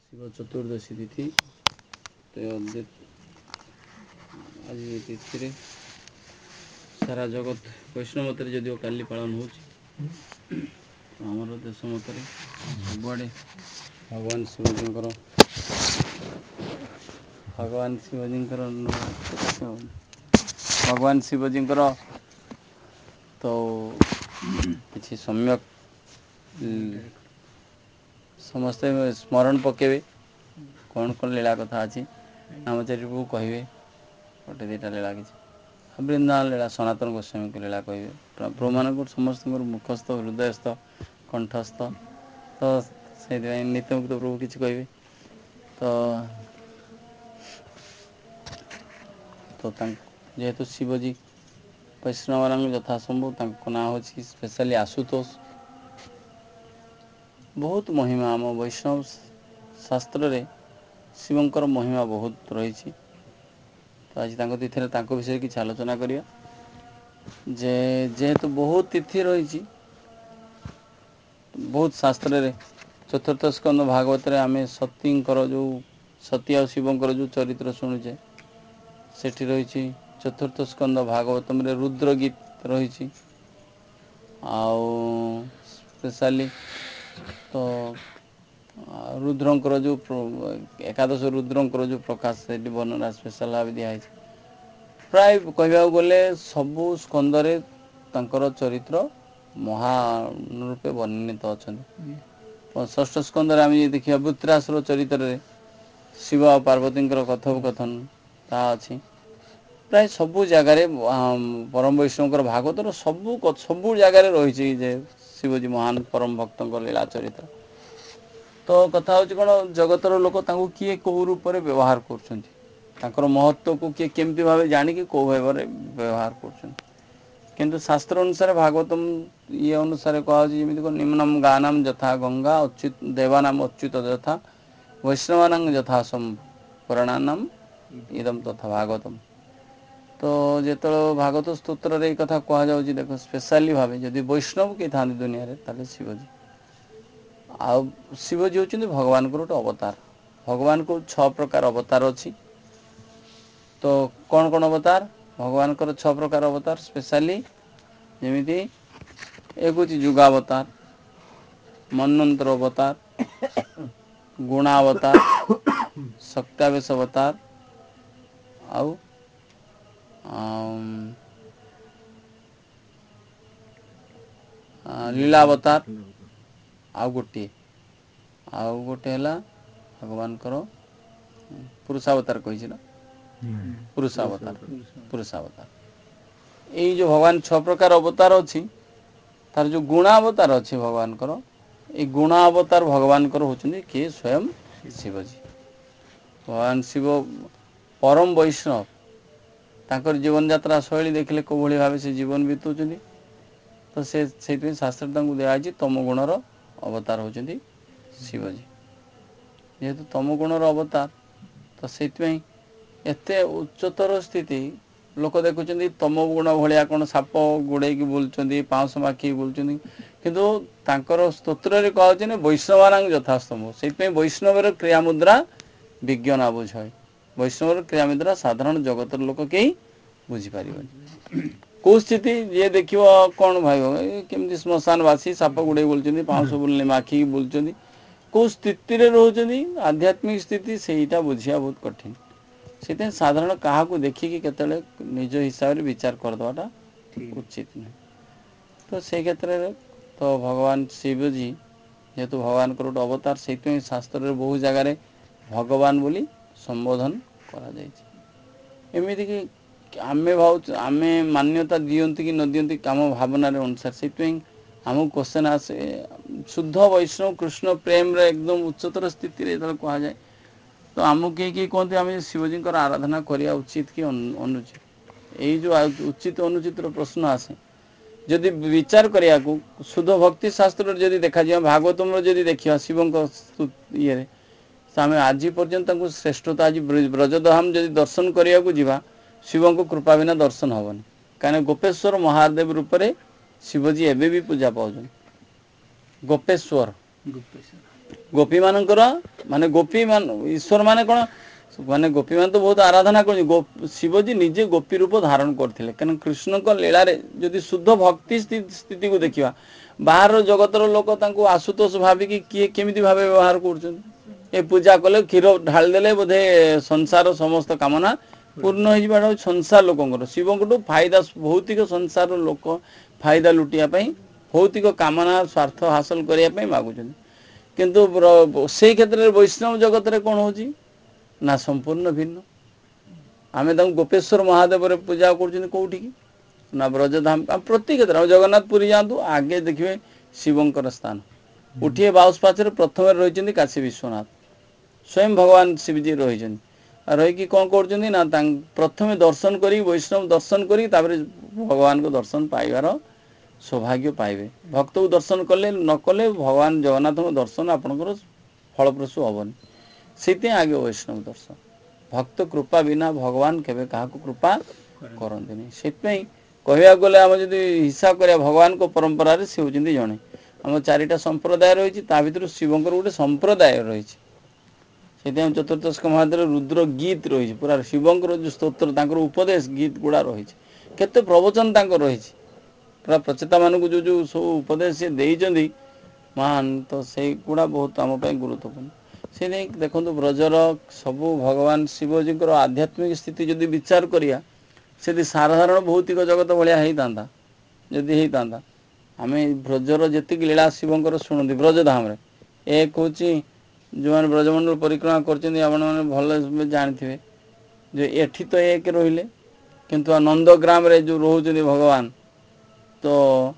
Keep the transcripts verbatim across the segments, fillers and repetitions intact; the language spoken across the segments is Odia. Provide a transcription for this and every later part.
शिव चतुर्दशी तिथि तो आज ये तिथि सारा जगत वैष्णव मत जदिव काली पालन हो आमर देश मत सबुआड़े भगवान शिवजी भगवान शिवजी भगवान शिवजी तो किसी सम्यक समस्ते स्मरण पकेबे कौन कौन लीला कथा अच्छी नामचारी को कहे गोटे दुटा लीला किसी वृंदावन लीला सनातन गोस्वामी को लीला कहे प्रभु मान समस्त मुखस्थ हृदयस्थ कंठस्थ तो से नित्यमुक्त प्रभु किसी कहे तो तो जेहेतु शिवजी वैष्णव यथासंभव ना हो स्पेशली आशुतोष बहुत महिमा आम वैष्णव शास्त्र रे शिवंकर महिमा बहुत रही तो आज तिथि विषय किसी आलोचना करिया जे जेहेतु बहुत तिथि रही बहुत शास्त्र रे चतुर्थ स्कंद भागवत रे आमे सतींकर जो सती और शिवंकर जो चरित्र शुणुचे सेठी रही चतुर्थ स्कंद भागवतम रे रुद्र गीत रही आउ स्पेशली तो रुद्रंकर जो एकादश रुद्रंकर जो प्रकाश से वर्णना स्पेशल भाव दिखाई प्राय कहवाक गले सबु स्कंदरे तांकर चरित्र महारूपे वर्णित अच्छा षष्ठ स्कंदर आम देखिए वृत्रासुर चरित्र शिव और पार्वती कथोपकथन ता अच्छी प्राय सबु जगार परम वैष्णव भागवतर सबु सबु जगार रही शिवजी महान परम भक्त लीला चरित्र तो कथा हूँ कौन जगतर लोक किए कौ रूप में व्यवहार कर महत्व को किए केमती भाव जानिकी कौ भाव व्यवहार कर किंतु शास्त्र अनुसार भागवतम ये अनुसार कहुच्छी निम्नम गानम यथा गंगा अच्युत देवानाम अच्युत यथा वैष्णवानां यथा सम पुराणानाम इदम तथा भागवतम तो जो भागवत स्तोत्र रे कथा कह देख स्पेशली भाव जदि वैष्णव किए था दुनिया रे ताले शिवजी आ शिवजी होती भगवान को गोटे अवतार भगवान को छह प्रकार अवतार अच्छी तो कौन कौन अवतार भगवान को छह प्रकार अवतार स्पेशली जमीती एक हूँ जुगावतार मन्वंतर अवतार गुणावतार शक्तावेश अवतार आउ लीलावतार आउ गोटे आउ गोटे है भगवान पुरुषावतार कही ना पुरुषावतार पुरुषावतार यही जो भगवान छह प्रकार अवतार अच्छी तार जो गुणावतार अच्छी भगवान कर ये गुणावतार भगवान कर होचुनी किए स्वयं शिवजी भगवान शिव परम वैष्णव ताकर जीवन यात्रा शैली देखले को भली भाव से जीवन बीतुचंदी तो से से शास्त्र दिखाई तम गुणर अवतार होचंदी शिवजी जेहेतु तम गुणर अवतार तो से एते उच्चतर स्थिति लोक देखुं तम गुण भाया कौन साप गुड़े बुलूँ पाँच माखी बुलूँ किंतु तांकर स्तोत्र रे कहते वैष्णवानां यथास्तंभ से वैष्णवर क्रिया मुद्रा विज्ञ ना बुझ वैष्णवर क्रिया मुद्रा साधारण जगतर लोक कई बुझीपार कौ स्थिति ये देख कौन भाई केमती श्मशानवासी साप गुड़े बुलूँ पाँच बुलने माखी बुलूँ कौ स्थिति रोचे आध्यात्मिक स्थिति से बुझा बहुत कठिन से साधारण क्या देखिकी केतले निज हिसाब से विचार करदेवाटा उचित नहीं तो से क्षेत्र में तो भगवान शिवजी जेहेतु भगवान को गोटे अवतार से शास्त्र रे बहु जगार भगवान बोली संबोधन करमती कि आमे भाव आमे मान्यता दियंती कि न दियंती आम भावना अनुसार से आमको क्वेश्चन आसे शुद्ध वैष्णव कृष्ण प्रेम रे एकदम उच्चतर स्थिति कह जाए तो आमको किए किए कहते आम शिवजी आराधना करने उचित कि अनुचित यही जो उचित अनुचित प्रश्न आसे जदि विचार करिया को शुद्ध भक्ति शास्त्र जदि देखा जाए भागवतम जदि देखा शिव ये आम आज पर्यंत श्रेष्ठता आज ब्रजधाम जदि दर्शन करिया को जीवा शिव को कृपा बिना दर्शन हेनी कहीं गोपेश्वर महादेव रूप से शिवजी एवं भी पूजा पाँच गोपेश्वर गोपी मानकर ମାନେ ଗୋପୀ ମାନେ ଈଶ୍ୱର ମାନେ କ'ଣ ମାନେ ଗୋପୀ ମାନେ ତ ବହୁତ ଆରାଧନା କରୁଛନ୍ତି। ଶିବଜୀ ନିଜେ ଗୋପୀ ରୂପ ଧାରଣ କରିଥିଲେ, କାରଣ କୃଷ୍ଣଙ୍କ ଲୀଳାରେ ଯଦି ଶୁଦ୍ଧ ଭକ୍ତି ସ୍ଥିତିକୁ ଦେଖିବା, ବାହାର ଜଗତର ଲୋକ ତାଙ୍କୁ ଆଶୁତୋଷ ଭାବିକି କିଏ କେମିତି ଭାବେ ବ୍ୟବହାର କରୁଛନ୍ତି। ଏ ପୂଜା କଲେ କ୍ଷୀର ଢାଳି ଦେଲେ ବୋଧେ ସଂସାର ସମସ୍ତ କାମନା ପୂର୍ଣ୍ଣ ହେଇଯିବାଟା ହେଉଛି ସଂସାର ଲୋକଙ୍କର। ଶିବଙ୍କଠୁ ଫାଇଦା ଭୌତିକ ସଂସାରର ଲୋକ ଫାଇଦା ଲୁଟିବା ପାଇଁ, ଭୌତିକ କାମନା ସ୍ୱାର୍ଥ ହାସଲ କରିବା ପାଇଁ ମାଗୁଛନ୍ତି। କିନ୍ତୁ ସେଇ କ୍ଷେତ୍ରରେ ବୈଷ୍ଣବ ଜଗତରେ କ'ଣ ହେଉଛି ନା ସମ୍ପୂର୍ଣ୍ଣ ଭିନ୍ନ। ଆମେ ତାଙ୍କୁ ଗୋପେଶ୍ୱର ମହାଦେବରେ ପୂଜା କରୁଛନ୍ତି କେଉଁଠିକି ନା ବ୍ରଜଧାମ। ପ୍ରତି କ୍ଷେତ୍ରରେ ଆଉ ଜଗନ୍ନାଥ ପୁରୀ ଯାଆନ୍ତୁ, ଆଗେ ଦେଖିବେ ଶିବଙ୍କର ସ୍ଥାନ। ଉଠିଏ ବାଉଶ ପାଛରେ ପ୍ରଥମେ ରହିଛନ୍ତି କାଶୀ ବିଶ୍ୱନାଥ, ସ୍ୱୟଂ ଭଗବାନ ଶିବଜୀ ରହିଛନ୍ତି। ଆଉ ରହିକି କ'ଣ କରୁଛନ୍ତି ନା ତାଙ୍କ ପ୍ରଥମେ ଦର୍ଶନ କରି ବୈଷ୍ଣବ ଦର୍ଶନ କରି ତାପରେ ଭଗବାନଙ୍କ ଦର୍ଶନ ପାଇବାର ସୌଭାଗ୍ୟ ପାଇବେ। ଭକ୍ତକୁ ଦର୍ଶନ କଲେ ନ କଲେ ଭଗବାନ ଜଗନ୍ନାଥଙ୍କ ଦର୍ଶନ ଆପଣଙ୍କର ଫଳପ୍ରସୂ ହେବନି। ସେଇଥିପାଇଁ ଆଗେ ବୈଷ୍ଣବ ଦର୍ଶନ। ଭକ୍ତ କୃପା ବିନା ଭଗବାନ କେବେ କାହାକୁ କୃପା କରନ୍ତିନି। ସେଥିପାଇଁ କହିବାକୁ ଗଲେ ଆମେ ଯଦି ହିସାବ କରିବା ଭଗବାନଙ୍କ ପରମ୍ପରାରେ ସେ ହେଉଛନ୍ତି ଜଣେ। ଆମର ଚାରିଟା ସମ୍ପ୍ରଦାୟ ରହିଛି, ତା ଭିତରୁ ଶିବଙ୍କର ଗୋଟେ ସମ୍ପ୍ରଦାୟ ରହିଛି। ସେଥିପାଇଁ ଚତୁର୍ଦ୍ଦଶ ମହାଦେବ ରୁଦ୍ର ଗୀତ ରହିଛି, ପୁରା ଶିବଙ୍କର ଯେଉଁ ସ୍ତୋତ୍ର ତାଙ୍କର ଉପଦେଶ ଗୀତ ଗୁଡ଼ା ରହିଛି। କେତେ ପ୍ରବଚନ ତାଙ୍କର ରହିଛି, ପୁରା ପ୍ରଚେତା ମାନଙ୍କୁ ଯେଉଁ ଯେଉଁ ସବୁ ଉପଦେଶ ସେ ଦେଇଛନ୍ତି ମହାନ, ତ ସେଇଗୁଡ଼ା ବହୁତ ଆମ ପାଇଁ ଗୁରୁତ୍ୱପୂର୍ଣ୍ଣ। ସେଇଥିପାଇଁ ଦେଖନ୍ତୁ ବ୍ରଜର ସବୁ ଭଗବାନ ଶିବଜୀଙ୍କର ଆଧ୍ୟାତ୍ମିକ ସ୍ଥିତି ଯଦି ବିଚାର କରିବା, ସେଠି ସାଧାରଣ ଭୌତିକ ଜଗତ ଭଳିଆ ହେଇଥାନ୍ତା ଯଦି ହେଇଥାନ୍ତା। ଆମେ ବ୍ରଜର ଯେତିକି ଲୀଳା ଶିବଙ୍କର ଶୁଣନ୍ତି ବ୍ରଜଧାମରେ, ଏକ ହେଉଛି ଯେଉଁମାନେ ବ୍ରଜମଣ୍ଡଳ ପରିକ୍ରମା କରିଛନ୍ତି ଆପଣମାନେ ଭଲ ଜାଣିଥିବେ ଯେ ଏଠି ତ ଏକ ରହିଲେ, କିନ୍ତୁ ନନ୍ଦଗ୍ରାମରେ ଯେଉଁ ରହୁଛନ୍ତି ଭଗବାନ, ତ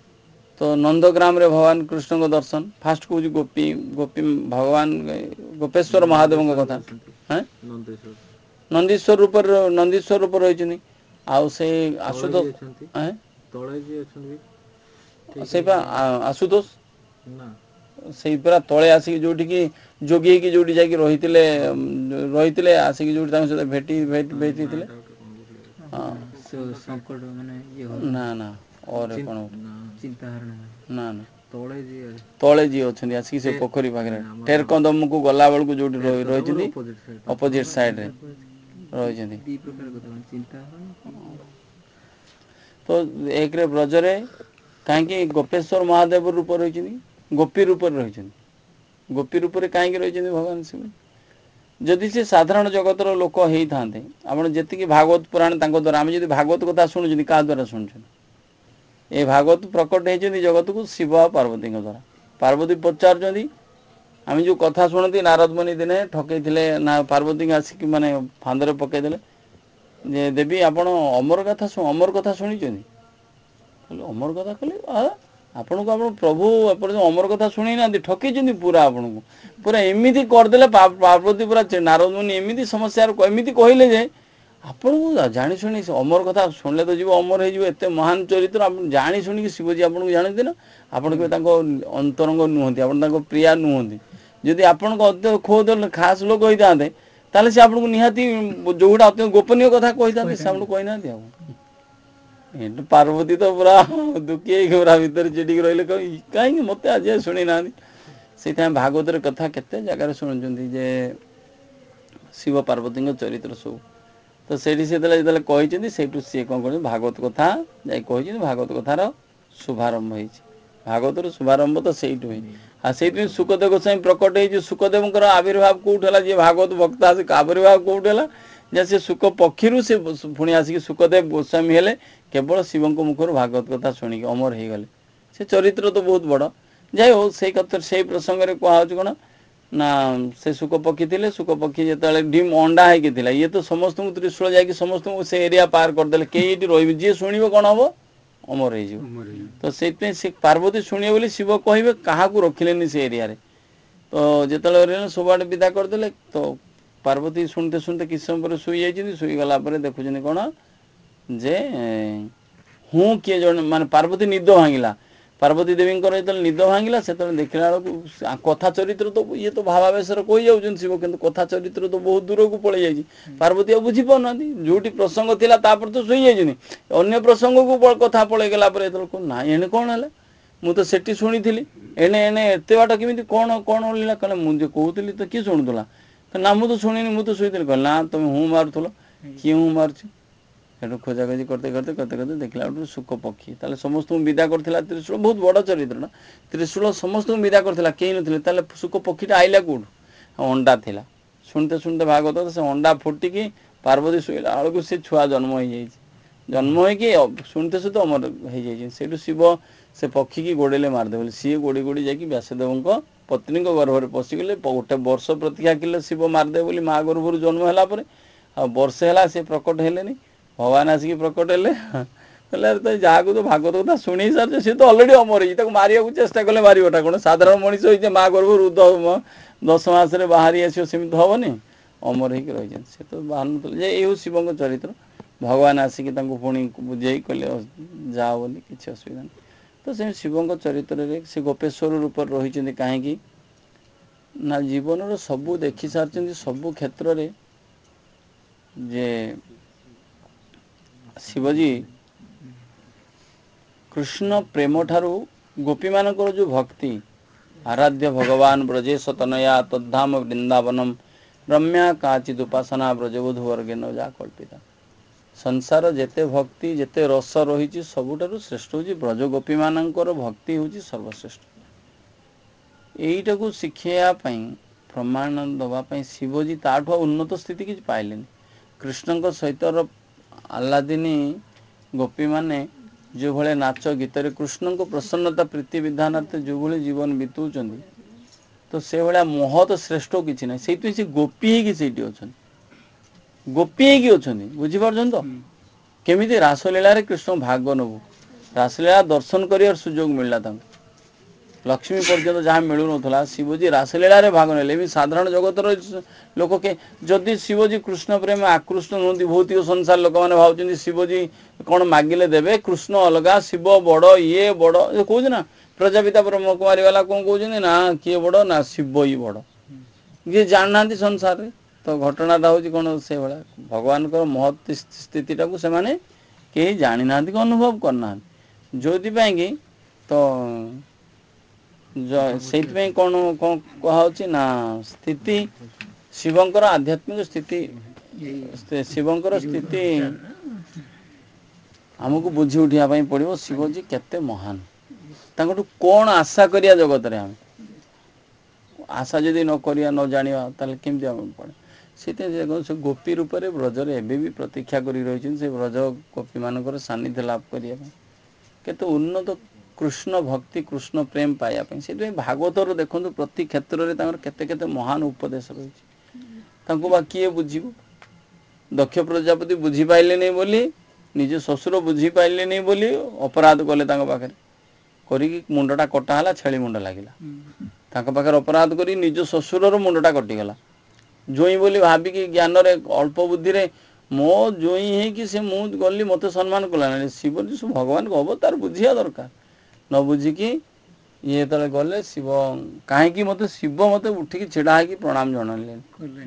ତ ନନ୍ଦଗ୍ରାମରେ ଭଗବାନ କୃଷ୍ଣଙ୍କ ଦର୍ଶନ ଫାଷ୍ଟ କହୁଛି ଗୋପୀ ଗୋପୀ ଭଗବାନ ଗୋପେଶ୍ୱର ମହାଦେବଙ୍କ କଥା। ହଁ ନନ୍ଦୀଶ୍ୱର ରୂପରେ ନନ୍ଦୀଶ୍ୱର ରୂପରେ ରହିଛନ୍ତି। ଆଉ ସେଇ ଆଶୁତୋଷ ସେଇପା ଆଶୁତୋଷ ସେଇ ପୁରା ତଳେ ଆସିକି ଯୋଉଠିକି ଯୋଗୀ ହେଇକି ଯୋଉଠି ଯାଇକି ରହିଥିଲେ ରହିଥିଲେ ଆସିକି ଯୋଉଠି ତାଙ୍କ ସହିତ ଭେଟି ଭେଟିଥିଲେ। ନା ନା ଅରେ କ'ଣ ନା ନା ତଳେ ଯିଏ ଅଛନ୍ତି ଆସିକି ସେ ପୋଖରୀ ପାଖରେ ଟେର କନ୍ଦମକୁ ଗଲା ବେଳକୁ ଯୋଉଠି ରହିଛନ୍ତି ଅପୋଜିଟ୍ ସାଇଡ୍ରେ ରହିଛନ୍ତି। ତ ଏକରେ ବ୍ରଜରେ କାହିଁକି ଗୋପେଶ୍ୱର ମହାଦେବ ରୂପ ରହିଛନ୍ତି, ଗୋପୀ ରୂପରେ ରହିଛନ୍ତି। ଗୋପୀ ରୂପରେ କାହିଁକି ରହିଛନ୍ତି ଭଗବାନ ଶିବ? ଯଦି ସେ ସାଧାରଣ ଜଗତର ଲୋକ ହେଇଥାନ୍ତେ, ଆପଣ ଯେତିକି ଭାଗବତ ପୁରାଣ ତାଙ୍କ ଦ୍ୱାରା ଆମେ ଯଦି ଭାଗବତ କଥା ଶୁଣୁଛନ୍ତି କାହା ଦ୍ୱାରା ଶୁଣୁଛନ୍ତି? ଏ ଭାଗବତ ପ୍ରକଟ ହେଇଛନ୍ତି ଜଗତକୁ ଶିବ ଆଉ ପାର୍ବତୀଙ୍କ ଦ୍ୱାରା। ପାର୍ବତୀ ପଚାରୁଛନ୍ତି, ଆମେ ଯେଉଁ କଥା ଶୁଣନ୍ତି ନାରଦ ମୁନି ଦିନେ ଠକେଇଥିଲେ ନା ପାର୍ବତୀଙ୍କୁ ଆସିକି ମାନେ ଫାନ୍ଦରେ ପକେଇଦେଲେ ଯେ ଦେବୀ ଆପଣ ଅମର କଥା ଅମର କଥା ଶୁଣିଛନ୍ତି? କହିଲେ ଅମର କଥା କହିଲେ ଆପଣଙ୍କୁ ଆପଣ ପ୍ରଭୁ ଏପର୍ଯ୍ୟନ୍ତ ଅମର କଥା ଶୁଣେଇ ନାହାନ୍ତି, ଠକେଇଛନ୍ତି ପୁରା ଆପଣଙ୍କୁ। ପୁରା ଏମିତି କରିଦେଲେ ପାର୍ବତୀ ପୁରା ନାରଦ ମୁନି ଏମିତି ସମସ୍ୟାର ଏମିତି କହିଲେ ଯେ ଆପଣଙ୍କୁ ଜାଣି ଶୁଣି ଅମର କଥା ଶୁଣିଲେ ତ ଯିବ ଅମର ହେଇଯିବ, ଏତେ ମହାନ ଚରିତ୍ର ଆପଣ ଜାଣି ଶୁଣିକି ଶିବଜୀ ଆପଣଙ୍କୁ ଜାଣନ୍ତି ନା? ଆପଣ କେବେ ତାଙ୍କ ଅନ୍ତରଙ୍ଗ ନୁହନ୍ତି, ଆପଣ ତାଙ୍କ ପ୍ରିୟା ନୁହନ୍ତି। ଯଦି ଆପଣଙ୍କ ଅତ୍ୟ ଖୋଦ ଖାସ୍ ଲୋକ ହେଇଥାନ୍ତେ ତାହେଲେ ସେ ଆପଣଙ୍କୁ ନିହାତି ଯୋଉଟା ଅତ୍ୟନ୍ତ ଗୋପନୀୟ କଥା କହିଥାନ୍ତେ ସେ ଆପଣଙ୍କୁ କହିନାହାନ୍ତି। ଆଉ ଏଠୁ ପାର୍ବତୀ ତ ପୁରା ଦୁଃଖୀ ହେଇକି ପୁରା ଭିତରେ ଚିଡ଼ିକି ରହିଲେ, କାହିଁକି ମୋତେ ଆଜି ଯାଏଁ ଶୁଣେଇ ନାହାନ୍ତି। ସେଇଥିପାଇଁ ଭାଗବତର କଥା କେତେ ଜାଗାରେ ଶୁଣୁଛନ୍ତି ଯେ ଶିବ ପାର୍ବତୀଙ୍କ ଚରିତ୍ର ସବୁ। ତ ସେଇଠି ସେ ଯେତେବେଳେ ଯେତେବେଳେ କହିଛନ୍ତି ସେଇଠୁ ସିଏ କ'ଣ କରୁଛନ୍ତି ଭାଗବତ କଥା ଯାଇ କହିଛନ୍ତି। ଭାଗବତ କଥାର ଶୁଭାରମ୍ଭ ହେଇଛି। ଭାଗବତର ଶୁଭାରମ୍ଭ ତ ସେଇଠୁ ହିଁ। ଆଉ ସେଇଥିପାଇଁ ସୁକଦେବ ଗୋସ୍ୱାମୀ ପ୍ରକଟ ହେଇଛି। ସୁକଦେବଙ୍କର ଆବିର୍ଭାବ କୋଉଠି ହେଲା? ଯିଏ ଭାଗବତ ଭକ୍ତ ଆସି ଆବିର୍ଭାବ କୋଉଠି ହେଲା? ଯେ ସେ ସୁକ ପକ୍ଷୀରୁ ସେ ପୁଣି ଆସିକି ସୁକଦେବ ଗୋସ୍ୱାମୀ ହେଲେ, କେବଳ ଶିବଙ୍କ ମୁଖରୁ ଭାଗବତ କଥା ଶୁଣିକି ଅମର ହେଇଗଲେ। ସେ ଚରିତ୍ର ତ ବହୁତ ବଡ଼। ଯାଇ ହଉ ସେଇ କଥା ସେଇ ପ୍ରସଙ୍ଗରେ କୁହାହେଉଛି କ'ଣ ନା ସେ ସୁକ ପକ୍ଷୀ ଥିଲେ। ସୁକ ପକ୍ଷୀ ଯେତେବେଳେ ଡିମ୍ ଅଣ୍ଡା ହେଇକି ଥିଲା, ଇଏ ତ ସମସ୍ତଙ୍କୁ ତ୍ରିଶୂଳ ଯାଇକି ସମସ୍ତଙ୍କୁ ସେ ଏରିଆ ପାର କରିଦେଲେ, କେହି ଏଠି ରହିବେ, ଯିଏ ଶୁଣିବ କ'ଣ ହବ? ଅମର ହେଇଯିବ। ତ ସେଇଥିପାଇଁ ସେ ପାର୍ବତୀ ଶୁଣିବେ ବୋଲି ଶିବ କହିବେ, କାହାକୁ ରଖିଲେନି ସେ ଏରିଆରେ। ତ ଯେତେବେଳେ ସବୁଆଡ଼େ ବିଦା କରିଦେଲେ, ତ ପାର୍ବତୀ ଶୁଣତେ ଶୁଣତେ କିଛି ସମୟ ପରେ ଶୋଇଯାଇଛନ୍ତି। ଶୋଇଗଲା ପରେ ଦେଖୁଛନ୍ତି କ'ଣ ଯେ ହୁଁ କିଏ ଜଣେ ମାନେ ପାର୍ବତୀ ନିଦ ଭାଙ୍ଗିଲା। ପାର୍ବତୀ ଦେବୀଙ୍କର ଯେତେବେଳେ ନିଦ ଭାଙ୍ଗିଲା ସେତେବେଳେ ଦେଖିଲା ବେଳକୁ କଥା ଚରିତ୍ର ତ ଇଏ ତ ଭାବାବେଶରେ କହି ଯାଉଛନ୍ତି ଶିବ, କିନ୍ତୁ କଥା ଚରିତ୍ର ତ ବହୁତ ଦୂରକୁ ପଳେଇ ଯାଇଛି। ପାର୍ବତୀ ଆଉ ବୁଝିପାରୁନାହାନ୍ତି, ଯୋଉଠି ପ୍ରସଙ୍ଗ ଥିଲା ତାପରେ ତ ଶୋଇଯାଇଛନ୍ତି, ଅନ୍ୟ ପ୍ରସଙ୍ଗକୁ କଥା ପଳେଇ ଗଲା ପରେ ଯେତେବେଳେ ନା ଏଣେ କ'ଣ ହେଲା? ମୁଁ ତ ସେଠି ଶୁଣିଥିଲି, ଏଣେ ଏଣେ ଏତେ ବାଟ କେମିତି କ'ଣ କ'ଣ ଲୀଳା? କହିଲେ ମୁଁ ଯେ କହୁଥିଲି ତ କିଏ ଶୁଣୁଥିଲା? ନା ମୁଁ ତ ଶୁଣିନି, ମୁଁ ତ ଶୋଇଥିଲି। କହିଲେ ନା ତମେ ହୁଁ ମାରୁଥିଲ, କିଏ ହୁଁ ମାରୁଛି? ସେଠୁ ଖୋଜାଖୋଜି କରତେ କରତେ କରତେ କରତେ ଦେଖିଲା ଗୋଟେ ଶୁକ ପକ୍ଷୀ। ତାହେଲେ ସମସ୍ତଙ୍କୁ ବିଦା କରିଥିଲା ତ୍ରିଶୂଳ, ବହୁତ ବଡ଼ ଚରିତ୍ରଟା। ତ୍ରିଶୂଳ ସମସ୍ତଙ୍କୁ ବିଦା କରିଥିଲା, କେହି ନଥିଲେ। ତାହେଲେ ଶୁକ ପକ୍ଷୀଟା ଆଇଲା କେଉଁଠୁ? ଅଣ୍ଡା ଥିଲା। ଶୁଣିତେ ଶୁଣିତେ ଭାଗବତ ସେ ଅଣ୍ଡା ଫୁଟିକି ପାର୍ବତୀ ଶୋଇଲା ବେଳକୁ ସେ ଛୁଆ ଜନ୍ମ ହେଇଯାଇଛି। ଜନ୍ମ ହେଇକି ଶୁଣିତେ ଶୁଣିତେ ଅମର ହେଇଯାଇଛି। ସେଇଠୁ ଶିବ ସେ ପକ୍ଷୀକି ଗୋଡ଼େଇଲେ ମାରିଦେବେ ବୋଲି, ସିଏ ଗୋଡ଼ି ଗୋଡ଼ି ଯାଇକି ବ୍ୟାସଦେବଙ୍କ ପତ୍ନୀଙ୍କ ଗର୍ଭରେ ପଶିଗଲେ। ଗୋଟେ ବର୍ଷ ପ୍ରତୀକ୍ଷା କଲେ ଶିବ ମାରିଦେବେ ବୋଲି ମା ଗର୍ଭରୁ ଜନ୍ମ ହେଲା ପରେ। ଆଉ ବର୍ଷେ ହେଲା ସେ ପ୍ରକଟ ହେଲେନି। ଭଗବାନ ଆସିକି ପ୍ରକଟ ହେଲେ, କହିଲେ ତ ଯାହାକୁ ତ ଭାଗବତ କଥା ଶୁଣି ସାରିଛ, ସିଏ ତ ଅଲରେଡ଼ି ଅମର ହେଇଛି, ତାକୁ ମାରିବାକୁ ଚେଷ୍ଟା କଲେ ମାରିବଟା କ'ଣ? ସାଧାରଣ ମଣିଷ ହେଇছে ମା ଗର୍ଭରୁ ଦଶ ମାସରେ ବାହାରି ଆସିବ, ସେମିତି ହେବନି? ଅମର ହେଇକି ରହିଛନ୍ତି। ସେ ତ ବାହାରୁ ନଥିଲେ ଯେ ଏଇ ହେଉଛି ଶିବଙ୍କ ଚରିତ୍ର। ଭଗବାନ ଆସିକି ତାଙ୍କୁ ପୁଣି ବୁଝେଇ କହିଲେ ଯାଅ ବୋଲି, କିଛି ଅସୁବିଧା ନାହିଁ। ତ ସେ ଶିବଙ୍କ ଚରିତ୍ରରେ ସେ ଗୋପେଶ୍ୱର ରୂପରେ ରହିଛନ୍ତି କାହିଁକି ନା ଜୀବନର ସବୁ ଦେଖି ସାରିଛନ୍ତି, ସବୁ କ୍ଷେତ୍ରରେ ଯେ ଶିବଜୀ କୃଷ୍ଣ ପ୍ରେମ ଠାରୁ ଗୋପୀମାନଙ୍କର ଯେଉଁ ଭକ୍ତି, ଆରାଧ୍ୟ ଭଗବାନ ବ୍ରଜେଶ ତନୟା ତଦ୍ଧାମ ବୃନ୍ଦାବନମ ରମ୍ୟା କାଚିଦ୍ ଉପାସନା ବ୍ରଜବଧୂ ବର୍ଗେନ ଯା କଳ୍ପିତା। ସଂସାର ଯେତେ ଭକ୍ତି ଯେତେ ରସ ରହିଛି, ସବୁଠାରୁ ଶ୍ରେଷ୍ଠ ହେଉଛି ବ୍ରଜ ଗୋପୀମାନଙ୍କର ଭକ୍ତି ହେଉଛି ସର୍ବଶ୍ରେଷ୍ଠ। ଏଇଟାକୁ ଶିଖାଇବା ପାଇଁ, ପ୍ରମାଣ ଦେବା ପାଇଁ ଶିବଜୀ ତାଠୁ ଆଉ ଉନ୍ନତ ସ୍ଥିତି କିଛି ପାଇଲେନି। କୃଷ୍ଣଙ୍କ ସହିତ ଆହ୍ଲାଦିନୀ ଗୋପୀମାନେ ଯେଉଁଭଳି ନାଚ ଗୀତରେ କୃଷ୍ଣଙ୍କ ପ୍ରସନ୍ନତା ପ୍ରୀତି ବିଧାନାର୍ଥେ ଯେଉଁଭଳି ଜୀବନ ବିତାଉଛନ୍ତି, ତ ସେଇଭଳିଆ ମହତ ଶ୍ରେଷ୍ଠ କିଛି ନାହିଁ। ସେଇଥିପାଇଁ ସେ ଗୋପୀ ହେଇକି ସେଇଠି ଅଛନ୍ତି, ଗୋପୀ ହେଇକି ଅଛନ୍ତି। ବୁଝିପାରୁଛନ୍ତି ତ? କେମିତି ରାସଲୀଳାରେ କୃଷ୍ଣ ଭାଗ ନେବୁ, ରାସଲୀଳା ଦର୍ଶନ କରିବାର ସୁଯୋଗ ମିଳିଲା ତାଙ୍କୁ। ଲକ୍ଷ୍ମୀ ପର୍ଯ୍ୟନ୍ତ ଯାହା ମିଳୁନଥିଲା, ଶିବଜୀ ରାସଲୀଳାରେ ଭାଗ ନେଲେ। ବି ସାଧାରଣ ଜଗତର ଲୋକ କେ ଯଦି ଶିବଜୀ କୃଷ୍ଣ ପ୍ରେମ ଆକୃଷ୍ଟ ନୁହନ୍ତି, ଭୌତିକ ସଂସାର ଲୋକମାନେ ଭାବୁଛନ୍ତି ଶିବଜୀ କ'ଣ ମାଗିଲେ ଦେବେ, କୃଷ୍ଣ ଅଲଗା, ଶିବ ବଡ଼, ଇଏ ବଡ଼ କହୁଛି ନା। ପ୍ରଜାପିତା ବ୍ରହ୍ମକୁମାରୀ ବାଲା କ'ଣ କହୁଛନ୍ତି ନା କିଏ ବଡ଼ ନା ଶିବ ହିଁ ବଡ଼। ଯିଏ ଜାଣିନାହାନ୍ତି ସଂସାରରେ, ତ ଘଟଣାଟା ହେଉଛି କ'ଣ ସେଇଭଳିଆ। ଭଗବାନଙ୍କର ମହତ୍ ସ୍ଥିତିଟାକୁ ସେମାନେ କେହି ଜାଣିନାହାନ୍ତି କି ଅନୁଭବ କରିନାହାନ୍ତି। ଯେଉଁଥିପାଇଁ କି ତ ସେଇଥିପାଇଁ କ'ଣ କ'ଣ କୁହାହେଉଛି ନା ସ୍ଥିତି ଶିବଙ୍କର ଆଧ୍ୟାତ୍ମିକ ସ୍ଥିତି, ଶିବଙ୍କର ସ୍ଥିତି ଆମକୁ ବୁଝି ଉଠିବା ପାଇଁ ପଡ଼ିବ। ଶିବଜୀ କେତେ ମହାନ, ତାଙ୍କଠୁ କ'ଣ ଆଶା କରିବା ଜଗତରେ? ଆମେ ଆଶା ଯଦି ନ କରିବା, ନ ଜାଣିବା, ତାହେଲେ କେମିତି ଆମେ ପଡ଼େ? ସେଥିପାଇଁ ସେ ଗୋପୀ ରୂପରେ ବ୍ରଜରେ ଏବେ ବି ପ୍ରତୀକ୍ଷା କରି ରହିଛନ୍ତି, ସେ ବ୍ରଜ ଗୋପୀମାନଙ୍କର ସାନ୍ନିଧ୍ୟ ଲାଭ କରିବା ପାଇଁ, କେତେ ଉନ୍ନତ କୃଷ୍ଣ ଭକ୍ତି କୃଷ୍ଣ ପ୍ରେମ ପାଇବା ପାଇଁ। ସେଥିପାଇଁ ଭାଗବତର ଦେଖନ୍ତୁ ପ୍ରତି କ୍ଷେତ୍ରରେ ତାଙ୍କର କେତେ କେତେ ମହାନ ଉପଦେଶ ରହିଛି। ତାଙ୍କୁ ବା କିଏ ବୁଝିବ? ଦକ୍ଷ ପ୍ରଜାପତି ବୁଝିପାରିଲେନି ବୋଲି, ନିଜ ଶ୍ୱଶୁର ବୁଝିପାରିଲେନି ବୋଲି ଅପରାଧ କଲେ ତାଙ୍କ ପାଖରେ, କରିକି ମୁଣ୍ଡଟା କଟା ହେଲା, ଛେଳି ମୁଣ୍ଡ ଲାଗିଲା। ତାଙ୍କ ପାଖରେ ଅପରାଧ କରି ନିଜ ଶ୍ୱଶୁରର ମୁଣ୍ଡଟା କଟିଗଲା। ଜୋଇଁ ବୋଲି ଭାବିକି ଜ୍ଞାନରେ ଅଳ୍ପ ବୁଦ୍ଧିରେ ମୋ ଜୋଇଁ ହେଇକି ସେ ମୁଁ ଗଲି ମୋତେ ସମ୍ମାନ କଲା ନାହିଁ। ଶିବ ସବୁ ଭଗବାନଙ୍କ ଅବତାର, ବୁଝିବା ଦରକାର। ନ ବୁଝିକି ଇଏ ଯେତେବେଳେ ଗଲେ, ଶିବ କାହିଁକି ମୋତେ ଶିବ ମୋତେ ଉଠିକି ଛିଡ଼ା ହେଇକି ପ୍ରଣାମ ଜଣାଇଲେନି।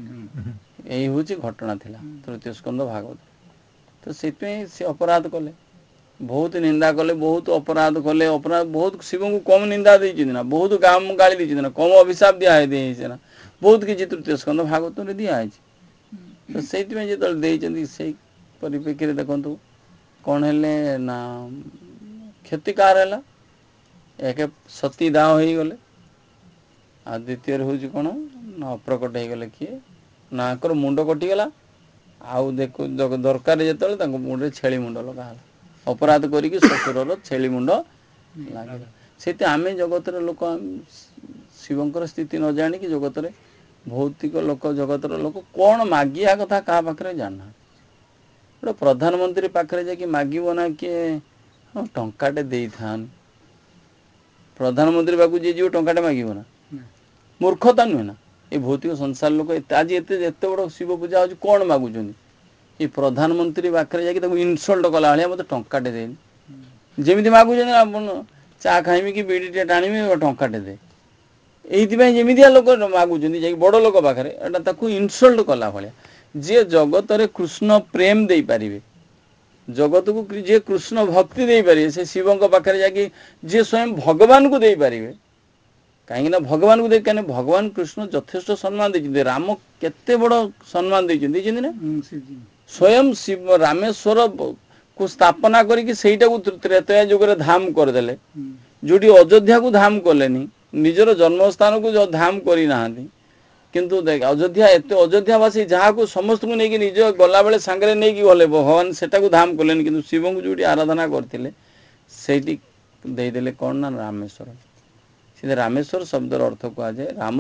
ଏଇ ହେଉଛି ଘଟଣା ଥିଲା ତୃତୀୟ ସ୍କନ୍ଧ ଭାଗବତ। ତ ସେଥିପାଇଁ ସେ ଅପରାଧ କଲେ, ବହୁତ ନିନ୍ଦା କଲେ, ବହୁତ ଅପରାଧ କଲେ। ଅପରାଧ ବହୁତ ଶିବଙ୍କୁ କମ୍ ନିନ୍ଦା ଦେଇଛନ୍ତି ନା, ବହୁତ ଗାମ ଗାଳି ଦେଇଛନ୍ତି ନା, କମ୍ ଅଭିଶାପ ଦିଆ ଦେଇଛି ନା, ବହୁତ କିଛି ତୃତୀୟ ସ୍କନ୍ଧ ଭାଗବତରେ ଦିଆହେଇଛି। ତ ସେଇଥିପାଇଁ ଯେତେବେଳେ ଦେଇଛନ୍ତି, ସେଇ ପରିପ୍ରେକ୍ଷୀରେ ଦେଖନ୍ତୁ କ'ଣ ହେଲେ ନା କ୍ଷତି କାହାର ହେଲା? ଏକ ସତୀ ଦାହ ହେଇଗଲେ, ଆଉ ଦ୍ୱିତୀୟରେ ହେଉଛି କ'ଣ ନା ଅପ୍ରକଟ ହେଇଗଲେ। କିଏ ନା ଆଙ୍କର ମୁଣ୍ଡ କଟିଗଲା, ଆଉ ଦେଖ ଦରକାର ଯେତେବେଳେ ତାଙ୍କ ମୁଣ୍ଡରେ ଛେଳି ମୁଣ୍ଡ ଲଗା ହେଲା। ଅପରାଧ କରିକି ଶ୍ୱଶୁରର ଛେଳି ମୁଣ୍ଡ ଲାଗିଲା। ସେଇଠି ଆମେ ଜଗତର ଲୋକ ଶିବଙ୍କର ସ୍ଥିତି ନ ଜାଣିକି ଜଗତରେ ଭୌତିକ ଲୋକ, ଜଗତର ଲୋକ କ'ଣ ମାଗିବା କଥା କାହା ପାଖରେ ଜାଣିନାହାନ୍ତି। ଗୋଟେ ପ୍ରଧାନମନ୍ତ୍ରୀ ପାଖରେ ଯାଇକି ମାଗିବ ନା କିଏ ହଁ ଟଙ୍କାଟେ ଦେଇଥାନ୍ତି, ପ୍ରଧାନମନ୍ତ୍ରୀ ପାଖକୁ ଯିଏ ଯିବ ଟଙ୍କାଟେ ମାଗିବ ନା? ମୂର୍ଖତା ନୁହେଁ ନା? ଏ ଭୌତିକ ସଂସାର ଲୋକ ଏତେ ଆଜି ଏତେ ଏତେ ବଡ଼ ଶିବ ପୂଜା ହେଉଛି, କ'ଣ ମାଗୁଛନ୍ତି? ଏ ପ୍ରଧାନମନ୍ତ୍ରୀ ପାଖରେ ଯାଇକି ତାକୁ ଇନସଲ୍ଟ କଲା ଭଳିଆ ମୋତେ ଟଙ୍କାଟେ ଦେଇନି, ଯେମିତି ମାଗୁଛନ୍ତି ଆପଣ ଚା ଖାଇବି କି ବିଡ଼ିଟେ ଟାଣିବି, ଟଙ୍କାଟେ ଦେ। ଏଇଥିପାଇଁ ଯେମିତିଆ ଲୋକ ମାଗୁଛନ୍ତି ଯାଇକି ବଡ଼ ଲୋକ ପାଖରେ, ଏଇଟା ତାକୁ ଇନସଲ୍ଟ କଲା ଭଳିଆ। ଯିଏ ଜଗତରେ କୃଷ୍ଣ ପ୍ରେମ ଦେଇପାରିବେ, जगत को जे कृष्ण भक्ति दे पारे से शिव पाखे जाकि जे स्वयं भगवान को दे पारे कहीं भगवान को देख कहीं भगवान कृष्ण यथेष्ट सम्मान देते राम केते बड़ सम्मान देते ना स्वयं शिव रामेश्वर को स्थापना करके त्रेतया जुगे धाम करदे जोटी अयोध्या को धाम कलेनी निजर जन्मस्थान को जो धाम करना किंतु देख अयोध्या एत अयोध्यावासी जहाँ को समस्त को लेकिन निज गला बेले सांगे नहीं गले भगवान सेटा को धाम कलेनी किंतु शिव को जो आराधना करते से देदेले कौन ना रामेश्वर सीधे रामेश्वर शब्दर अर्थ कहुए राम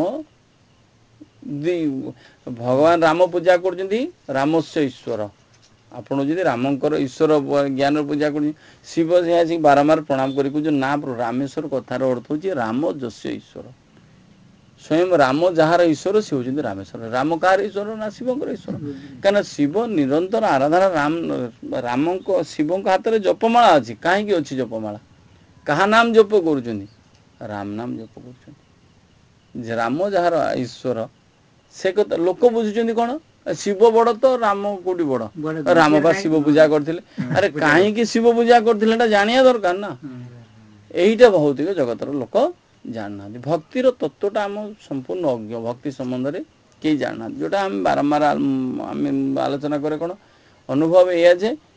भगवान राम पूजा कर रामस्य ईश्वर आपड़ जी रामकर ईश्वर ज्ञान पूजा कर शिव से बारंबार प्रणाम कर ना रामेश्वर कथार अर्थ हूँ राम जस्य ईश्वर स्वयं राम जार ईश्वर सी हूँ रामेश्वर राम कार ईश्वर ना शिवकर ईश्वर कहीं शिव निरंतर आराधना राम राम शिव हाथ में जपमाला अच्छी कहीं अच्छी जपमाला क्या नाम जप कर राम नाम जप कर राम जार ईश्वर से कथा लोक बुझुं कौन शिव बड़ तो राम कौटी बड़ राम बा शिव पूजा करते अरे कहीं शिव पूजा करते जानिया दरकार ना यहीटा भौतिक जगतर लोक जानना भक्तिर तत्वटा आम संपूर्ण अज्ञ भक्ति संबंध में कई जानना जोटा आम बारंबार आम आलोचना करे कौन अनुभव या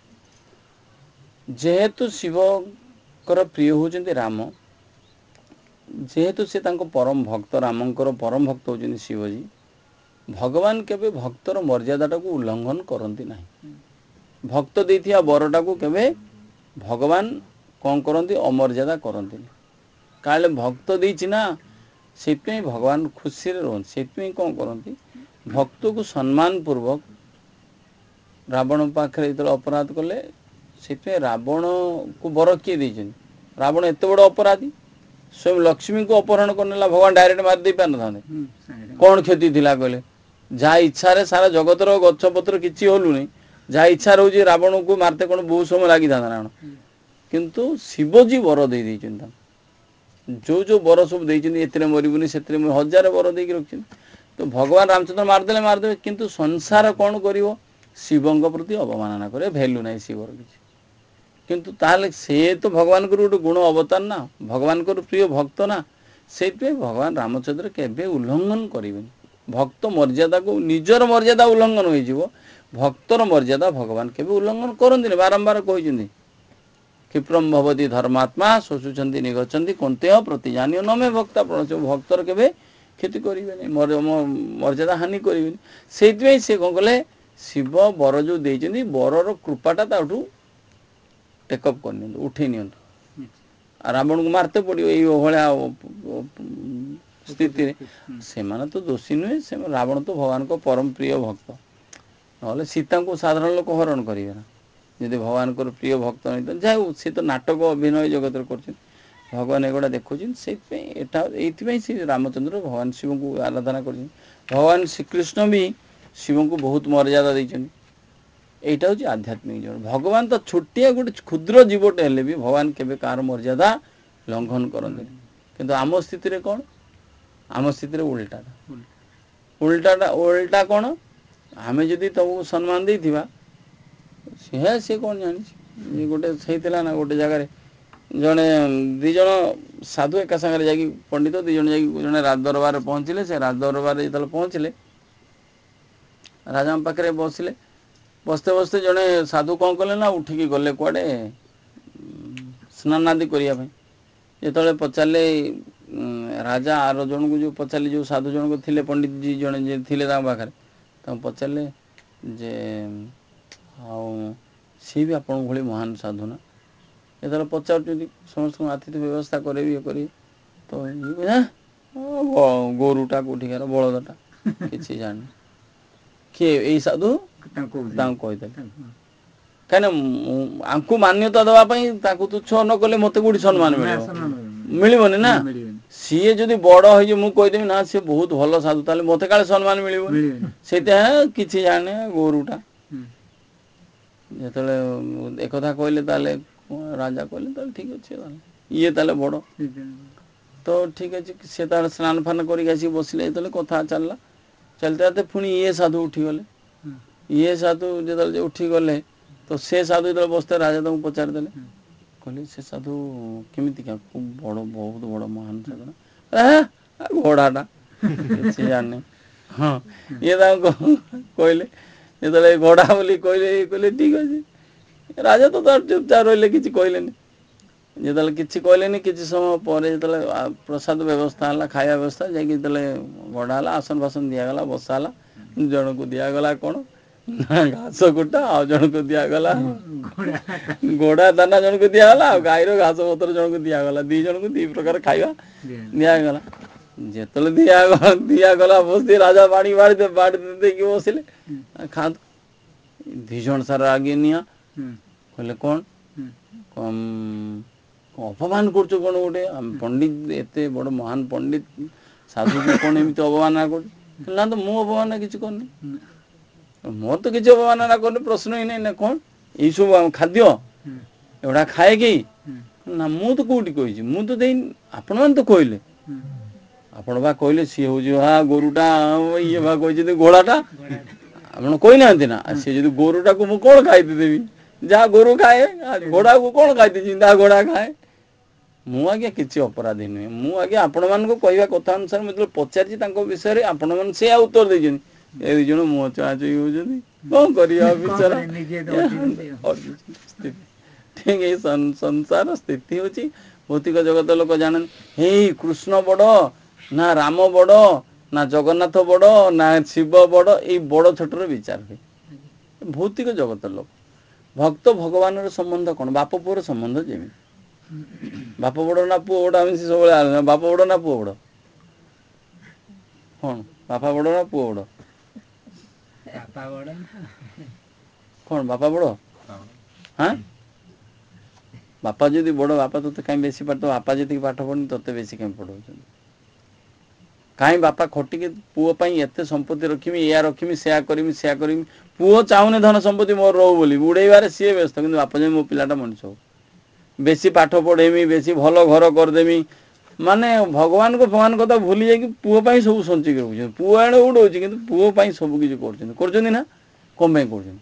जेहेतु शिव कर प्रिय होचंती राम जेहेतु से तांको परम भक्त रामंकर परम भक्त होचंती शिवजी भगवान केबे भक्तर मर्यादा को उल्लंघन करती ना भक्त देथिया बरटा को केबे भगवान कौन करती अमर्यादा करती काले भक्त देछि ना से भगवान खुशी रोहन से कौन करती भक्त को सम्मान पूर्वक रावण पाखे जो अपराध कले से रावण को बर किए देछन रावण एत बड़ अपराधी स्वयं लक्ष्मी को अपहरण करनेला भगवान डायरेक्ट मार दे पार न कौन क्षति थिला कहले जहाँ इच्छा रे सारा जगतर गछपत्र किसी हलु नहीं जहाँ इच्छा रोचे रावण को मारते कौन बहुत समय लगी था रावण किंतु शिवजी वर दे देछन जो जो बर सब देते मरबुनि से हजार बर दे रखी तो भगवान रामचंद्र मारदे मारदे किंतु संसार कौन कर शिवों प्रति अवमानना करे भैल्यू ना शिवर किसी किंतु ताले से तो भगवान को गोटे गुण अवतार ना भगवान को प्रिय भक्त ना से भगवान रामचंद्र केबे उल्लंघन करें भक्त मर्यादा को निजर मर्यादा उल्लंघन हो भक्तर मर्यादा भगवान केबे उल्लंघन करते बारंबार कहते क्षिप्रम भवती धर्मात्मा शोषुंट निगछन्ति कौंतेय प्रतिजानीय न मे भक्ता प्रणश भक्तर केबे क्षति करेंगे मर्यादा हानि करेंगे से से कौन कले शिव बर जो देते बरर कृपाटा ताठू टेकअप कर उठे नि रावण को मारते पड़ो ये स्थिति से तो दोषी नुहे से रावण तो भगवान को परम प्रिय भक्त ना सीता को साधारण लोक हरण करेंगे ना जदि भगवान को प्रिय भक्त नहीं तो जाए सी तो नाटक अभिनय जगत कर भगवान एगुड़ा देखुं से से रामचंद्र भगवान शिव को आराधना कर भगवान श्रीकृष्ण भी शिव को बहुत मर्यादा देते यहीटा हूँ आध्यात्मिक जीवन भगवान तो छोटिया गोटे क्षुद्र जीवटे हेले भी भगवान केबे कार मर्यादा लंघन करते किंतु आम स्थिति कौन आम स्थिति उल्टा उल्टा उल्टा कौन आम जदि तुमको सम्मान दे सी सी कौन जानी गोटे सही ना गोटे जगार जड़े दिज साधु एका सागर जा पंडित दिज जड़े राज दरबार पहुँचले से राज दरबार जो पहुँचले राजा पाखे बसले बसते बसते जड़े साधु कौन कले ना उठिकी गले कुआडे स्नान आदि करने जो पचारे राजा आर जन को जो पचारे जो साधु जन को थे पंडित जी जड़े थे पाखे पचारे जे हाँ सी भी आपण भाई महान साधु ना ये पचार समस्त आतिथ्य व्यवस्था करे ये करी तो गोरुटा कौटिकार बलदटा कि जान किए यही साधु कहीदे कहीं आंकु मान्यता दवाई तुच्छ न कले मत कौटी सम्मान मिल मिलबनी ना सीए जदि बड़ हो मुझे कहीदेवी ना सी बहुत भल साधु ताले मत काले सम्मान मिल से कि जाने गोरुटा जो एक कहले राजा कहले ठीक अच्छे ये ताले बड़ तो ठीक अच्छे सी स्नान फान कर बसले जो कथा चलला चलते चलते पुणी ये साधु उठीगले ये साधु जो उठी गले ତ ସେ ସାଧୁ ଯେତେବେଳେ ବସିଥିଲେ ରାଜା ତାଙ୍କୁ ପଚାରିଦେଲେ, କହିଲେ ସେ ସାଧୁ କେମିତିକା, ଖୁବ୍ ବଡ଼, ବହୁତ ବଡ଼ ମହାନ ସାଧୁ ନା? ଘୋଡ଼ାଟା କିଛି ଜାଣିନି। ହଁ, ଇଏ ତାଙ୍କୁ କହିଲେ, ଯେତେବେଳେ ଘୋଡ଼ା ବୋଲି କହିଲେ, ଇଏ କହିଲେ ଠିକ୍ ଅଛି। ରାଜା ତ ତାର ଚୁପଚାପ ରହିଲେ, କିଛି କହିଲେନି। ଯେତେବେଳେ କିଛି କହିଲେନି, କିଛି ସମୟ ପରେ ଯେତେବେଳେ ପ୍ରସାଦ ବ୍ୟବସ୍ଥା ହେଲା, ଖାଇବା ବ୍ୟବସ୍ଥା, ଯାଇକି ଯେତେବେଳେ ଗଢ଼ା ହେଲା, ଆସନ ଫାସନ ଦିଆଗଲା, ବସା ହେଲା, ଜଣକୁ ଦିଆଗଲା କ'ଣ ନା ଘାସ କୁଟା, ଆଉ ଜଣକୁ ଦିଆଗଲା ଘୋଡ଼ା ଦାନା, ଜଣକୁ ଦିଆଗଲା, ଆଉ ଗାଈର ଘାସ ପତ୍ର ଜଣକୁ ଦିଆଗଲା। ଦି ଜଣଙ୍କୁ ଦି ପ୍ରକାର ଖାଇବା ଦିଆଗଲା। ଯେତେବେଳେ ଦିଆଗଲା ଦିଆଗଲା ବସି ରାଜା ପାଣି ବାଡ଼ି ବାଡ଼ି ଦେଇକି ବସିଲେ, ଖାଆନ୍ତୁ। ଦି ଜଣ ସାର ଆଗେ ନିଆଁ କହିଲେ, କ'ଣ ଅପମାନ କରୁଛ କ'ଣ? ଗୋଟେ ପଣ୍ଡିତ, ଏତେ ବଡ଼ ମହାନ ପଣ୍ଡିତ ସାଧୁକୁ କ'ଣ ଏମିତି ଅବମାନନା କରୁଛୁ? ନା ତ ମୁଁ ଅବମାନନା କିଛି କରିନି, ମୋର ତ କିଛି ଅବମାନନା କରିନି, ପ୍ରଶ୍ନ ହିଁ ନାହିଁ। ନା କ'ଣ ଏଇସବୁ ଖାଦ୍ୟ ଏଗୁଡ଼ା ଖାଏ କି? ନା ମୁଁ ତ କୋଉଠି କହିଛି, ମୁଁ ତ ଦେଇନି, ଆପଣମାନେ ତ କହିଲେ। ଆପଣ ବା କହିଲେ ସିଏ ହେଉଛି ହା ଗୋରୁଟା, ଇଏ ବା କହିଛନ୍ତି ଘୋଡ଼ାଟା, ଆପଣ କହିନାହାନ୍ତି ନା? ସିଏ ଯଦି ଗୋରୁଟାକୁ ମୁଁ କ'ଣ ଖାଇତେ ଦେବି? ଯାହା ଗୋରୁ ଖାଏ, ଘୋଡ଼ାକୁ କ'ଣ ଖାଇତେ ଯିବି? ଯାହା ଘୋଡ଼ା ଖାଏ। ମୁଁ ଆଜ୍ଞା କିଛି ଅପରାଧୀ ନୁହେଁ। ମୁଁ ଆଜ୍ଞା ଆପଣମାନଙ୍କୁ କହିବା କଥା ଅନୁସାରେ ମୁଁ ଯେତେବେଳେ ପଚାରିଛି ତାଙ୍କ ବିଷୟରେ, ଆପଣମାନେ ସେ ଆଉ ଉତ୍ତର ଦେଇଛନ୍ତି। ଏ ଦୁଇ ଜଣ ମୁହଁ ଚାହାଁଚି ହେଉଛନ୍ତି, କ'ଣ କରିବା ବିଚାରା। ଠିକ୍ ଏଇ ସଂସାର ସ୍ଥିତି ହେଉଛି, ଭୌତିକ ଜଗତ ଲୋକ ଜାଣନ୍ତି ଏଇ କୃଷ୍ଣ ବଡ଼ ନା ରାମ ବଡ଼, ନା ଜଗନ୍ନାଥ ବଡ଼, ନା ଶିବ ବଡ଼, ଏଇ ବଡ଼ ଛୋଟର ବିଚାର ହୁଏ ଭୌତିକ ଜଗତ ଲୋକ। ଭକ୍ତ ଭଗବାନର ସମ୍ବନ୍ଧ କ'ଣ? ବାପ ପୁଅର ସମ୍ବନ୍ଧ ଯେମିତି। ବାପ ବଡ଼ ନା ପୁଅ ବଡ଼, ଆମେ ସେ ସବୁବେଳେ ଆଲୋଚନା, ବାପ ବଡ଼ ନା ପୁଅ ବଡ଼? କ'ଣ ବାପା ବଡ଼ ନା ପୁଅ ବଡ଼? କ'ଣ ବାପା ବଡ଼? ହାଁ, ବାପା ଯଦି ବଡ଼, ବାପା ତୋତେ କାହିଁ ବେଶୀ ପାଠ, ବାପା ଯେତିକି ପାଠ ପଢ଼ୁନି ତୋତେ ବେଶୀ କାହିଁ ପଢ଼ଉଛନ୍ତି? କାହିଁ ବାପା ଖଟିକି ପୁଅ ପାଇଁ ଏତେ ସମ୍ପତ୍ତି ରଖିମି, ଏଇଆ ରଖିମି, ସେୟା କରିମି, ସେୟା କରିମି। ପୁଅ ଚାହୁଁନି ଧନ ସମ୍ପତ୍ତି ମୋର ରହୁ ବୋଲି, ଉଡ଼େଇବାରେ ସିଏ ବ୍ୟସ୍ତ, କିନ୍ତୁ ବାପା ଚାହୁଁଛି ମୋ ପିଲାଟା ମଣିଷ ହଉ, ବେଶୀ ପାଠ ପଢ଼େଇମି, ବେଶୀ ଭଲ ଘର କରିଦେମି। ମାନେ ଭଗବାନଙ୍କ ଭଗବାନ କଥା ଭୁଲି ଯାଇକି ପୁଅ ପାଇଁ ସବୁ ସଞ୍ଚିକି ରଖୁଛନ୍ତି। ପୁଅ ଏଣେ ଉଡ଼ଉଛି, କିନ୍ତୁ ପୁଅ ପାଇଁ ସବୁ କିଛି କରୁଛନ୍ତି। କରୁଛନ୍ତି ନା? କ'ଣ ପାଇଁ କରୁଛନ୍ତି?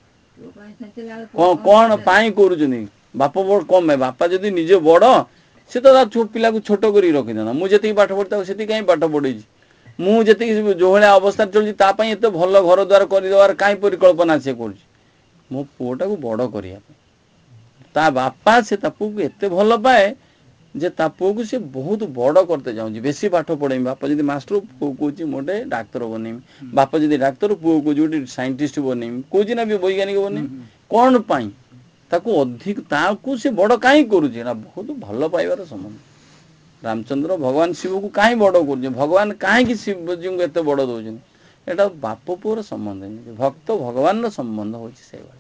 କ'ଣ କ'ଣ ପାଇଁ କରୁଛନ୍ତି? ବାପ ବଡ଼ କ'ଣ ପାଇଁ? ବାପା ଯଦି ନିଜେ ବଡ଼, ସେ ତ ତା ପିଲାକୁ ଛୋଟ କରିକି ରଖିଥାନ୍ତା। ମୁଁ ଯେତିକି ପାଠ ପଢ଼ି ତାକୁ ସେତିକି କାହିଁ ପାଠ ପଢ଼େଇଛି? ମୁଁ ଯେତିକି ଯେଉଁଭଳିଆ ଅବସ୍ଥାରେ ଚଳୁଛି ତା ପାଇଁ ଏତେ ଭଲ ଘର ଦ୍ୱାର କରିଦେବାର କାହିଁ ପରିକଳ୍ପନା ସେ କରୁଛି? ମୋ ପୁଅଟାକୁ ବଡ଼ କରିବା ପାଇଁ। ତା ବାପା ସେ ତା ପୁଅକୁ ଏତେ ଭଲ ପାଏ ଯେ ତା ପୁଅକୁ ସେ ବହୁତ ବଡ଼ କରତେ ଚାହୁଁଛି, ବେଶୀ ପାଠ ପଢ଼େଇମି। ବାପା ଯଦି ମାଷ୍ଟର, ପୁଅ କହୁଛି ମୁଁ ଗୋଟେ ଡାକ୍ତର ବନେଇମି। ବାପ ଯଦି ଡାକ୍ତର, ପୁଅ କହୁଛି ଗୋଟେ ସାଇଣ୍ଟିଷ୍ଟ ବନେଇମି, କହୁଛି ନା ବୈଜ୍ଞାନିକ ବନେଇମି। କ'ଣ ପାଇଁ? ତାକୁ ଅଧିକ, ତାକୁ ସେ ବଡ଼ କାହିଁ କରୁଛି? ନା ବହୁତ ଭଲ ପାଇବାର ସମ୍ବନ୍ଧ। ରାମଚନ୍ଦ୍ର ଭଗବାନ ଶିବକୁ କାହିଁ ବଡ଼ କରୁଛି? ଭଗବାନ କାହିଁକି ଶିବଜୀଙ୍କୁ ଏତେ ବଡ଼ ଦେଉଛନ୍ତି? ଏଇଟା ବାପ ପୁଅର ସମ୍ବନ୍ଧ ଏମିତି, ଭକ୍ତ ଭଗବାନର ସମ୍ବନ୍ଧ ହେଉଛି ସେଇଭଳି।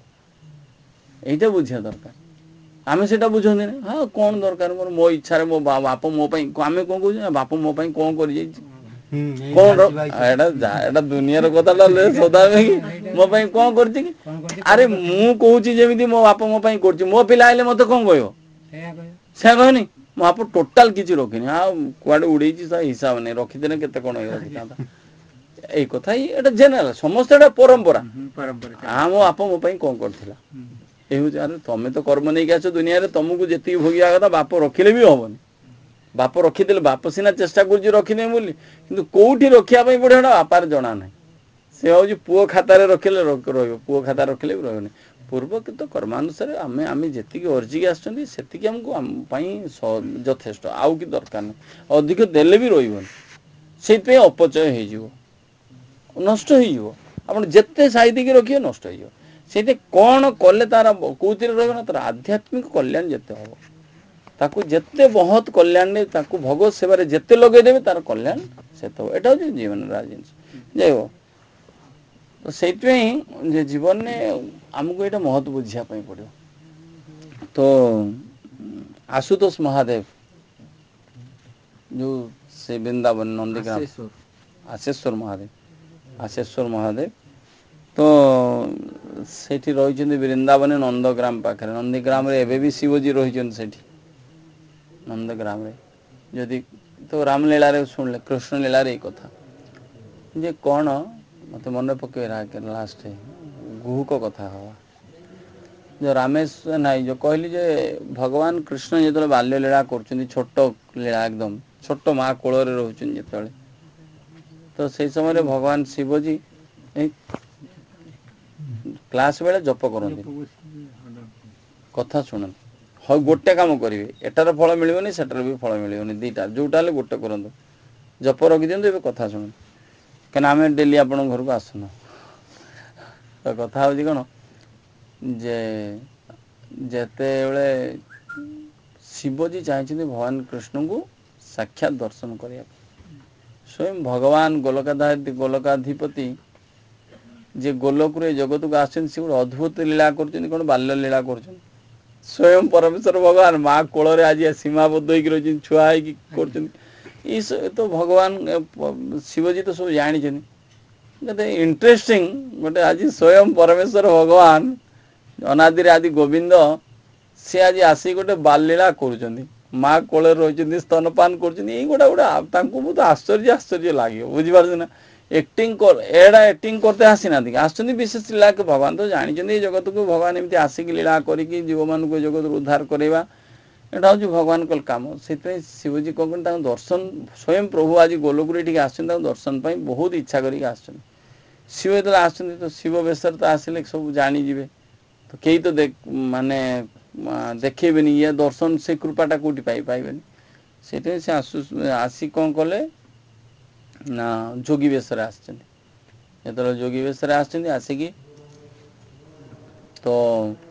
এইটা ବୁଝିବା ଦରକାର। ଆମେ ସେଇଟା ବୁଝନ୍ତି ନା, ହଁ କ'ଣ ଦରକାର ମୋର, ମୋ ଇଚ୍ଛାରେ ମୋ ବାପ ମୋ ପାଇଁ, ଆମେ କ'ଣ କହୁଛୁ ନା ବାପ ମୋ ପାଇଁ କ'ଣ କରିଯାଇଛି, କ'ଣ ଏଇଟା ଏଇଟା ଦୁନିଆର କଥାଟା ସଦା କି ମୋ ପାଇଁ କ'ଣ କରିଛି କି? ଆରେ ମୁଁ କହୁଛି ଯେମିତି ମୋ ବାପ ମୋ ପାଇଁ କରୁଛି, ମୋ ପିଲା ହେଲେ ମୋତେ କ'ଣ କହିବ? ସେୟା କହିନି। ମୋ ବାପ ଟୋଟାଲ କିଛି ରଖିନି, ଆଉ କୁଆଡ଼େ ଉଡ଼େଇଛି ତା ହିସାବ ନାହିଁ, ରଖିଦେଲେ କେତେ କ'ଣ ରଖିଥାନ୍ତା। ଏଇ କଥା ହିଁ ଏଇଟା ଜେନେରାଲ, ସମସ୍ତେ ଏଇଟା ପରମ୍ପରା। ଆ ମୋ ବାପ ମୋ ପାଇଁ କ'ଣ କରିଥିଲା, ଏ ହେଉଛି। ଆରେ ତମେ ତ କର୍ମ ନେଇକି ଆସ ଦୁନିଆରେ, ତମକୁ ଯେତିକି ଭୋଗିବା କଥା ବାପ ରଖିଲେ ବି ହବନି। ବାପ ରଖିଦେଲେ, ବାପ ସିନା ଚେଷ୍ଟା କରୁଛି ରଖିଦେବି ବୋଲି, କିନ୍ତୁ କୋଉଠି ରଖିବା ପାଇଁ ପଡ଼ିବ ସେଟା ବାପାର ଜଣା ନାହିଁ। ସେ ହେଉଛି ପୁଅ ଖାତାରେ ରଖିଲେ ରହିବ, ପୁଅ ଖାତାରେ ରଖିଲେ ବି ରହିବନି। ପୂର୍ବକୃତ କର୍ମାନୁସାରେ ଆମେ ଆମେ ଯେତିକି ଅର୍ଜିକି ଆସିଛନ୍ତି ସେତିକି ଆମକୁ ଆମ ପାଇଁ ଯଥେଷ୍ଟ, ଆଉ କି ଦରକାର ନାହିଁ। ଅଧିକ ଦେଲେ ବି ରହିବନି, ସେଇଥିପାଇଁ ଅପଚୟ ହେଇଯିବ, ନଷ୍ଟ ହେଇଯିବ। ଆପଣ ଯେତେ ସାଇତିକି ରଖିବେ ନଷ୍ଟ ହେଇଯିବ। ସେଇଠି କ'ଣ କଲେ ତାର କୋଉଥିରେ ରହିବ ନା, ତାର ଆଧ୍ୟାତ୍ମିକ କଲ୍ୟାଣ ଯେତେ ହେବ, ତାକୁ ଯେତେ ମହତ୍ କଲ୍ୟାଣରେ, ତାକୁ ଭଗବତ ସେବାରେ ଯେତେ ଲଗେଇଦେବେ ତାର କଲ୍ୟାଣ ସେତେ ହେବ। ଏଇଟା ହେଉଛି ଜୀବନର ଜିନିଷ। ଯାଇ ହବ ତ ସେଇଥିପାଇଁ ଯେ ଜୀବନରେ ଆମକୁ ଏଇଟା ମହତ୍ ବୁଝିବା ପାଇଁ ପଡ଼ିବ। ତ ଆଶୁତୋଷ ମହାଦେବ ଯେଉଁ ସେ ବୃନ୍ଦାବନ ନନ୍ଦୀଗ୍ରାମ, ଆଶେଶ୍ୱର ମହାଦେବ, ଆଶେଶ୍ୱର ମହାଦେବ ତ ସେଇଠି ରହିଛନ୍ତି ବୃନ୍ଦାବନୀ ନନ୍ଦଗ୍ରାମ ପାଖରେ। ନନ୍ଦୀଗ୍ରାମରେ ଏବେ ବି ଶିବଜୀ ରହିଛନ୍ତି ସେଠି ନନ୍ଦଗ୍ରାମରେ। ଯଦି ତ ରାମଲୀଳାରେ ଶୁଣିଲେ, କୃଷ୍ଣ ଲୀଳାରେ ଏଇ କଥା ଯେ କ'ଣ ମୋତେ ମନେ ପକେଇଲା ଲାଷ୍ଟ ଗୁହୁକ କଥା ହବା जो रामेश नाई जो कहली जे भगवान कृष्ण जो बाल्य लीला कर छोट लीला एकदम छोट माँ कोल रोचन जो तो से समय भगवान शिवजी क्लास बेले जप करते कथा शुण हाँ गोटे कम करेंगे एटार फल मिलनी सेटार भी फल मिलनी दीटा जोटा गोटे करूँ जप रखी दिखाते ए कथा शुणु कहीं आम डेली आप घर को आसुना तो कथा हूँ कौन जे जेते शिवजी चाहिए भगवान कृष्ण को साक्षात दर्शन करने स्वयं भगवान गोलका गोलकाधिपति जे गोलोक जगत को आस गोटे अद्भुत लीला कर कौन बाल्य लीला कर स्वयं परमेश्वर भगवान माँ कोल आज सीमाबद्ध हो छुआ कर तो भगवान शिवजी तो सब जानी गोटे इंटरेस्टिंग गोटे आज स्वयं परमेश्वर भगवान अनादि आदि गोविंद सी आज आसी गोटे बाललीला कर माँ कोल रही स्तनपान कर गोटा गोटा बहुत आश्चर्य आश्चर्य लगे बुझीपार ना एक्टिंग कर एडा एक्टिंग करते आसी ना आस विशेष लीला के भगवान तो जानी जगत को भगवान एमती आसिक लीला करी जीव मान को जगत उद्धार करवा एटा हूँ भगवान को कम से शिवजी कौन दर्शन स्वयं प्रभु आज गोलोक आस दर्शन पर बहुत इच्छा करी आस शिव जो आस तो शिव बेसर तो आसिले सब जानीजे तो कई तो देख माने देखेबे ये दर्शन से कृपाटा कौटी पाई पाइबे से आसु आसी कौन कले ना जोगी बेसर आसो जोगी बेसर आसिकी तो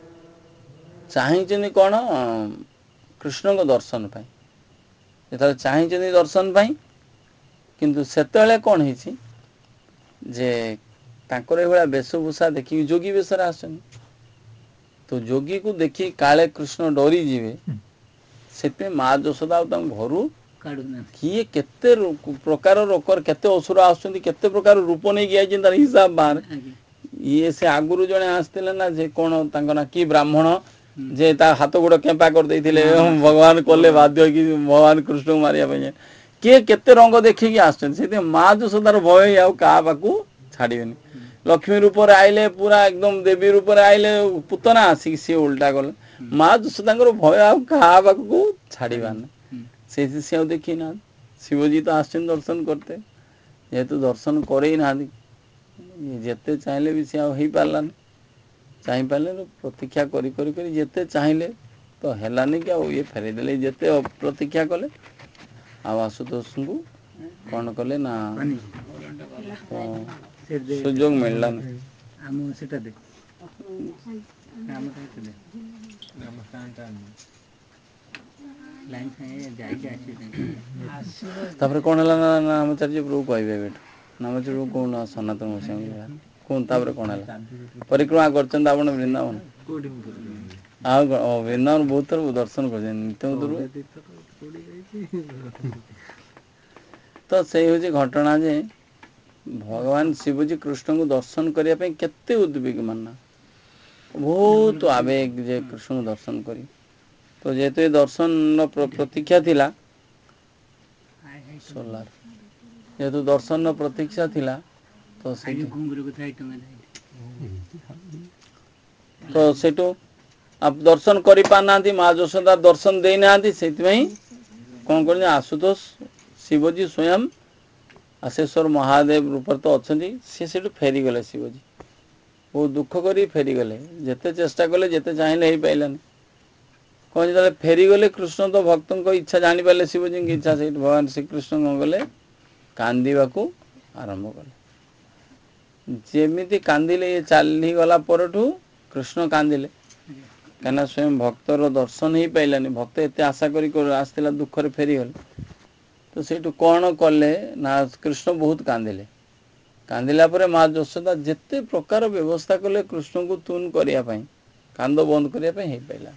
चाहिए कौन कृष्ण को दर्शन पाई जो चाहिए दर्शन पाई किंतु सेतले कौन है जे तांकर ये वेशभूषा देखिए जोगी बेसर आस तो जोगी को देखी काले कृष्ण डरी जीवे से माँ यशोदा घर किए केते प्रकार रोकर केते असुर आसुच्च केते प्रकार रूप नहीं गया तार हिसाब बाहर ये से आगुरु जड़े आसते ना जे कौन ना कि ब्राह्मण जे ता हाथ गोड़ केंपा कर देथिले भगवान कले बाध्य कि भगवान कृष्ण को मारिया किए केते रंग देखिकी आसुच्च माँ यशोदार भय आउ क्या पाकू छाड़बेनि लक्ष्मी रूप आइले पूरा एकदम देवी रूप आइले पुतना आसिक सी उल्टा गले माँ यशोदा भय आउ क्या पाकू छाड़बान से सी देखी ना शिवजी तो आसन दर्शन करते जेहेतु दर्शन करे ना जिते चाहिए भी सी हो पारानी चाह पारे प्रतीक्षा करी करी करी जिते चाहिए तो हेलानी कि ये फेरीदे जिते प्रतीक्षा कले आशुतोष को कौन कले ना सुजोग मिललानी कौन है ना नामचार्य प्रभु कहे नामचार्य प्रभु कौन सनातन गोस्वामी कौन तापर कौन है परिक्रमा कर वृंदावन वृंदावन बहुत थर दर्शन कर नित्य तो से हूँ घटना जे भगवान शिवजी कृष्ण को दर्शन करने केते उद्विग मानना बहुत आवेग जे कृष्ण को दर्शन करी तो जेहेतु दर्शन प्रतीक्षा थिला सोलार जेहेतु दर्शन प्रतीक्षा थिला तो तो सेटू आप दर्शन करि पाना माँ यशोदा दर्शन दे ना कौन कर आशुतोष शिवजी स्वयं आशेश्वर महादेव रूप तो अच्छा सी से फेरी गले शिवजी बहुत दुख कर फेरी गले जिते चेष्टा कले जिते चाहिए हो पारानी कौन जो फेरी गले कृष्ण तो भक्तों को इच्छा जानी पारे शिवजी की इच्छा से भगवान श्रीकृष्ण कौन गले कांदा को आरंभ कले जमी कांदिले ये चली गला कृष्ण कांदिले कहीं स्वयं भक्तर दर्शन हो पारानी भक्त एत आशा कर आसला दुखरे फेरी गले तो से कौन कले ना कृष्ण बहुत कांदिले कांदिला परे माँ यशोदा जिते प्रकार व्यवस्था कले कृष्ण को तुन करने कांद बंद करने हो पारा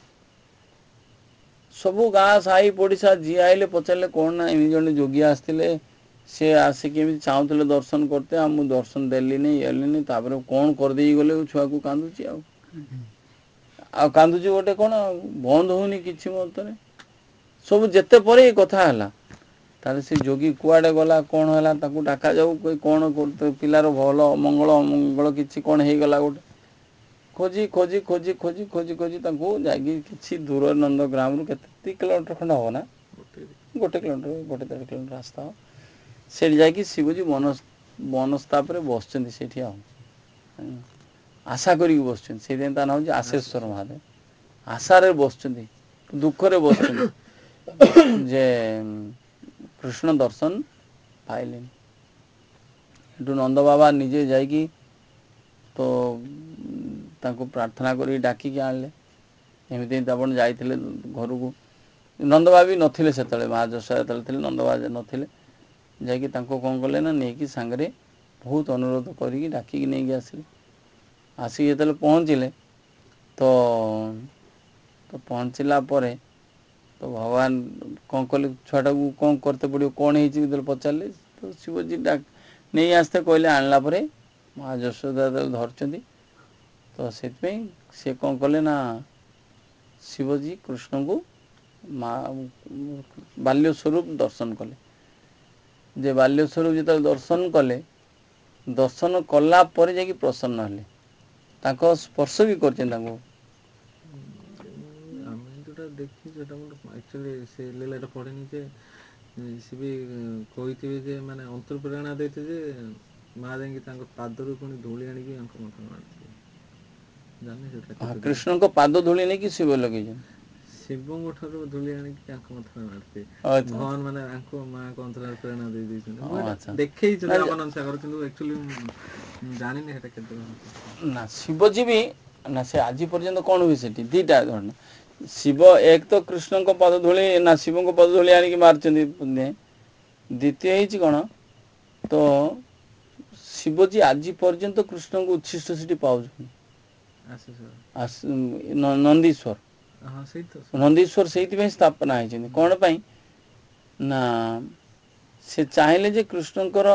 सबू गाँ साई पड़िशा जी आइले पचारे कौन ना एम जन जोगी आसते सी आसिक चाहूले दर्शन करते आ मुझे दर्शन देली ये तापर कौन कर दे गले छुआ को कांदुची आ कांदुची गोटे कौन बंद होनी किसी मतरे सब जिते पर ये कथा है ताले से जोगी कुआडे गला कौन है डाका जाऊ कोई कौन पिलार भल मंगल अमंगल किसी कौन हो गला गोटे ଖୋଜି ଖୋଜି ଖୋଜି ଖୋଜି ଖୋଜି ଖୋଜି ତାଙ୍କୁ ଯାଇକି କିଛି ଦୂର ନନ୍ଦଗ୍ରାମରୁ କେତେ ଦୁଇ କିଲୋମିଟର ଖଣ୍ଡେ ହେବ ନା, ଗୋଟେ କିଲୋମିଟର ଗୋଟେ ଦେଢ଼ କିଲୋମିଟର ରାସ୍ତା ହେବ। ସେଠି ଯାଇକି ଶିବଜୀ ମନ ମନସ୍ତାପରେ ବସିଛନ୍ତି ସେଇଠି ଆଉ ଆଶା କରିକି ବସୁଛନ୍ତି। ସେଇଥିପାଇଁ ତା ନାଁ ହେଉଛି ଆଶେଶ୍ୱର ମହାଦେବ। ଆଶାରେ ବସୁଛନ୍ତି, ଦୁଃଖରେ ବସୁଛନ୍ତି ଯେ କୃଷ୍ଣ ଦର୍ଶନ ପାଇଲେନି। ସେଠୁ ନନ୍ଦ ବାବା ନିଜେ ଯାଇକି ତ ତାଙ୍କୁ ପ୍ରାର୍ଥନା କରିକି ଡାକିକି ଆଣିଲେ। ଏମିତି ଆପଣ ଯାଇଥିଲେ ଘରକୁ, ନନ୍ଦବାବା ବି ନଥିଲେ ସେତେବେଳେ, ମା ଯଶୋଦା ଯେତେବେଳେ ଥିଲେ ନନ୍ଦବାବା ନଥିଲେ। ଯାଇକି ତାଙ୍କୁ କ'ଣ କଲେ ନା ନେଇକି ସାଙ୍ଗରେ ବହୁତ ଅନୁରୋଧ କରିକି ଡାକିକି ନେଇକି ଆସିଲେ। ଆସିକି ଯେତେବେଳେ ପହଞ୍ଚିଲେ ତ ତ ପହଞ୍ଚିଲା ପରେ ତ ଭଗବାନ କ'ଣ କଲେ, ଛୁଆଟାକୁ କ'ଣ କରତେ ପଡ଼ିବ, କ'ଣ ହେଇଛି ଯେତେବେଳେ ପଚାରିଲେ ତ ଶିବଜୀ ଡାକ ନେଇ ଆସିତେ କହିଲେ। ଆଣିଲା ପରେ ମା ଯଶୋଦା ଯେତେବେଳେ ଧରିଛନ୍ତି ତ ସେଥିପାଇଁ ସେ କ'ଣ କଲେ ନା ଶିବଜୀ କୃଷ୍ଣଙ୍କୁ ମା ବାଲ୍ୟ ସ୍ୱରୂପ ଦର୍ଶନ କଲେ। ଯେ ବାଲ୍ୟ ସ୍ୱରୂପ ଯେତେବେଳେ ଦର୍ଶନ କଲେ, ଦର୍ଶନ କଲା ପରେ ଯାଇକି ପ୍ରସନ୍ନ ହେଲେ। ତାଙ୍କ ସ୍ପର୍ଶ ବି କରିଛନ୍ତି ତାଙ୍କୁ। ଆମେ ଯେଉଁଟା ଦେଖିଛୁ ସେଟା ମୋର ଆକ୍ଚୁଆଲି ସେ ଲୀଳାଟା ପଢ଼ିନି ଯେ ସେ ବି କହିଥିବେ ଯେ ମାନେ ଅନ୍ତର୍ପ୍ରେରଣା ଦେଇଥିବେ ଯେ ମା ଯାଇକି ତାଙ୍କ ପାଦରୁ ପୁଣି ଧୂଳି ଆଣିକି ଆଙ୍କ ମଥାରେ ମାରିଥିଲେ। ଜାଣିନି ସେଟା କେତେ ଦୂର। କୃଷ୍ଣଙ୍କ ପାଦ ଧୂଳି ନେଇକି ଶିବ ଲଗେଇଛନ୍ତି। ଶିବଙ୍କ ଠାରୁ ଧୂଳି ଆଣିକି ଆଙ୍କ ମଥାରେ ମାରିଥିଲେ। ଆଚ୍ଛା ଭଗବାନ ମାନେ ଆଙ୍କ ମାଆଙ୍କ ଅନ୍ତରରେ ପ୍ରେରଣା ଦେଇ ଦେଇଛନ୍ତି। ମୁଁ ଏଇଟା ଆଚ୍ଛା ଦେଖେଇଛି ନା ରାମାନନ୍ଦ ସାଗର, କିନ୍ତୁ ଆକ୍ଚୁଆଲି ମୁଁ ଜାଣିନି ସେଟା କେତେ ଦୂର। ନା ଶିବଜୀ ବି ନା ସେ ଆଜି ପର୍ଯ୍ୟନ୍ତ କ'ଣ ହୁଏ ସେଠି ଦୁଇଟା ଧରଣ। ଶିବ ଏକ ତ କୃଷ୍ଣଙ୍କ ପଦ ଧୂଳି ନା ଶିବଙ୍କ ପଦ ଧୂଳି ଆଣିକି ମାରିଛନ୍ତି। ଦ୍ୱିତୀୟ ହେଇଛି କ'ଣ ତ ଶିବଜୀ ଆଜି ପର୍ଯ୍ୟନ୍ତ କୃଷ୍ଣଙ୍କୁ ଉଚ୍ଛିଷ୍ଟ ସେଠି ପାଉଛନ୍ତି। ନନ୍ଦୀଶ୍ୱର ହଁ ସେଇ ତ ନନ୍ଦୀଶ୍ୱର ସେଇଥିପାଇଁ ସ୍ଥାପନା ହେଇଛନ୍ତି। କ'ଣ ପାଇଁ ନା ସେ ଚାହିଁଲେ ଯେ କୃଷ୍ଣଙ୍କର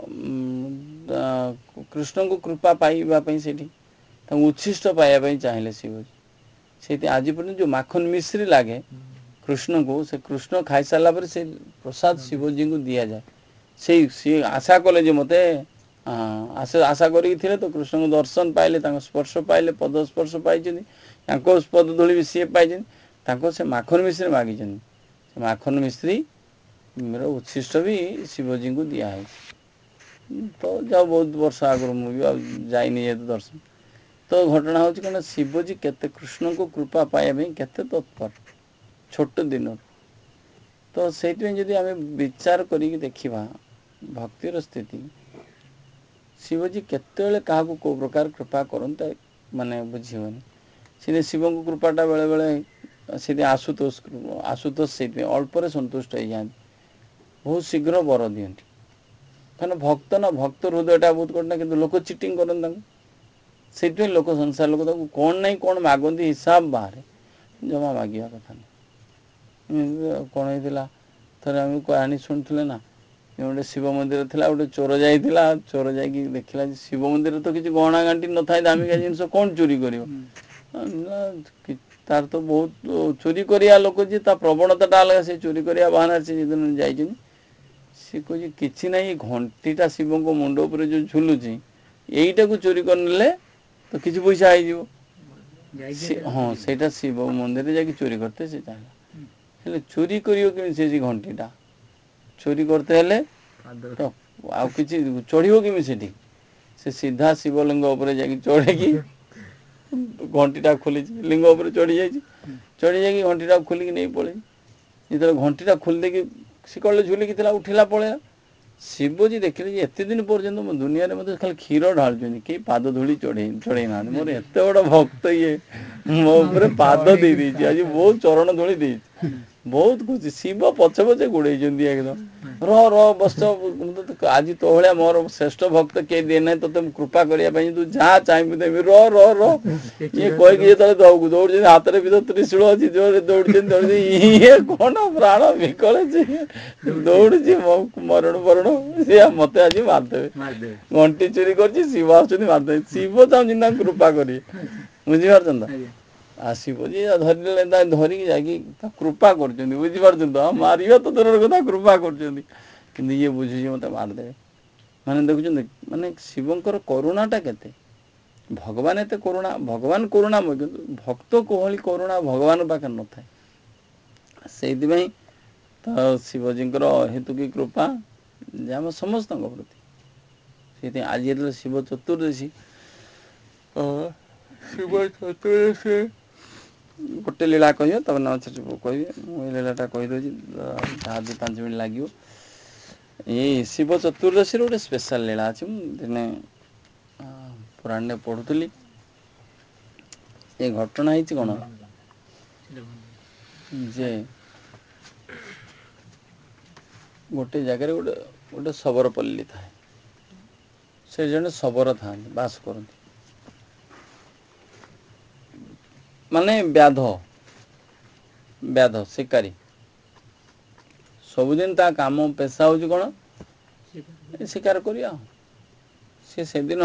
କୃଷ୍ଣଙ୍କୁ କୃପା ପାଇବା ପାଇଁ ସେଠି ତାଙ୍କୁ ଉଚ୍ଛିଷ୍ଟ ପାଇବା ପାଇଁ ଚାହିଁଲେ ଶିବଜୀ। ସେଇଠି ଆଜି ପର୍ଯ୍ୟନ୍ତ ଯେଉଁ ମାଖନ ମିଶ୍ରି ଲାଗେ କୃଷ୍ଣଙ୍କୁ, ସେ କୃଷ୍ଣ ଖାଇସାରିଲା ପରେ ସେ ପ୍ରସାଦ ଶିବଜୀଙ୍କୁ ଦିଆଯାଏ। ସେଇ ସିଏ ଆଶା କଲେ ଯେ ମୋତେ ଆଶା ଆଶା କରିକି ଥିଲେ ତ କୃଷ୍ଣଙ୍କୁ ଦର୍ଶନ ପାଇଲେ, ତାଙ୍କ ସ୍ପର୍ଶ ପାଇଲେ, ପଦ ସ୍ପର୍ଶ ପାଇଛନ୍ତି, ତାଙ୍କ ପଦ ଧୂଳି ବି ସିଏ ପାଇଛନ୍ତି। ତାଙ୍କୁ ସେ ମାଖନ ମିଶ୍ରି ମାଗିଛନ୍ତି। ସେ ମାଖନ ମିଶ୍ରି ର ଉଚ୍ଛିଷ୍ଟ ବି ଶିବଜୀଙ୍କୁ ଦିଆହେଇଛି। ତ ଯାଉ ବହୁତ ବର୍ଷ ଆଗରୁ, ମୁଁ ବି ଆଉ ଯାଇନି ଯେହେତୁ ଦର୍ଶନ। ତ ଘଟଣା ହେଉଛି କ'ଣ, ଶିବଜୀ କେତେ କୃଷ୍ଣଙ୍କୁ କୃପା ପାଇବା ପାଇଁ କେତେ ତତ୍ପର ଛୋଟ ଦିନରୁ। ତ ସେଇଥିପାଇଁ ଯଦି ଆମେ ବିଚାର କରିକି ଦେଖିବା ଭକ୍ତିର ସ୍ଥିତି, ଶିବଜୀ କେତେବେଳେ କାହାକୁ କେଉଁ ପ୍ରକାର କୃପା କରନ୍ତେ ମାନେ ବୁଝିବନି। ସେ ଶିବଙ୍କ କୃପାଟା ବେଳେବେଳେ ସେଥିପାଇଁ ଆଶୁତୋଷ ଆଶୁତୋଷ ସେଇଥିପାଇଁ ଅଳ୍ପରେ ସନ୍ତୁଷ୍ଟ ହେଇଯାଆନ୍ତି, ବହୁତ ଶୀଘ୍ର ବର ଦିଅନ୍ତି। କାରଣ ଭକ୍ତ ନା, ଭକ୍ତ ହୃଦୟଟା ବହୁତ କଠିନ, କିନ୍ତୁ ଲୋକ ଚିଟିଂ କରନ୍ତି ତାଙ୍କୁ। ସେଇଥିପାଇଁ ଲୋକ ସଂସାର ଲୋକ ତାକୁ କ'ଣ ନାହିଁ କ'ଣ ମାଗନ୍ତି ହିସାବ ବାହାରେ, ଜମା ମାଗିବା କଥା ନାହିଁ। କ'ଣ ହେଇଥିଲା ଥରେ ଆମେ କାହାଣୀ ଶୁଣିଥିଲେ ନା, ଗୋଟେ ଶିବ ମନ୍ଦିର ଥିଲା, ଗୋଟେ ଚୋର ଯାଇଥିଲା। ଚୋର ଯାଇକି ଦେଖିଲା ଯେ ଶିବ ମନ୍ଦିରରେ ତ କିଛି ଗହଣା ଗାଣ୍ଠି ନଥାଏ, ଦାମିକା ଜିନିଷ କ'ଣ ଚୋରି କରିବ। ତାର ତ ବହୁତ ଚୋରି କରିବା ଲୋକ ଯିଏ, ତା ପ୍ରବଣତାଟା ଅଲଗା। ସେ ଚୋରି କରିବା ବାହାନାରେ ସେ ଯେଦିନ ଯାଇଛନ୍ତି, ସେ କହୁଛି କିଛି ନାହିଁ, ଘଣ୍ଟିଟା ଶିବଙ୍କ ମୁଣ୍ଡ ଉପରେ ଯେଉଁ ଝୁଲୁଛି, ଏଇଟାକୁ ଚୋରି କରିନେଲେ ତ କିଛି ପଇସା ହେଇଯିବ। ହଁ, ସେଇଟା ଶିବ ମନ୍ଦିରରେ ଯାଇକି ଚୋରି କରିତେ ସେ ଚାହିଁଲା। ହେଲେ ଚୋରି କରିବ କେମିତି ସେ ଘଣ୍ଟିଟା? ଚୋରି କରିତେ ହେଲେ ତ ଆଉ କିଛି ଚଢ଼ିବ କେମିତି ସେଠି? ସେ ସିଧା ଶିବଲିଙ୍ଗ ଉପରେ ଯାଇକି ଚଢ଼େଇକି ଘଣ୍ଟିଟା ଖୋଲିଛି, ଲିଙ୍ଗ ଉପରେ ଚଢ଼ି ଯାଇଛି। ଚଢ଼ି ଯାଇକି ଘଣ୍ଟିଟା ଖୋଲିକି ନେଇ ପଳେଇଛି। ଯେତେବେଳେ ଘଣ୍ଟିଟା ଖୋଲି ଦେଇକି ଶିକଳରେ ଝୁଲିକି ଥିଲା, ଉଠିଲା ପଳେଇଲା। ଶିବଜୀ ଦେଖିଲେ ଯେ ଏତେ ଦିନ ପର୍ଯ୍ୟନ୍ତ ମୋ ଦୁନିଆରେ ମୋତେ ଖାଲି କ୍ଷୀର ଢାଳୁଛନ୍ତି, କେହି ପାଦ ଧୂଳି ଚଢ଼େଇ ଚଢ଼େଇ ନାହାନ୍ତି। ମୋର ଏତେ ବଡ଼ ଭକ୍ତ ଇଏ ମୋ ଉପରେ ପାଦ ଦେଇ ଦେଇଛି, ଆଜି ବହୁତ ଚରଣ ଧୂଳି ଦେଇଛି। ବହୁତ ଖୁସି। ଶିବ ପଛେ ପଛେ ଗୋଡ଼େଇଛନ୍ତି ଏକଦମ, ର ର ବତ୍ସ, ଆଜି ତୋ ଭଳିଆ ମୋର ଶ୍ରେଷ୍ଠ ଭକ୍ତ କେହି ଦିଏ ନାହିଁ, ତୋତେ କୃପା କରିବା ପାଇଁ ତୁ ଯାହା ଚାହିଁବୁ ଦେବି, ର ର ର ଇଏ କହିକି ଯେତେବେଳେ ଦୌଡୁଛନ୍ତି, ହାତରେ ବି ତ ତ୍ରିଶୂଳ ଅଛି, ଜୋରରେ ଦୌଡୁଛନ୍ତି ଦୌଡୁଛନ୍ତି। ଇଏ କ'ଣ ପ୍ରାଣ ବିକଳୁଛି, ଦୌଡୁଛି ମରଣ ବରଣ, ସିଏ ମତେ ଆଜି ମାରିଦେବେ। ଘଣ୍ଟି ଚୋରି କରିଛି, ଶିବ ଆସୁଛନ୍ତି ମାରିଦେବେ। ଶିବ ଚାହୁଁଛନ୍ତି ତାଙ୍କୁ କୃପା କରିବେ, ବୁଝିପାରୁଛନ୍ତି ତ? ଆଉ ଶିବଜୀ ଧରିଲେ, ଧରିକି ଯାଇକି ତା କୃପା କରୁଛନ୍ତି, ବୁଝିପାରୁଛନ୍ତି ତ? ମାରିବା ତ ଦୂରର କଥା, କୃପା କରୁଛନ୍ତି। କିନ୍ତୁ ଇଏ ବୁଝୁଛି ମତେ ମାରିଦେବେ। ମାନେ ଦେଖୁଛନ୍ତି, ମାନେ ଶିବଙ୍କର କରୁଣାଟା କେତେ। ଭଗବାନ ଏତେ କରୁଣା, ଭଗବାନ କରୁଣା କିନ୍ତୁ ଭକ୍ତ କୋହଳି କରୁଣା ଭଗବାନ ପାଖରେ ନଥାଏ। ସେଇଥିପାଇଁ ତ ଶିବଜୀଙ୍କର ହେତୁକି କୃପା ଯେ ଆମ ସମସ୍ତଙ୍କ ପ୍ରତି। ସେଇଥିପାଇଁ ଆଜି ଯେତେବେଳେ ଶିବ ଚତୁର୍ଦ୍ଦଶୀ, ଶିବ ଚତୁର୍ଦଶୀ ଗୋଟେ ଲୀଳା କହିବ, ତବେ ନ କହିବି। ମୁଁ ଏ ଲୀଳାଟା କହିଦେଉଛି, ଯାହା ଦୁଇ ପାଞ୍ଚ ମିନିଟ୍ ଲାଗିବ। ଏଇ ଶିବ ଚତୁର୍ଦ୍ଦଶୀର ଗୋଟେ ସ୍ପେଶାଲ ଲୀଳା ଅଛି। ମୁଁ ଦିନେ ପୁରାଣରେ ପଢ଼ୁଥିଲି। ଏ ଘଟଣା ହେଇଛି କ'ଣ ଯେ ଗୋଟେ ଜାଗାରେ ଗୋଟେ ଗୋଟେ ଶବରପଲ୍ଲୀ ଥାଏ। ସେ ଜଣେ ଶବର ଥାଆନ୍ତି, ବାସ କରନ୍ତି। ମାନେ ବ୍ୟାଧ ବ୍ୟାଧ ଶିକାରୀ। ସବୁଦିନ ତା କାମ ପେଶା ହେଉଛି କ'ଣ? ଶିକାର କରିବା। ସେ ସେଦିନ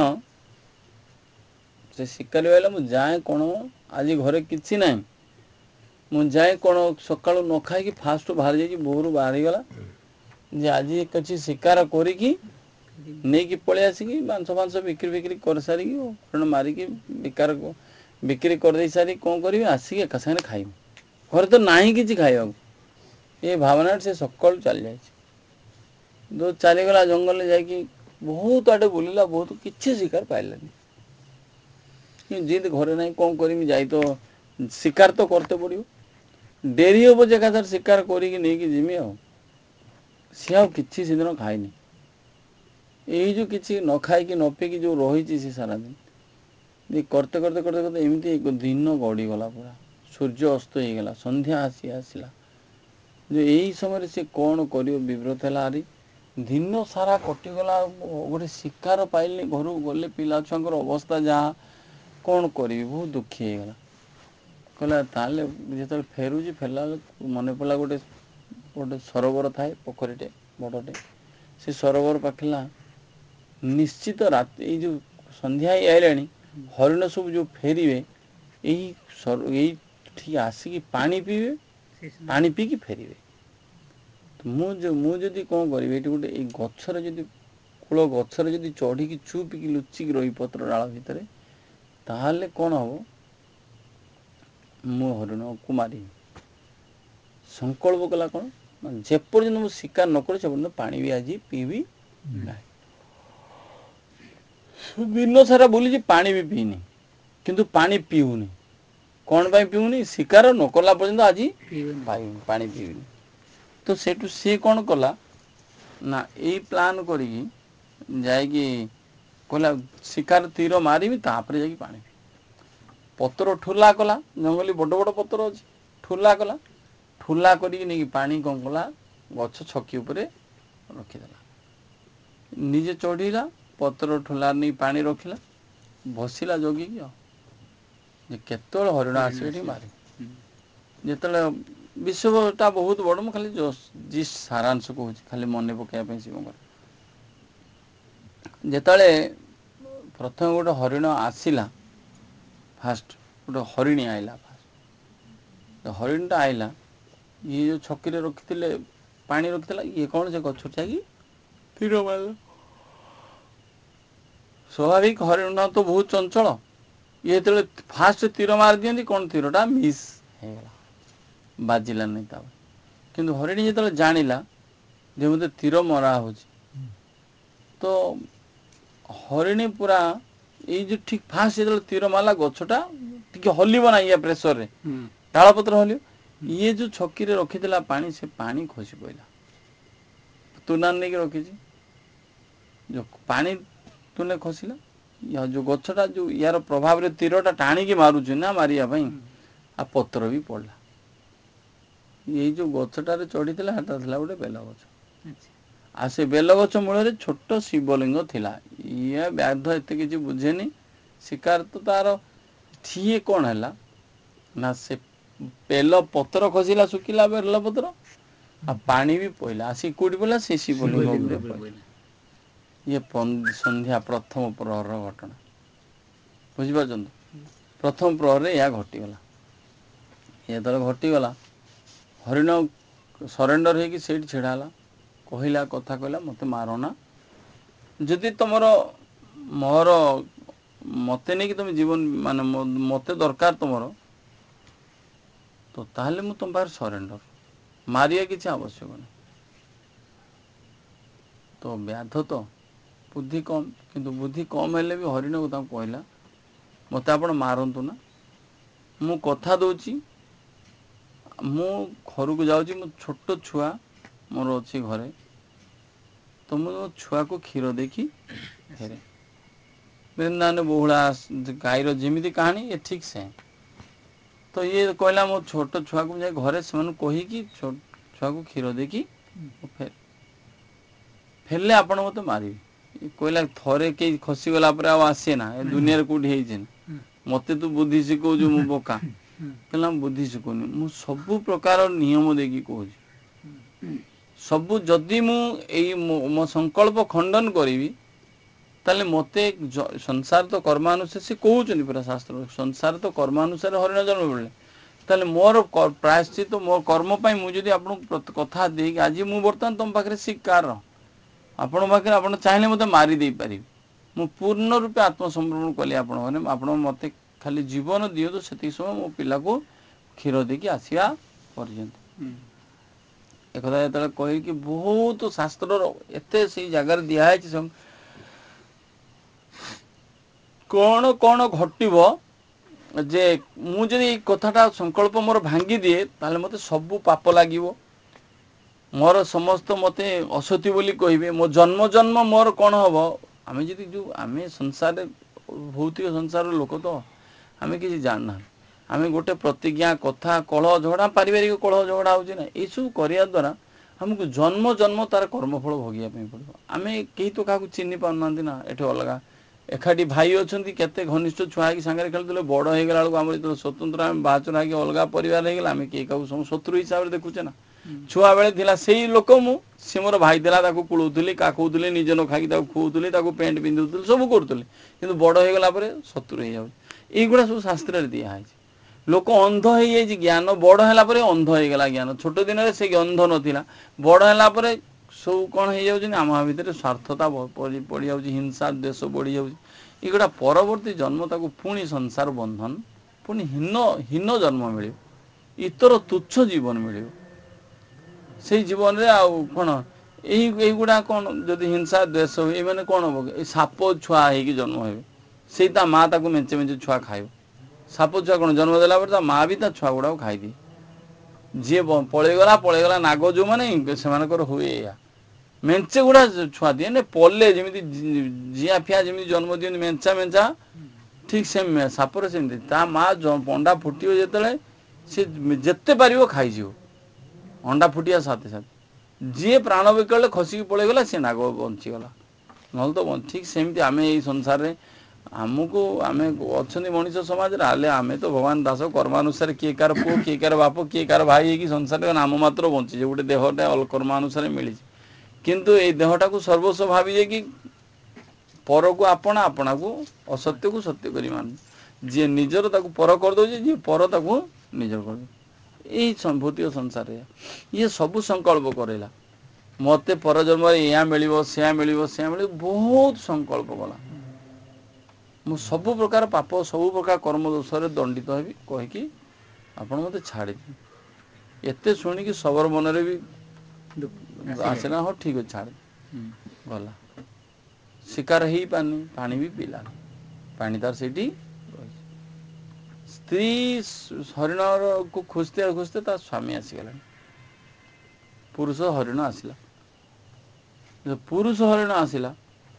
ସେ ଶିକାରୀ କହିଲା, ମୁଁ ଯାଏ କ'ଣ ଆଜି ଘରେ କିଛି ନାହିଁ, ମୁଁ ଯାଏ କ'ଣ ସକାଳୁ ନ ଖାଇକି ଫାଷ୍ଟ ବାହାରି ଯାଇଛି, ଭୋରୁ ବାହାରିଗଲା ଯେ ଆଜି କିଛି ଶିକାର କରିକି ନେଇକି ପଳେଇ ଆସିକି ମାଂସ ଫାଂସ ବିକ୍ରି ଫିକ୍ରି କରିସାରିକି, ହରିଣ ମାରିକି ବିକାର ବିକ୍ରି କରିଦେଇ ସାରି କ'ଣ କରିବି, ଆସିକି ଏକା ସାଙ୍ଗରେ ଖାଇବି। ଘରେ ତ ନାହିଁ କିଛି ଖାଇବାକୁ। ଏ ଭାବନାରେ ସେ ସକାଳୁ ଚାଲି ଯାଇଛି। ଯେଉଁ ଚାଲିଗଲା ଜଙ୍ଗଲରେ ଯାଇକି ବହୁତ ଆଡ଼େ ବୁଲିଲା, ବହୁତ କିଛି ଶିକାର ପାଇଲାନି। ଯେମିତି ଘରେ ନାହିଁ, କ'ଣ କରିବି, ଯାଇ ତ ଶିକାର ତ କରତେ ପଡ଼ିବ। ଡେରି ହବ ଯେ ଏକାଥରେ ଶିକାର କରିକି ନେଇକି ଯିମି ଆଉ। ସିଏ ଆଉ କିଛି ସେଦିନ ଖାଇନି। ଏଇ ଯେଉଁ କିଛି ନ ଖାଇକି ନ ପିଇକି ଯେଉଁ ରହିଛି ସେ ସାରାଦିନ, କରତେ କରତେ କରତେ କରତେ ଏମିତି ଦିନ ଗଡ଼ିଗଲା। ପୁରା ସୂର୍ଯ୍ୟ ଅସ୍ତ ହେଇଗଲା, ସନ୍ଧ୍ୟା ଆସି ଆସିଲା। ଯେ ଏଇ ସମୟରେ ସେ କ'ଣ କରିବ ବିବ୍ରତ ହେଲା। ଆରି ଦିନ ସାରା କଟିଗଲା, ଗୋଟେ ଶିକାର ପାଇଲି, ଘରକୁ ଗଲେ ପିଲା ଛୁଆଙ୍କର ଅବସ୍ଥା ଯାହା, କ'ଣ କରିବି, ବହୁତ ଦୁଃଖୀ ହେଇଗଲା। କହିଲା ତାହେଲେ ଯେତେବେଳେ ଫେରୁଛି, ଫେରିଲା ବେଳେ ମନେ ପଡ଼ିଲା ଗୋଟେ ଗୋଟେ ସରୋବର ଥାଏ, ପୋଖରୀଟେ ବଡ଼ଟେ। ସେ ସରୋବର ପାଖିଲା ନିଶ୍ଚିତ ରାତି, ଏଇ ଯେଉଁ ସନ୍ଧ୍ୟା ହେଇ ଆଇଲାଣି, ହରିଣ ସବୁ ଯେଉଁ ଫେରିବେ, ଏଇ ଏଇଠିକି ଆସିକି ପାଣି ପିଇବେ, ପାଣି ପିଇକି ଫେରିବେ। ମୁଁ ମୁଁ ଯଦି କ'ଣ କରିବି, ଏଇଠି ଗୋଟେ ଏଇ ଗଛରେ ଯଦି କୂଳ ଗଛରେ ଯଦି ଚଢ଼ିକି ଚୁପିକି ଲୁଚିକି ରହି ପତ୍ର ଡାଳ ଭିତରେ, ତାହେଲେ କ'ଣ ହେବ, ମୁଁ ହରିଣକୁ ମାରିବି। ସଂକଳ୍ପ କଲା କ'ଣ, ଯେପର୍ଯ୍ୟନ୍ତ ମୁଁ ଶିକାର ନ କରେ ସେପର୍ଯ୍ୟନ୍ତ ପାଣି ବି ଆଜି ପିଇବି ନାହିଁ। ଦିନ ସାରା ବୁଲିଛି, ପାଣି ବି ପିଇନି, କିନ୍ତୁ ପାଣି ପିଉନି। କ'ଣ ପାଇଁ ପିଉନି? ଶିକାର ନ କଲା ପର୍ଯ୍ୟନ୍ତ ଆଜି ପାଣି ପିଇବିନି। ତ ସେଇଠୁ ସିଏ କ'ଣ କଲା ନା, ଏଇ ପ୍ଲାନ୍ କରିକି ଯାଇକି କହିଲା ଶିକାର ତୀର ମାରିବି, ତାପରେ ଯାଇକି ପାଣି ପିଇବି। ପତ୍ର ଠୁଲା କଲା, ଜଙ୍ଗଲି ବଡ଼ ବଡ଼ ପତ୍ର ଅଛି, ଠୁଲା କଲା। ଠୁଲା କରିକି ନେଇକି ପାଣି କ'ଣ କଲା, ଗଛ ଛକି ଉପରେ ରଖିଦେଲା। ନିଜେ ଚଢ଼ିଲା, ପତ୍ର ଠୁଲା ନେଇ ପାଣି ରଖିଲା, ବସିଲା ଜଗିକି ଆଉ, ଯେ କେତେବେଳେ ହରିଣ ଆସିବେ ଏଠି ମାରିବି। ଯେତେବେଳେ ବିଷୟଟା ବହୁତ ବଡ଼, ମୁଁ ଖାଲି ଜିଷ୍ଟ ସାରାଂଶ କହୁଛି, ଖାଲି ମନେ ପକାଇବା ପାଇଁ ଶିବଙ୍କର। ଯେତେବେଳେ ପ୍ରଥମେ ଗୋଟେ ହରିଣ ଆସିଲା, ଫାଷ୍ଟ ଗୋଟେ ହରିଣୀ ଆଇଲା। ଫାଷ୍ଟ ହରିଣଟା ଆଇଲା, ଇଏ ଯେଉଁ ଛକିରେ ରଖିଥିଲେ ପାଣି ରଖିଥିଲା, ଇଏ କ'ଣ ସେ ଗଛ ଛାଇକି ତୀର ମାରିଲା। ସ୍ୱାଭାବିକ, ହରିଣ ତ ବହୁତ ଚଞ୍ଚଳ। ଇଏ ଯେତେବେଳେ ଫାଷ୍ଟ ତୀର ମାରି ଦିଅନ୍ତି, କ'ଣ ତୀରଟା ମିସ୍ ହେଇଗଲା, ବାଜିଲାନି ତାପରେ। କିନ୍ତୁ ହରିଣୀ ଯେତେବେଳେ ଜାଣିଲା ଯେ ମୋତେ ତୀର ମରା ହେଉଛି, ତ ହରିଣୀ ପୁରା ଏଇ ଯେଉଁ ଠିକ୍ ଫାଷ୍ଟ ଯେତେବେଳେ ତୀର ମାରିଲା, ଗଛଟା ଟିକେ ହଲିବ ନା, ଇଏ ପ୍ରେସରରେ ଡାଳପତ୍ର ହଲିବ। ଇଏ ଯେଉଁ ଛକିରେ ରଖିଥିଲା ପାଣି, ସେ ପାଣି ଖସି ପଡ଼ିଲା। ତୁନାରେ ନେଇକି ରଖିଛି, ଯେଉଁ ପାଣି ତୁନେ ଖସିଲା, ଯେଉଁ ଗଛଟା ଯେଉଁ ୟାର ପ୍ରଭାବରେ ତୀରଟା ଟାଣିକି ମାରୁଛି ନା ମାରିବା ପାଇଁ, ଆଉ ପତ୍ର ବି ପଡ଼ିଲା। ଏଇ ଯେଉଁ ଗଛଟାରେ ଚଢ଼ିଥିଲା, ସେଟା ଥିଲା ଗୋଟେ ବେଲଗଛ। ଆଉ ସେ ବେଲଗଛ ମୂଳରେ ଛୋଟ ଶିବଲିଙ୍ଗ ଥିଲା। ଇଏ ବ୍ୟାଧ ଏତେ କିଛି ବୁଝେନି, ଶିକାର ତ ତାର। ସିଏ କ'ଣ ହେଲା ନା, ସେ ବେଲ ପତ୍ର ଖସିଲା, ଶୁଖିଲା ବେଲ ପତ୍ର, ଆଉ ପାଣି ବି ପଇଲା। ଆସିକି କେଉଁଠି ପଡ଼ିଲା? ସେ ଶିବଲିଙ୍ଗ ଉପରେ ପଡ଼ିଲା। ଇଏ ସନ୍ଧ୍ୟା ପ୍ରଥମ ପ୍ରହରର ଘଟଣା, ବୁଝିପାରୁଛନ୍ତି? ପ୍ରଥମ ପ୍ରହରରେ ଏହା ଘଟିଗଲା। ଯେତେବେଳେ ଘଟିଗଲା, ହରିଣ ସରେଣ୍ଡର ହେଇକି ସେଇଠି ଛିଡ଼ା ହେଲା। କହିଲା, କଥା କହିଲା, ମୋତେ ମାରନା। ଯଦି ତୁମର ମୋର ମୋତେ ନେଇକି ତୁମେ ଜୀବନ ମାନେ ମୋତେ ଦରକାର ତୁମର, ତ ତାହେଲେ ମୁଁ ତୁମ ପାଖରେ ସରେଣ୍ଡର, ମାରିବା କିଛି ଆବଶ୍ୟକ ନାହିଁ। ତ ବ୍ୟାଧ ତ ବୁଦ୍ଧି କମ୍, କିନ୍ତୁ ବୁଦ୍ଧି କମ୍ ହେଲେ ବି ହରିଣକୁ ତାଙ୍କୁ କହିଲା ମୋତେ ଆପଣ ମାରନ୍ତୁ ନା, ମୁଁ କଥା ଦେଉଛି ମୁଁ ଘରକୁ ଯାଉଛି, ମୋ ଛୋଟ ଛୁଆ ମୋର ଅଛି ଘରେ, ତ ମୁଁ ମୋ ଛୁଆକୁ କ୍ଷୀର ଦେଇକି ଫେରେ। ବୃନ୍ଦାବନ ବହୁଳା ଗାଈର ଯେମିତି କାହାଣୀ ଏ ଠିକ୍ ସେ। ତ ଇଏ କହିଲା ମୋ ଛୋଟ ଛୁଆକୁ ଯାଇ ଘରେ ସେମାନଙ୍କୁ କହିକି ଛୁଆକୁ କ୍ଷୀର ଦେଇକି ଫେରେ, ଫେରିଲେ ଆପଣ ମୋତେ ମାରିବେ। କହିଲା ଥରେ କେହି ଖସିଗଲା ପରେ ଆଉ ଆସେ ନା, ଏ ଦୁନିଆରେ କେଉଁଠି ହେଇଛି ନା, ମୋତେ ତୁ ବୁଦ୍ଧି ଶିଖଉଛୁ ମୁଁ ବୋକା। କହିଲା ମୁଁ ବୁଦ୍ଧି ଶିଖୁନି, ମୁଁ ସବୁ ପ୍ରକାର ନିୟମ ଦେଇକି କହୁଛି। ସବୁ ଯଦି ମୁଁ ଏଇ ମୋ ସଂକଳ୍ପ ଖଣ୍ଡନ କରିବି, ତାହେଲେ ମୋତେ ସଂସାର ତ କର୍ମାନୁସାରେ ସେ କହୁଛନ୍ତି ପୁରା ଶାସ୍ତ୍ର, ସଂସାର ତ କର୍ମାନୁସାରେ ହରିଣ ଜନ୍ମ ମିଳିଲେ, ତାହେଲେ ମୋର ପ୍ରାୟଶ୍ଚିତ ମୋ କର୍ମ ପାଇଁ ମୁଁ ଯଦି ଆପଣଙ୍କୁ କଥା ଦେଇକି ଆଜି ମୁଁ ବର୍ତ୍ତମାନ ତୁମ ପାଖରେ ଶିକାର, ଆପଣଙ୍କ ପାଖରେ ଆପଣ ଚାହିଁଲେ ମୋତେ ମାରି ଦେଇପାରିବେ, ମୁଁ ପୂର୍ଣ୍ଣ ରୂପେ ଆତ୍ମସମର୍ପଣ କଲି ଆପଣଙ୍କ ଘରେ, ଆପଣ ମୋତେ ଖାଲି ଜୀବନ ଦିଅନ୍ତୁ, ସେତିକି ସମୟ ମୋ ପିଲାକୁ କ୍ଷୀର ଦେଇକି ଆସିବା ପର୍ଯ୍ୟନ୍ତ। ଏକଥା ଯେତେବେଳେ କହିକି ବହୁତ ଶାସ୍ତ୍ରର ଏତେ ସେଇ ଜାଗାରେ ଦିଆହେଇଛି, କ'ଣ କ'ଣ ଘଟିବ ଯେ ମୁଁ ଯଦି ଏଇ କଥାଟା ସଂକଳ୍ପ ମୋର ଭାଙ୍ଗି ଦିଏ, ତାହେଲେ ମୋତେ ସବୁ ପାପ ଲାଗିବ, ମୋର ସମସ୍ତ ମୋତେ ଅସତୀ ବୋଲି କହିବେ, ମୋ ଜନ୍ମ ଜନ୍ମ ମୋର କ'ଣ ହେବ। ଆମେ ଯଦି ଯେଉଁ ଆମେ ସଂସାରରେ ଭୌତିକ ସଂସାରର ଲୋକ ତ ଆମେ କିଛି ଜାଣିନାହାନ୍ତି, ଆମେ ଗୋଟେ ପ୍ରତିଜ୍ଞା କଥା କଳହ ଝଗଡ଼ା, ପାରିବାରିକ କଳହ ଝଗଡ଼ା ହେଉଛି ନା, ଏଇସବୁ କରିବା ଦ୍ୱାରା ଆମକୁ ଜନ୍ମ ଜନ୍ମ ତାର କର୍ମଫଳ ଭୋଗିବା ପାଇଁ ପଡ଼ିବ। ଆମେ କେହି ତ କାହାକୁ ଚିହ୍ନି ପାରୁନାହାନ୍ତି ନା, ଏଠି ଅଲଗା ଏକାଠି ଭାଇ ଅଛନ୍ତି, କେତେ ଘନିଷ୍ଠ ଛୁଆ ହେଇକି ସାଙ୍ଗରେ ଖେଳୁଥିଲେ, ବଡ଼ ହେଇଗଲା ବେଳକୁ ଆମର ଯେତେବେଳେ ସ୍ୱତନ୍ତ୍ର ଆମେ ବାହାଚୁରା ହେଇକି ଅଲଗା ପରିବାର ହେଇଗଲା, ଆମେ କେହି କାହାକୁ ସବୁ ଶତ୍ରୁ ହିସାବରେ ଦେଖୁଛେ ନା। ଛୁଆ ବେଳେ ଥିଲା ସେଇ ଲୋକ ମୁଁ, ସେ ମୋର ଭାଇ ଥିଲା, ତାକୁ କୁଳଉଥିଲି, କାଖଉଥିଲି, ନିଜେ ନ ଖାଇକି ତାକୁ ଖୁଉଥିଲି, ତାକୁ ପ୍ୟାଣ୍ଟ ପିନ୍ଧୁଥିଲି, ସବୁ କରୁଥିଲି, କିନ୍ତୁ ବଡ଼ ହେଇଗଲା ପରେ ଶତ୍ରୁ ହେଇଯାଉଛି। ଏଇଗୁଡ଼ା ସବୁ ଶାସ୍ତ୍ରରେ ଦିଆହେଇଛି। ଲୋକ ଅନ୍ଧ ହେଇଯାଇଛି, ଜ୍ଞାନ ବଡ଼ ହେଲା ପରେ ଅନ୍ଧ ହେଇଗଲା ଜ୍ଞାନ, ଛୋଟ ଦିନରେ ସେ ଅନ୍ଧ ନଥିଲା, ବଡ଼ ହେଲା ପରେ ସବୁ କ'ଣ ହେଇଯାଉଛନ୍ତି, ଆମ ଭିତରେ ସ୍ୱାର୍ଥତା ପଡ଼ିଯାଉଛି, ହିଂସା ଦ୍ୱେଷ ବଢ଼ିଯାଉଛି। ଏଗୁଡ଼ା ପରବର୍ତ୍ତୀ ଜନ୍ମ ତାକୁ ପୁଣି ସଂସାର ବନ୍ଧନ, ପୁଣି ହୀନ ହୀନ ଜନ୍ମ ମିଳିବ, ଇତର ତୁଚ୍ଛ ଜୀବନ ମିଳିବ। ସେଇ ଜୀବନରେ ଆଉ କ'ଣ ଏଇ ଏଇଗୁଡ଼ା କ'ଣ ଯଦି ହିଂସା ଦ୍ୱେଷ ହୁଏ, ଏମାନେ କ'ଣ ହବ, ଏଇ ସାପ ଛୁଆ ହେଇକି ଜନ୍ମ ହେବେ, ସେଇ ତା ମା ତାକୁ ମେଞ୍ଚେ ମେଞ୍ଚେ ଛୁଆ ଖାଇବ। ସାପ ଛୁଆ କ'ଣ ଜନ୍ମ ଦେଲା ପରେ ତା ମା ବି ତା ଛୁଆ ଗୁଡ଼ାକୁ ଖାଇଦିଏ। ଯିଏ ପଳେଇଗଲା ପଳେଇଗଲା ନାଗ ଯେଉଁମାନେ ସେମାନଙ୍କର ହୁଏ ଏଇଆ, ମେଞ୍ଚେ ଗୁଡ଼ା ଛୁଆ ଦିଏ, ପଲେ ଯେମିତି ଜିଆ ଫିଆ ଯେମିତି ଜନ୍ମ ଦିଅନ୍ତି ମେଞ୍ଚା ମେଞ୍ଚା, ଠିକ୍ ସେ ସାପରେ ସେମିତି ତା ମା ଅଣ୍ଡା ଫୁଟିବ ଯେତେବେଳେ ସେ ଯେତେ ପାରିବ ଖାଇଯିବ, ଅଣ୍ଡା ଫୁଟିବା ସାଥେ ସାଥେ ଯିଏ ପ୍ରାଣ ବିକଳରେ ଖସିକି ପଳେଇଗଲା ସେ ନାଗ ବଞ୍ଚିଗଲା, ନହେଲେ ତ ଠିକ୍ ସେମିତି ଆମେ ଏଇ ସଂସାରରେ ଆମକୁ ଆମେ ଅଛନ୍ତି ମଣିଷ ସମାଜରେ, ହେଲେ ଆମେ ତ ଭଗବାନ ଦାସ କର୍ମାନୁସାରେ କିଏ କାହାର ପୁଅ, କିଏ କାହାର ବାପ, କିଏ କାହାର ଭାଇ ହେଇକି ସଂସାରରେ ନାମ ମାତ୍ର ବଞ୍ଚିଛେ, ଗୋଟେ ଦେହଟା କର୍ମାନୁସାରେ ମିଳିଛି, କିନ୍ତୁ ଏଇ ଦେହଟାକୁ ସର୍ବସ୍ୱ ଭାବି ଯାଇକି ପରକୁ ଆପଣା, ଆପଣାକୁ ଅସତ୍ୟକୁ ସତ୍ୟ କରି ମାନୁ, ଯିଏ ନିଜର ତାକୁ ପର କରିଦେଉଛି, ଯିଏ ପର ତାକୁ ନିଜର କରିଦେଉଛି। ଏଇ ଭୌତିକ ସଂସାରରେ ଇଏ ସବୁ ସଂକଳ୍ପ କରେଇଲା, ମୋତେ ପରଜନ୍ମରେ ଏଇଆ ମିଳିବ, ସେୟା ମିଳିବ, ସେୟା ମିଳିବ, ବହୁତ ସଂକଳ୍ପ କଲା। ମୁଁ ସବୁ ପ୍ରକାର ପାପ, ସବୁ ପ୍ରକାର କର୍ମ ଦୋଷରେ ଦଣ୍ଡିତ ହେବି କହିକି ଆପଣ ମୋତେ ଛାଡ଼ିଦିଅନ୍ତୁ। ଏତେ ଶୁଣିକି ସବର ମନରେ ବି ଆସିଲା, ହଉ ଠିକ୍ ଅଛି ଛାଡ଼, ଗଲା। ଶିକାର ହେଇପାରୁନି, ପାଣି ବି ପିଇଲାନି, ପାଣି ତାର ସେଇଠି ରହିଛି। ସ୍ତ୍ରୀ ହରିଣକୁ ଖୋଜତେ ଖୋଜତେ ତା ସ୍ୱାମୀ ଆସିଗଲାଣି, ପୁରୁଷ ହରିଣ ଆସିଲା। ପୁରୁଷ ହରିଣ ଆସିଲା,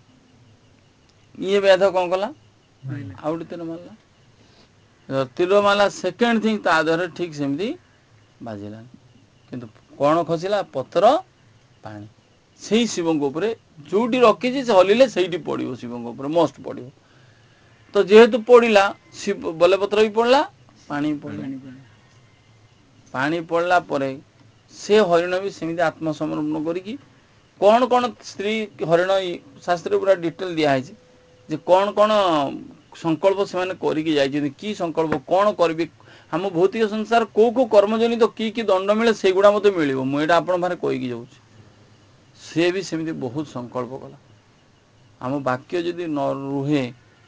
ଇଏ ବ୍ୟାଧ କ'ଣ କଲା, ଆଉ ଗୋଟେ ତୀର ମାରିଲା। ତୀର ମାରିଲା, ସେକେଣ୍ଡ ଥିଙ୍ଗ ତା ଦେହରେ ଠିକ୍ ସେମିତି ବାଜିଲାନି, କିନ୍ତୁ କ'ଣ ଖସିଲା, ପତ୍ର ପାଣି ସେଇ ଶିବଙ୍କ ଉପରେ ଯୋଉଠି ରଖିଛି, ସେ ହଲିଲେ ସେଇଠି ପଡ଼ିବ, ଶିବଙ୍କ ଉପରେ ମଷ୍ଟ ପଡ଼ିବ। ତ ଯେହେତୁ ପଡ଼ିଲା, ବେଲପତ୍ର ବି ପଡ଼ିଲା, ପାଣି ବି ପଡ଼ିଲା। ପାଣି ପଡ଼ିଲା ପରେ ସେ ହରିଣ ବି ସେମିତି ଆତ୍ମସମର୍ପଣ କରିକି କ'ଣ କ'ଣ ସ୍ତ୍ରୀ ହରିଣ ଶାସ୍ତ୍ରରେ ପୁରା ଡିଟେଲ ଦିଆହେଇଛି ଯେ କ'ଣ କ'ଣ ସଂକଳ୍ପ ସେମାନେ କରିକି ଯାଇଛନ୍ତି, କି ସଂକଳ୍ପ କ'ଣ କରିବେ, ଆମ ଭୌତିକ ସଂସାର କେଉଁ କେଉଁ କର୍ମଜନିତ କି କି ଦଣ୍ଡ ମିଳେ, ସେଇଗୁଡ଼ା ମୋତେ ମିଳିବ, ମୁଁ ଏଇଟା ଆପଣଙ୍କ ପାଖରେ କହିକି ଯାଉଛି। ସିଏ ବି ସେମିତି ବହୁତ ସଂକଳ୍ପ କଲା। ଆମ ବାକ୍ୟ ଯଦି ନ ରୁହେ,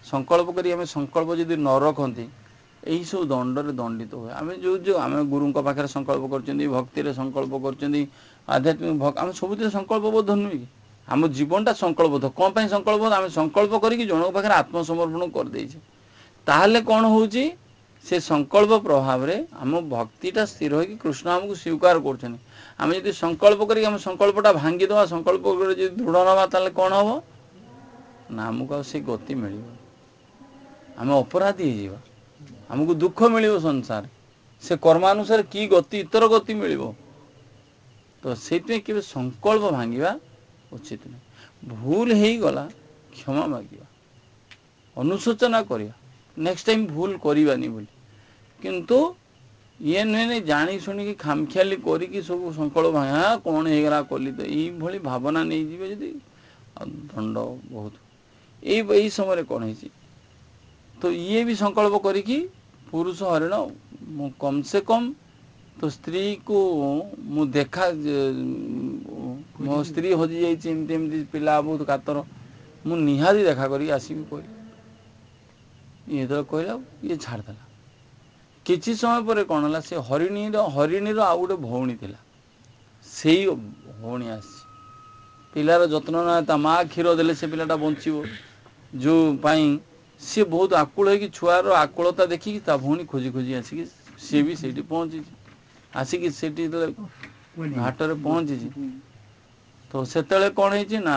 ସଂକଳ୍ପ କରି ଆମେ ସଂକଳ୍ପ ଯଦି ନ ରଖନ୍ତି ଏହିସବୁ ଦଣ୍ଡରେ ଦଣ୍ଡିତ ହୁଏ। ଆମେ ଯେଉଁ ଯେଉଁ ଆମେ ଗୁରୁଙ୍କ ପାଖରେ ସଂକଳ୍ପ କରୁଛନ୍ତି, ଭକ୍ତିରେ ସଂକଳ୍ପ କରୁଛନ୍ତି, ଆଧ୍ୟାତ୍ମିକ ଆମେ ସବୁଥିରେ ସଂକଳ୍ପବଦ୍ଧ ନୁହେଁ କି? ଆମ ଜୀବନଟା ସଂକଳ୍ପବଦ୍ଧ। କ'ଣ ପାଇଁ ସଂକଳ୍ପବଦ୍ଧ? ଆମେ ସଂକଳ୍ପ କରିକି ଜଣଙ୍କ ପାଖରେ ଆତ୍ମସମର୍ପଣ କରିଦେଇଛେ। ତାହେଲେ କ'ଣ ହେଉଛି? ସେ ସଂକଳ୍ପ ପ୍ରଭାବରେ ଆମ ଭକ୍ତିଟା ସ୍ଥିର ହୋଇକି କୃଷ୍ଣ ଆମକୁ ସ୍ୱୀକାର କରୁଛନ୍ତି। ଆମେ ଯଦି ସଂକଳ୍ପ କରିକି ଆମ ସଂକଳ୍ପଟା ଭାଙ୍ଗିଦେବା, ସଂକଳ୍ପ କରି ଯଦି ଦୃଢ଼ ନେବା, ତାହେଲେ କ'ଣ ହେବ ନା ଆମକୁ ଆଉ ସେ ଗତି ମିଳିବନି। ଆମେ ଅପରାଧୀ ହେଇଯିବା, ଆମକୁ ଦୁଃଖ ମିଳିବ ସଂସାର। ସେ କର୍ମାନୁସାରେ କି ଗତି ଇତର ଗତି ମିଳିବ। ତ ସେଇଥିପାଇଁ କେବେ ସଂକଳ୍ପ ଭାଙ୍ଗିବା ଉଚିତ ନୁହେଁ। ଭୁଲ ହେଇଗଲା କ୍ଷମା ମାଗିବା, ଅନୁଶୋଚନା କରିବା, ନେକ୍ସଟ ଟାଇମ୍ ଭୁଲ କରିବାନି ବୋଲି। କିନ୍ତୁ ଇଏ ନୁହେଁ ନାଇଁ ଜାଣି ଶୁଣିକି ଖାମଖିଆଲି କରିକି ସବୁ ସଂକଳ୍ପ ଭାଙ୍ଗା କ'ଣ ହେଇଗଲା କଲି ତ ଏଇଭଳି ଭାବନା ନେଇଯିବେ ଯଦି ଆଉ ଦଣ୍ଡ ବହୁତ। ଏଇ ଏଇ ସମୟରେ କ'ଣ ହେଇଛି ତ ଇଏ ବି ସଂକଳ୍ପ କରିକି ପୁରୁଷ ହରିଣ ମୁଁ କମ୍ ସେ କମ୍ ତ ସ୍ତ୍ରୀକୁ ମୁଁ ଦେଖା ମୋ ସ୍ତ୍ରୀ ହଜିଯାଇଛି, ଏମିତି ଏମିତି ପିଲା ବହୁତ କାତର, ମୁଁ ନିହାତି ଦେଖା କରିକି ଆସିବି କହିଲି। ଇଏ ଯେତେବେଳେ କହିଲା ଇଏ ଛାଡ଼ିଦେଲା। କିଛି ସମୟ ପରେ କ'ଣ ହେଲା, ସେ ହରିଣୀର ହରିଣୀର ଆଉ ଗୋଟେ ଭଉଣୀ ଥିଲା, ସେଇ ଭଉଣୀ ଆସିଛି। ପିଲାର ଯତ୍ନ ନେଲା, ତା ମା କ୍ଷୀର ଦେଲେ ସେ ପିଲାଟା ବଞ୍ଚିବ, ଯେଉଁ ପାଇଁ ସିଏ ବହୁତ ଆକୁଳ ହେଇକି ଛୁଆର ଆକୁଳତା ଦେଖିକି ତା ଭଉଣୀ ଖୋଜି ଖୋଜି ଆସିକି ସିଏ ବି ସେଇଠି ପହଞ୍ଚିଛି। ଆସିକି ସେଇଠି ଯେତେବେଳେ ଘାଟରେ ପହଞ୍ଚିଛି ତ ସେତେବେଳେ କ'ଣ ହେଇଛି ନା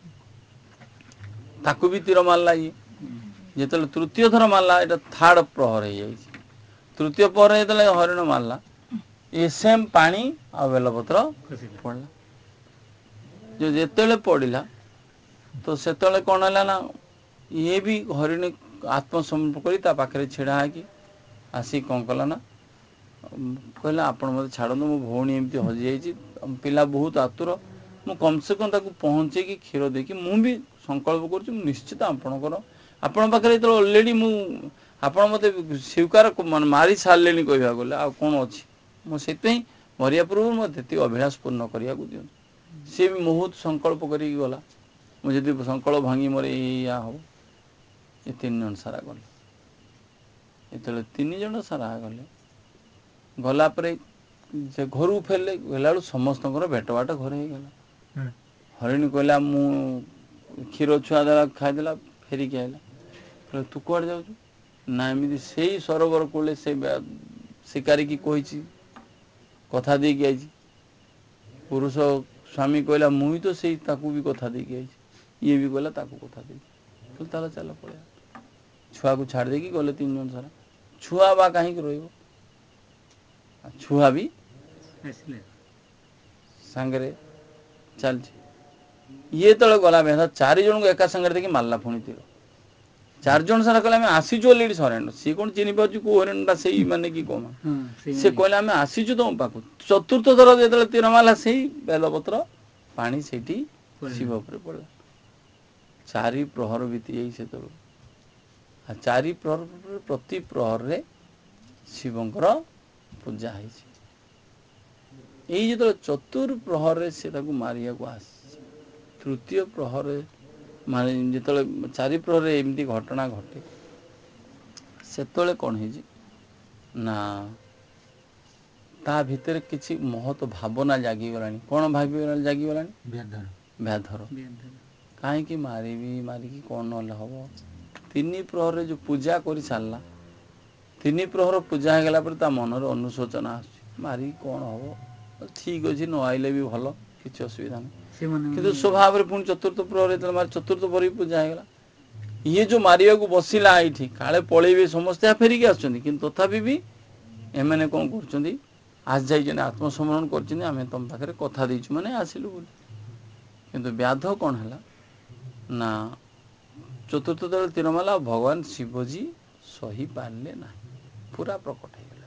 ତାକୁ ବି ତୀର ମାରିଲା। ଇଏ ଯେତେବେଳେ ତୃତୀୟ ଥର ମାରିଲା, ଏଇଟା ଥାର୍ଡ଼ ପ୍ରହର ହେଇଯାଇଛି। ତୃତୀୟ ପ୍ରହର ଯେତେବେଳେ ହରିଣ ମାରିଲା, ଏ ସେମ୍ ପାଣି ଆଉ ବେଲପତ୍ର ପଡ଼ିଲା। ଯେତେବେଳେ ପଡ଼ିଲା ତ ସେତେବେଳେ କ'ଣ ହେଲା ନା ଇଏ ବି ହରିଣୀ ଆତ୍ମସମର୍ପଣ କରି ତା ପାଖରେ ଛିଡ଼ା ହେଇକି ଆସିକି କ'ଣ କଲା ନା କହିଲା ଆପଣ ମୋତେ ଛାଡ଼ନ୍ତୁ, ମୋ ଭଉଣୀ ଏମିତି ହଜିଯାଇଛି, ପିଲା ବହୁତ ଆତୁର, ମୁଁ କମ୍ ସେ କମ୍ ତାକୁ ପହଞ୍ଚେଇକି କ୍ଷୀର ଦେଇକି ମୁଁ ବି ସଂକଳ୍ପ କରୁଛି, ମୁଁ ନିଶ୍ଚିତ ଆପଣଙ୍କର ଆପଣଙ୍କ ପାଖରେ ଯେତେବେଳେ ଅଲରେଡ଼ି ମୁଁ ଆପଣ ମୋତେ ସ୍ୱୀକାର ମାନେ ମାରି ସାରିଲେଣି କହିବାକୁ ଗଲେ ଆଉ କ'ଣ ଅଛି। ମୁଁ ସେଥିପାଇଁ ମରିବା ପୂର୍ବରୁ ମୋତେ ଏତିକି ଅଭିଳାଷ ପୂର୍ଣ୍ଣ କରିବାକୁ ଦିଅନ୍ତୁ। ସିଏ ବି ବହୁତ ସଂକଳ୍ପ କରିକି ଗଲା, ମୁଁ ଯଦି ସଂକଳ୍ପ ଭାଙ୍ଗି ମୋର ଏଇଆ ହେବ। ଏ ତିନି ଜଣ ସାରା ଗଲେ। ଯେତେବେଳେ ତିନି ଜଣ ସାରା ଗଲେ, ଗଲା ପରେ ସେ ଘରକୁ ଫେରିଲେ, ଗଲାବେଳକୁ ସମସ୍ତଙ୍କର ଭେଟ ବାଟ ଘରେ ହେଇଗଲା। ହରିଣୀ କହିଲା ମୁଁ କ୍ଷୀର ଛୁଆ ଦେଲା ଖାଇଦେଲା, ଫେରିକି ଆସିଲା। କହିଲା ତୁ କୁଆଡ଼େ ଯାଉଛୁ? ନା ଏମିତି ସେଇ ସରୋବର କୂଳେ ସେ ଶିକାରୀକି କହିଛି, କଥା ଦେଇକି ଆଇଛି। ପୁରୁଷ ସ୍ୱାମୀ କହିଲା ମୁଁ ବି ତ ସେଇ ତାକୁ ବି କଥା ଦେଇକି ଆଇଛି। ଇଏ ବି କହିଲା ତାକୁ କଥା ଦେଇଛି। କହିଲେ ତାହେଲେ ଚାଲ ପଳେଇବା। ଛୁଆକୁ ଛାଡ଼ି ଦେଇକି ଗଲେ ତିନି ଜଣ ସାରା। ଛୁଆ ବା କାହିଁକି ରହିବ, ଛୁଆ ବି ସାଙ୍ଗରେ ଚାଲିଛି। ଇଏ ଯେତେବେଳେ ଗଲା ବେଢ଼ା ଚାରି ଜଣଙ୍କୁ ଏକା ସାଙ୍ଗରେ ଦେଖି ମାରିଲା ପୁଣି ତୀର। ଚାରି ଜଣ ସାରା କହିଲେ ଆମେ ଆସିଛୁ ଅଲରେଡ଼ି ସରେଣ୍ଡର। ସିଏ କ'ଣ ଚିହ୍ନି ପାରୁଛି କେଉଁ ହରିଣଟା ସେଇ ମାନେ କି କ'ଣ, ସେ କହିଲେ ଆମେ ଆସିଛୁ ତମ ପାଖକୁ। ଚତୁର୍ଥ ଥର ଯେତେବେଳେ ତୀର ମାରିଲା, ସେଇ ବେଲପତ୍ର ପାଣି ସେଇଠି ଶିବ ଉପରେ ପଡ଼ିଲା। ଚାରି ପ୍ରହର ବିତି ଯାଇ ସେତେବେଳକୁ, ଆଉ ଚାରି ପ୍ରହର ପ୍ରତି ପ୍ରହରରେ ଶିବଙ୍କର ପୂଜା ହେଇଛି। ଏଇ ଯେତେବେଳେ ଚତୁର୍ ପ୍ରହରରେ ସେ ତାକୁ ମାରିବାକୁ ଆସିଛି, ତୃତୀୟ ପ୍ରହରରେ ମାନେ ଯେତେବେଳେ ଚାରି ପ୍ରହରରେ ଏମିତି ଘଟଣା ଘଟେ, ସେତେବେଳେ କ'ଣ ହେଇଛି ନା ତା ଭିତରେ କିଛି ମହତ ଭାବନା ଜାଗିଗଲାଣି। କ'ଣ ଭାବିଗଲାଣି ଜାଗିଗଲାଣି? ବ୍ୟାଧର କାହିଁକି ମାରିବି, ମାରିକି କ'ଣ ନହେଲେ ହେବ। ତିନି ପ୍ରହରରେ ଯେଉଁ ପୂଜା କରି ସାରିଲା, ତିନି ପ୍ରହର ପୂଜା ହେଇଗଲା ପରେ ତା ମନରେ ଅନୁଶୋଚନା ଆସୁଛି, ମାରିକି କ'ଣ ହେବ, ଠିକ୍ ଅଛି ନ ଆଇଲେ ବି ଭଲ, କିଛି ଅସୁବିଧା ନାହିଁ। କିନ୍ତୁ ସ୍ୱଭାବରେ ପୁଣି ଚତୁର୍ଥ ପ୍ରହର ଯେତେବେଳେ ମାରି ଚତୁର୍ଥ ପରେ ବି ପୂଜା ହେଇଗଲା। ଇଏ ଯେଉଁ ମାରିବାକୁ ବସିଲା ଏଇଠି, କାଳେ ପଳେଇବେ ସମସ୍ତେ ଫେରିକି ଆସୁଛନ୍ତି, କିନ୍ତୁ ତଥାପି ବି ଏମାନେ କ'ଣ କରୁଛନ୍ତି, ଆସି ଯାଇଛନ୍ତି ଆତ୍ମସମରଣ କରିଛନ୍ତି, ଆମେ ତମ ପାଖରେ କଥା ଦେଇଛୁ ମାନେ ଆସିଲୁ ବୋଲି। କିନ୍ତୁ ବ୍ୟାଧ କ'ଣ ହେଲା ନା ଚତୁର୍ଥ ଦଳ ତୀର ମାରିଲା, ଆଉ ଭଗବାନ ଶିବଜୀ ସହିପାରିଲେ ନାହିଁ, ପୁରା ପ୍ରକଟ ହେଇଗଲା।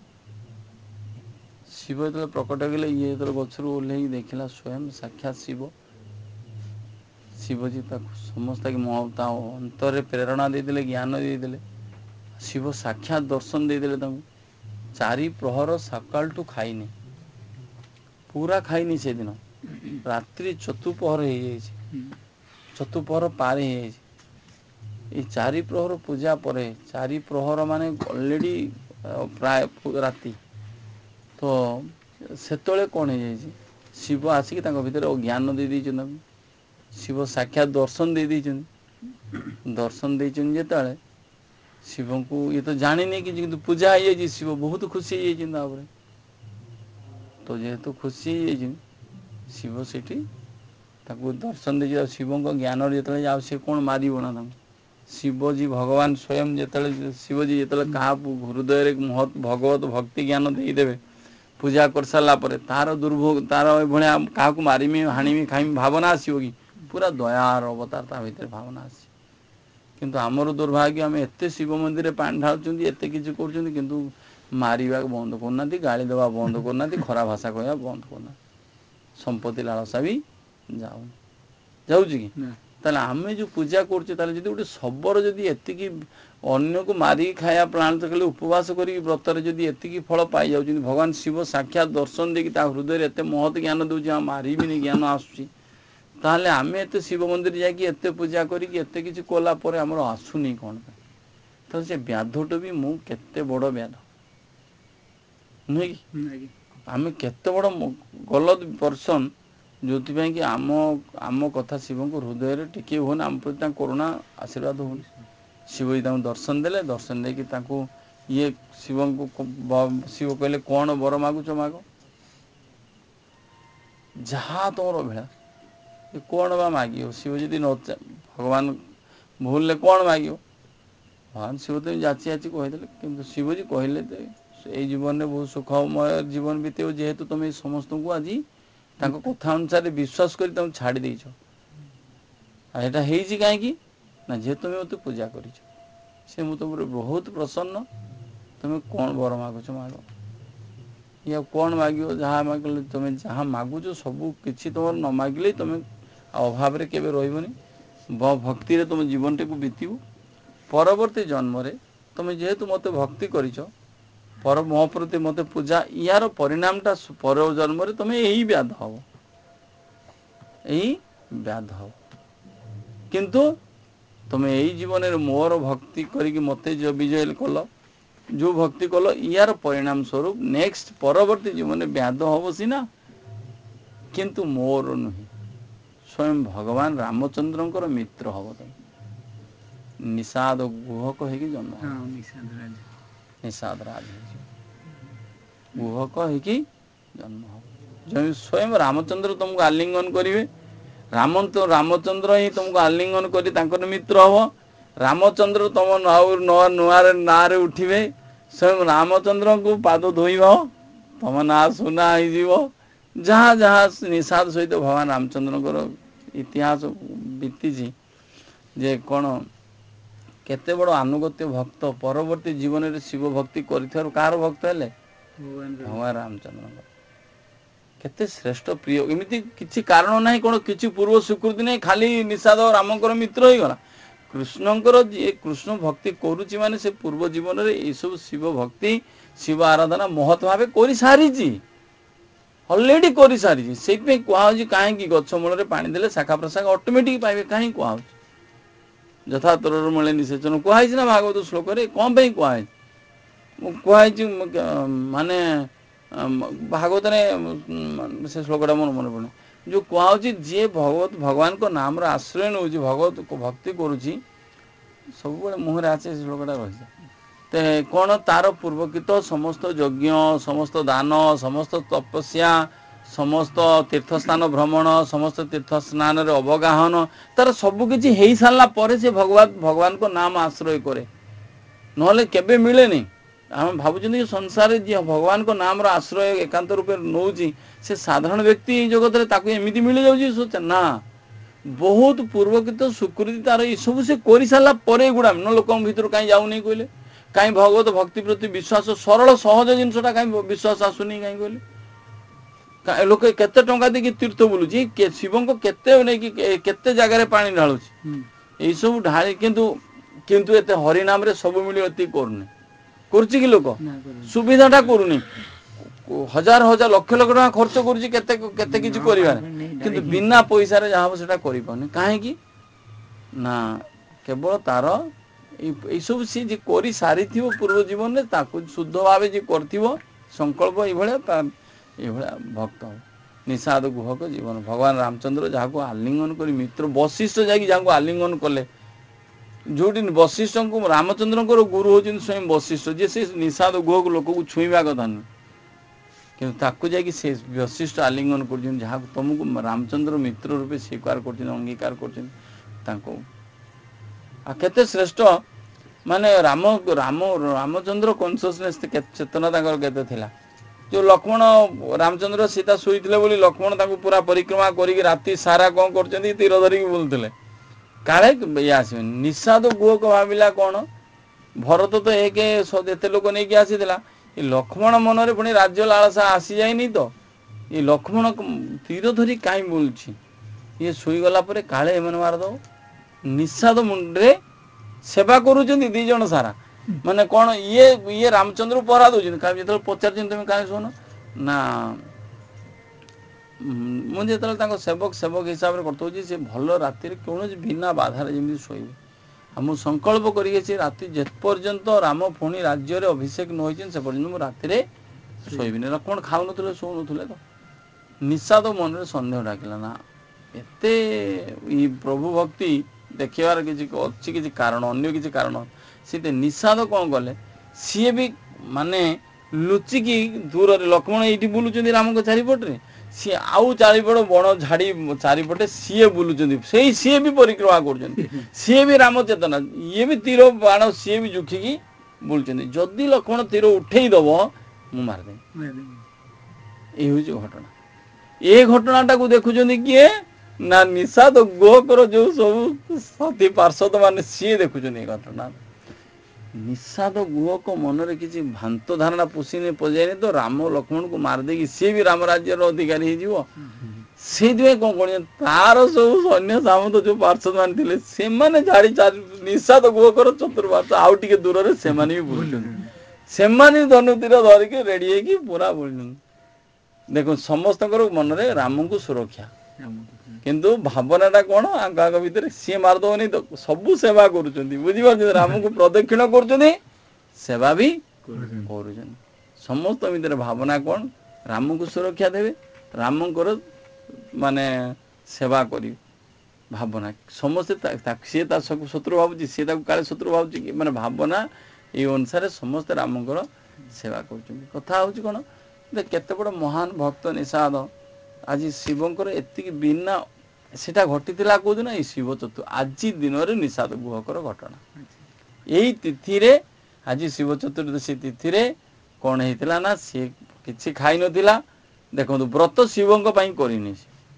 ଶିବ ଯେତେବେଳେ ପ୍ରକଟ ହେଇଗଲେ, ଇଏ ଯେତେବେଳେ ଗଛରୁ ଓହ୍ଲେଇକି ଦେଖିଲା ସ୍ୱୟଂ ସାକ୍ଷାତ ଶିବ, ଶିବଜୀ ତାକୁ ସମସ୍ତେ ତା ଅନ୍ତରରେ ପ୍ରେରଣା ଦେଇଦେଲେ, ଜ୍ଞାନ ଦେଇଦେଲେ। ଶିବ ସାକ୍ଷାତ ଦର୍ଶନ ଦେଇଦେଲେ ତାଙ୍କୁ। ଚାରି ପ୍ରହର ସକାଳଠୁ ଖାଇନି, ପୁରା ଖାଇନି ସେଦିନ। ରାତ୍ରି ଚତୁଃପହର ହେଇଯାଇଛି, ଚତୁଃପହର ପାର ହେଇଯାଇଛି। এই ଚାରି ପ୍ରହର ପୂଜା ପରେ ଚାରି ପ୍ରହର ମାନେ ଅଲରେଡ଼ି ପ୍ରାୟ ରାତି ତ ସେତେବେଳେ କ'ଣ ହେଇଯାଇଛି, ଶିବ ଆସିକି ତାଙ୍କ ଭିତରେ ଜ୍ଞାନ ଦେଇ ଦେଇଛନ୍ତି ତାଙ୍କୁ। ଶିବ ସାକ୍ଷାତ ଦର୍ଶନ ଦେଇ ଦେଇଛନ୍ତି। ଦର୍ଶନ ଦେଇଛନ୍ତି ଯେତେବେଳେ ଶିବଙ୍କୁ ଇଏ ତ ଜାଣିନି କିଛି, କିନ୍ତୁ ପୂଜା ହେଇଯାଇଛି, ଶିବ ବହୁତ ଖୁସି ହେଇଯାଇଛନ୍ତି ତାପରେ। ତ ଯେହେତୁ ଖୁସି ହେଇଯାଇଛନ୍ତି, ଶିବ ସେଠି ତାକୁ ଦର୍ଶନ ଦେଇଛି। ଆଉ ଶିବଙ୍କ ଜ୍ଞାନରେ ଯେତେବେଳେ ଆଉ ସେ କ'ଣ ମାରିବ ନା ତାଙ୍କୁ। ଶିବଜୀ ଭଗବାନ ସ୍ୱୟଂ ଯେତେବେଳେ ଶିବଜୀ ଯେତେବେଳେ କାହା ହୃଦୟରେ ମହତ୍ ଭଗବତ ଭକ୍ତି ଜ୍ଞାନ ଦେଇଦେବେ, ପୂଜା କରିସାରିଲା ପରେ ତାର ଦୁର୍ଭୋଗ ତାର ଏଭଳିଆ କାହାକୁ ମାରିମି ହାଣିମି ଖାଇମି ଭାବନା ଆସିବ କି? ପୁରା ଦୟାର ଅବତାର ତା ଭିତରେ ଭାବନା ଆସିବ। କିନ୍ତୁ ଆମର ଦୁର୍ଭାଗ୍ୟ, ଆମେ ଏତେ ଶିବ ମନ୍ଦିରରେ ପାଣି ଢାଳୁଛନ୍ତି, ଏତେ କିଛି କରୁଛନ୍ତି, କିନ୍ତୁ ମାରିବାକୁ ବନ୍ଦ କରୁନାହାନ୍ତି, ଗାଳି ଦେବା ବନ୍ଦ କରୁନାହାନ୍ତି, ଖରାପ ଭାଷା କହିବା ବନ୍ଦ କରୁନାହାନ୍ତି। ସମ୍ପତ୍ତି ଲାଳସା ବି ଯାଉନି, ଯାଉଛି କି? ତାହେଲେ ଆମେ ଯେଉଁ ପୂଜା କରୁଛେ, ତାହେଲେ ଯଦି ଗୋଟେ ଶବର ଯଦି ଏତିକି ଅନ୍ୟକୁ ମାରିକି ଖାଇବା ପ୍ରାଣ କଲେ ଉପବାସ କରିକି ବ୍ରତରେ ଯଦି ଏତିକି ଫଳ ପାଇଯାଉଛନ୍ତି, ଭଗବାନ ଶିବ ସାକ୍ଷାତ ଦର୍ଶନ ଦେଇକି ତା ହୃଦୟରେ ଏତେ ମହତ୍ ଜ୍ଞାନ ଦେଉଛି, ଆଉ ମାରିବିନି ଜ୍ଞାନ ଆସୁଛି, ତାହେଲେ ଆମେ ଏତେ ଶିବ ମନ୍ଦିର ଯାଇକି ଏତେ ପୂଜା କରିକି ଏତେ କିଛି କଲା ପରେ ଆମର ଆସୁନି କ'ଣ ପାଇଁ? ତ ସେ ବ୍ୟାଧଟା ବି ମୁଁ କେତେ ବଡ଼ ବ୍ୟାଧ ନୁହେଁ କି? ଆମେ କେତେ ବଡ଼ ଗଲତ ପର୍ସନ୍, ଯେଉଁଥିପାଇଁ କି ଆମ ଆମ କଥା ଶିବଙ୍କ ହୃଦୟରେ ଟିକିଏ ହେଉନି, ଆମ ପ୍ରତି ତାଙ୍କ କରୁଣା ଆଶୀର୍ବାଦ ହେଉନି। ଶିବ ବି ତାଙ୍କୁ ଦର୍ଶନ ଦେଲେ, ଦର୍ଶନ ଦେଇକି ତାଙ୍କୁ ଇଏ ଶିବଙ୍କୁ ଶିବ କହିଲେ କ'ଣ ବର ମାଗୁଛ ମାଗ, ଯାହା ତମର ଅଭିଳାଷ। କ'ଣ ବା ମାଗିବ? ଶିବ ଯଦି ନ ଭଗବାନ ଭୁଲରେ କ'ଣ ମାଗିବ? ଭଗବାନ ଶିବ ତ ଯାଚି ଯାଚି କହିଦେଲେ, କିନ୍ତୁ ଶିବଜୀ କହିଲେ ଏଇ ଜୀବନରେ ବହୁତ ସୁଖମୟ ଜୀବନ ବିତେଇବ, ଯେହେତୁ ତମେ ସମସ୍ତଙ୍କୁ ଆଜି ତାଙ୍କ କଥା ଅନୁସାରେ ବିଶ୍ୱାସ କରି ତାଙ୍କୁ ଛାଡ଼ି ଦେଇଛ। ଆଉ ଏଇଟା ହେଇଛି କାହିଁକି ନା, ଯେହେତୁ ତୁମେ ମୋତେ ପୂଜା କରିଛ, ସେ ମୁଁ ତୁମର ବହୁତ ପ୍ରସନ୍ନ। ତୁମେ କ'ଣ ବର ମାଗୁଛ ମାଗ। ଇଏ ଆଉ କ'ଣ ମାଗିବ? ଯାହା ମାଗିଲେ ତୁମେ ଯାହା ମାଗୁଛ ସବୁ କିଛି ତୁମର ନ ମାଗିଲେ ତୁମେ ଅଭାବରେ କେବେ ରହିବନି, ଭକ୍ତିରେ ତୁମ ଜୀବନଟାକୁ ବିତିବ। ପରବର୍ତ୍ତୀ ଜନ୍ମରେ ତୁମେ ଯେହେତୁ ମୋତେ ଭକ୍ତି କରିଛ, ପର ମୋ ପ୍ରତି ମୋତେ ପୂଜା, ୟାର ପରିଣାମଟା ପର ଜନ୍ମରେ ତୁମେ ଏହି ବ୍ୟାଧ ହେବ, ଏହି ବ୍ୟାଧ ହେବ। କିନ୍ତୁ ତୁମେ ଏଇ ଜୀବନରେ ମୋର ଭକ୍ତି କରିକି ମୋତେ ଯେଉଁ ବିଜୟ କଲ, ଯେଉଁ ଭକ୍ତି କଲ, ୟାର ପରିଣାମ ସ୍ୱରୂପ ନେକ୍ସଟ ପରବର୍ତ୍ତୀ ଜୀବନରେ ବ୍ୟାଧ ହେବ ସିନା, କିନ୍ତୁ ମୋର ନୁହେଁ, ସ୍ୱୟଂ ଭଗବାନ ରାମଚନ୍ଦ୍ରଙ୍କର ମିତ୍ର ହେବ। ତମେ ନିଷାଦ ଗୁହକ ହେଇକି ଜନ୍ମ ହେବ, ନିଷାଦ ରାଜ ହେଇଯିବ, ଗୁହକ ହେଇକି ଜନ୍ମ ହେବ। ସ୍ୱୟଂ ରାମଚନ୍ଦ୍ର ତୁମକୁ ଆଲିଙ୍ଗନ କରିବେ, ରାମ ରାମଚନ୍ଦ୍ର ହିଁ ତୁମକୁ ଆଲିଙ୍ଗନ କରି ତାଙ୍କର ମିତ୍ର ହେବ। ରାମଚନ୍ଦ୍ର ତୁମ ନୂଆରେ ନାଁରେ ଉଠିବେ, ସ୍ୱୟଂ ରାମଚନ୍ଦ୍ରଙ୍କୁ ପାଦ ଧୋଇବ, ତୁମ ନାଁ ସୁନା ହେଇଯିବ। ଯାହା ଯାହା ନିଷାଦ ସହିତ ଭଗବାନ ରାମଚନ୍ଦ୍ରଙ୍କର ଇତିହାସ ବିତିଛି, ଯେ କ'ଣ କେତେ ବଡ଼ ଆନୁଗତ୍ୟ ଭକ୍ତ, ପରବର୍ତ୍ତୀ ଜୀବନରେ ଶିବ ଭକ୍ତି କରିଥିବାରୁ କାହାର ଭକ୍ତ ହେଲେ? ଭଗବାନ ରାମଚନ୍ଦ୍ରଙ୍କର। କେତେ ଶ୍ରେଷ୍ଠ ପ୍ରିୟ, ଏମିତି କିଛି କାରଣ ନାହିଁ, କ'ଣ କିଛି ପୂର୍ବ ସ୍ୱୀକୃତି ନାହିଁ, ଖାଲି ନିଷାଦ ରାମଙ୍କର ମିତ୍ର ହେଇଗଲା। କୃଷ୍ଣଙ୍କର ଯିଏ କୃଷ୍ଣ ଭକ୍ତି କରୁଛି ମାନେ ସେ ପୂର୍ବ ଜୀବନରେ ଏଇସବୁ ଶିବ ଭକ୍ତି ଶିବ ଆରାଧନା ମହତ୍ ଭାବେ କରିସାରିଛି, ଅଲରେଡ଼ି କରିସାରିଛି। ସେଇଥିପାଇଁ କୁହାହେଉଛି, କାହିଁକି ଗଛ ମୂଳରେ ପାଣି ଦେଲେ ଶାଖା ପ୍ରଶାଖା ଅଟୋମେଟିକ୍ ପାଇବେ, କାହିଁକି କୁହାହେଉଛି? ଯଥା ତୋରର ମୂଳେ ନିଷେଚନ କୁହାହେଇଛି ନା ଭାଗବତ ଶ୍ଲୋକରେ। କ'ଣ ପାଇଁ କୁହାହେଇଛି? କୁହାହେଇଛି ମାନେ ଭାଗବତରେ ସେ ଶ୍ଲୋକଟା ମୋର ମନେ ପଡ଼ୁନି, ଯେଉଁ କୁହାହେଉଛି ଯିଏ ଭଗବତ ଭଗବାନଙ୍କ ନାମର ଆଶ୍ରୟ ନେଉଛି, ଭଗବତ ଭକ୍ତି କରୁଛି, ସବୁବେଳେ ମୁହଁରେ ଆସେ ସେ ଶ୍ଲୋକଟା ରହିଛି। ତ କ'ଣ ତାର ପୂର୍ବକୃତ ସମସ୍ତ ଯଜ୍ଞ, ସମସ୍ତ ଦାନ, ସମସ୍ତ ତପସ୍ୟା, ସମସ୍ତ ତୀର୍ଥସ୍ଥାନ ଭ୍ରମଣ, ସମସ୍ତ ତୀର୍ଥ ସ୍ନାନରେ ଅବଗାହନ, ତାର ସବୁକିଛି ହେଇସାରିଲା ପରେ ସେ ଭଗବାନ ଭଗବାନଙ୍କ ନାମ ଆଶ୍ରୟ କରେ, ନହେଲେ କେବେ ମିଳେନି। ଆମେ ଭାବୁଛନ୍ତି ଯେ ସଂସାରରେ ଯିଏ ଭଗବାନଙ୍କ ନାମର ଆଶ୍ରୟ ଏକାନ୍ତ ରୂପେ ନେଉଛି, ସେ ସାଧାରଣ ବ୍ୟକ୍ତି ଏଇ ଜଗତରେ ତାକୁ ଏମିତି ମିଳିଯାଉଛି, ନା, ବହୁତ ପୂର୍ବକୃତ ସ୍ୱୀକୃତି ତାର ଏସବୁ ସେ କରିସାରିଲା ପରେ ଏଗୁଡ଼ା ନ ଲୋକଙ୍କ ଭିତରୁ କାହିଁ ଯାଉନି କହିଲେ? କାହିଁ ଭଗବତ ଭକ୍ତି ପ୍ରତି ବିଶ୍ୱାସ, ସରଳ ସହଜ ଜିନିଷଟା କାହିଁ ବିଶ୍ୱାସ ଆସୁନି କାହିଁ କହିଲେ? ଲୋକେ କେତେ ଟଙ୍କା ଦେଇକି ତୀର୍ଥ ବୁଲୁଛି, ଶିବଙ୍କ କେତେ ନେଇକି କେତେ ଜାଗାରେ ପାଣି ଢାଳୁଛି, ଏଇସବୁ ଢାଳି, କିନ୍ତୁ କିନ୍ତୁ ଏତେ ହରିନାମରେ ସବୁ ମିଳିବ ଏତିକି କରୁନି। କରୁଛି କି ଲୋକ? ସୁବିଧାଟା କରୁନି, ହଜାର ହଜାର ଲକ୍ଷ ଲକ୍ଷ ଟଙ୍କା ଖର୍ଚ୍ଚ କରୁଛି କେତେ କେତେ କିଛି କରିବାରେ, କିନ୍ତୁ ବିନା ପଇସାରେ ଯାହା ହବ ସେଟା କରିପାରୁନି। କାହିଁକି ନା କେବଳ ତାର ଏଇସବୁ ସିଏ ଯେ କରି ସାରିଥିବ ପୂର୍ବ ଜୀବନରେ ତାକୁ ଶୁଦ୍ଧ ଭାବେ ଯିଏ କରିଥିବ ସଂକଳ୍ପ ଏଇଭଳିଆ ତା ଏଇଭଳିଆ ଭକ୍ତ ହେବ। ନିଷାଦ ଗୁହକ ଜୀବନ ଭଗବାନ ରାମଚନ୍ଦ୍ର ଯାହାକୁ ଆଲିଙ୍ଗନ କରି ମିତ୍ର ବଶିଷ୍ଠ ଯାଇକି ଯାହାକୁ ଆଲିଙ୍ଗନ କଲେ, ଯୋଉଠି ବଶିଷ୍ଠଙ୍କୁ ରାମଚନ୍ଦ୍ରଙ୍କର ଗୁରୁ ହଉଛନ୍ତି ସ୍ୱୟଂ ବଶିଷ୍ଠ, ଯେ ସେ ନିଷାଦ ଗୁହକୁ ଲୋକକୁ ଛୁଇଁବା କଥା ନୁହେଁ, କିନ୍ତୁ ତାକୁ ଯାଇକି ସେ ବଶିଷ୍ଠ ଆଲିଙ୍ଗନ କରୁଛନ୍ତି, ଯାହାକୁ ତମକୁ ରାମଚନ୍ଦ୍ର ମିତ୍ର ରୂପେ ସ୍ୱୀକାର କରୁଛନ୍ତି, ଅଙ୍ଗୀକାର କରୁଛନ୍ତି ତାଙ୍କୁ। ଆଉ କେତେ ଶ୍ରେଷ୍ଠ ମାନେ ରାମ ରାମ ରାମଚନ୍ଦ୍ର କନସିୟସନେସ୍ ଚେତନା ତାଙ୍କର କେତେ ଥିଲା। ଯେଉଁ ଲକ୍ଷ୍ମଣ ରାମଚନ୍ଦ୍ର ସୀତା ଶୋଇଥିଲେ ବୋଲି ଲକ୍ଷ୍ମଣ ତାଙ୍କୁ ପୁରା ପରିକ୍ରମା କରିକି ରାତି ସାରା କ'ଣ କରୁଛନ୍ତି, ତୀର ଧରିକି ବୁଲୁଥିଲେ, କାଳେ ଇଏ ଆସିବେନି। ନିଷାଦ ଗୁହକ ଭାବିଲା କ'ଣ, ଭରତ ତ ଏକ ଏତେ ଲୋକ ନେଇକି ଆସିଥିଲା, ଏ ଲକ୍ଷ୍ମଣ ମନରେ ପୁଣି ରାଜ୍ୟ ଲାଳସା ଆସିଯାଇନି ତ, ଏ ଲକ୍ଷ୍ମଣ ତୀର ଧରି କାହିଁ ବୁଲୁଛି, ଇଏ ଶୋଇଗଲା ପରେ କାଳେ ଏମାନେ ମାରିଦବ। ନିଷାଦ ମୁଣ୍ଡରେ ସେବା କରୁଛନ୍ତି ଦି ଜଣ ସାରା, ମାନେ କ'ଣ ଇଏ ଇଏ ରାମଚନ୍ଦ୍ର ପହରା ଦେଉଛନ୍ତି। କାରଣ ଯେତେବେଳେ ପଚାରୁଛନ୍ତି ତମେ କାହିଁ ଶୁଣ ନା, ମୁଁ ଯେତେବେଳେ ତାଙ୍କ ସେବକ ସେବକ ହିସାବରେ କରିଥାଉଛି, ସେ ଭଲ ରାତିରେ କୌଣସି ବିନା ବାଧାରେ ଯେମିତି ଶୋଇବେ। ଆଉ ମୁଁ ସଂକଳ୍ପ କରିକି ରାତି ଯେପର୍ଯ୍ୟନ୍ତ ରାମ ପୁଣି ରାଜ୍ୟରେ ଅଭିଷେକ ନ ହୋଇଛନ୍ତି ସେ ପର୍ଯ୍ୟନ୍ତ ମୁଁ ରାତିରେ ଶୋଇବିନି। ଲକ୍ଷ୍ମଣ ଖାଉନଥିଲେ ଶୋଉନଥିଲେ ତ, ନିଷାଦ ମନରେ ସନ୍ଦେହ ଡାକିଲା ନା ଏତେ ଇ ପ୍ରଭୁ ଭକ୍ତି ଦେଖିବାର କିଛି ଅଛି କିଛି କାରଣ, ଅନ୍ୟ କିଛି କାରଣ। ସେ ନିଷାଦ କ'ଣ କଲେ, ସିଏ ବି ମାନେ ଲୁଚିକି ଦୂରରେ, ଲକ୍ଷ୍ମଣ ଏଇଠି ବୁଲୁଛନ୍ତି ରାମଙ୍କ ଚାରିପଟରେ, ସିଏ ଆଉ ଚାରିପଟ ବଣ ଝାଡ଼ି ଚାରିପଟେ ସିଏ ବୁଲୁଛନ୍ତି, ସେଇ ସିଏ ବି ପରିକ୍ରମା କରୁଛନ୍ତି, ସିଏ ବି ରାମ ଚେତନା, ଇଏ ବି ତୀର ବାଣ ସିଏ ବି ଜୁଖିକି ବୁଲୁଛନ୍ତି। ଯଦି ଲକ୍ଷ୍ମଣ ତୀର ଉଠେଇ ଦବ ମୁଁ ମାରିଦେବି। ଏଇ ହେଉଛି ଘଟଣା। ଏ ଘଟଣାଟାକୁ ଦେଖୁଛନ୍ତି କିଏ ନା ନିଷାଦ ଗୁହକର ଯୋଉ ସବୁ ସାଥୀ ପାର୍ଷଦ ମାନେ ସିଏ ଦେଖୁଛନ୍ତି ଏ ଘଟଣା। ନିଷାଦ ଗୁହକ ମନରେ କିଛି ଭ୍ରାନ୍ତ ଧାରଣା ପୋଷିନି ପଜାଇନି ତ ରାମ ଲକ୍ଷ୍ମଣକୁ ମାରିଦେଇକି ସିଏ ବି ରାମ ରାଜ୍ୟର ଅଧିକାରୀ ହେଇଯିବ। ସେଇଥିପାଇଁ କ'ଣ କରୁଛନ୍ତି, ତାର ସବୁ ସୈନ୍ୟ ସାମନ୍ତ ଯୋଉ ପାର୍ଷଦ ମାନେ ଥିଲେ ସେମାନେ ଛାଡ଼ି ଚାରି ନିଷାଦ ଗୁହକର ଚତୁର୍ପାର୍ଶ୍ୱ ଆଉ ଟିକେ ଦୂରରେ ସେମାନେ ବି ବୁଲୁଛନ୍ତି, ସେମାନେ ବି ଧନୁତୀର ଧରିକି ରେଡି ହେଇକି ପୁରା ବୁଲୁଛନ୍ତି। ଦେଖନ୍ତୁ ସମସ୍ତଙ୍କର ମନରେ ରାମଙ୍କୁ ସୁରକ୍ଷା, କିନ୍ତୁ ଭାବନାଟା କ'ଣ ଆଙ୍କ ଆଙ୍କ ଭିତରେ, ସିଏ ମାରିଦବନି ତ ସବୁ ସେବା କରୁଛନ୍ତି, ବୁଝିପାରୁଛନ୍ତି, ରାମଙ୍କୁ ପ୍ରଦକ୍ଷିଣ କରୁଛନ୍ତି, ସେବା ବି କରୁଛନ୍ତି। ସମସ୍ତ ଭିତରେ ଭାବନା କ'ଣ, ରାମଙ୍କୁ ସୁରକ୍ଷା ଦେବେ, ରାମଙ୍କର ମାନେ ସେବା କରିବେ ଭାବନା। ସମସ୍ତେ ସିଏ ତା ଶତ୍ରୁ ଭାବୁଛି, ସିଏ ତାକୁ କାଳେ ଶତ୍ରୁ ଭାବୁଛି କି, ମାନେ ଭାବନା ଏଇ ଅନୁସାରେ ସମସ୍ତେ ରାମଙ୍କର ସେବା କରୁଛନ୍ତି। କଥା ହେଉଛି କ'ଣ, କେତେ ବଡ଼ ମହାନ ଭକ୍ତ ନିଷାଦ। ଆଜି ଶିବଙ୍କର ଏତିକି ବିନା, ସେଟା ଘଟିଥିଲା କୋଉଦିନ, ଏଇ ଶିବ ଚତୁର୍ଥୀ ଆଜି ଦିନରେ ନିଷାଦ ଗୁହକର ଘଟଣା। ଏଇ ତିଥିରେ ଆଜି ଶିବ ଚତୁର୍ଦ୍ଦଶୀ ତିଥିରେ କ'ଣ ହେଇଥିଲା ନା, ସିଏ କିଛି ଖାଇନଥିଲା। ଦେଖନ୍ତୁ ବ୍ରତ ଶିବଙ୍କ ପାଇଁ କରିନି,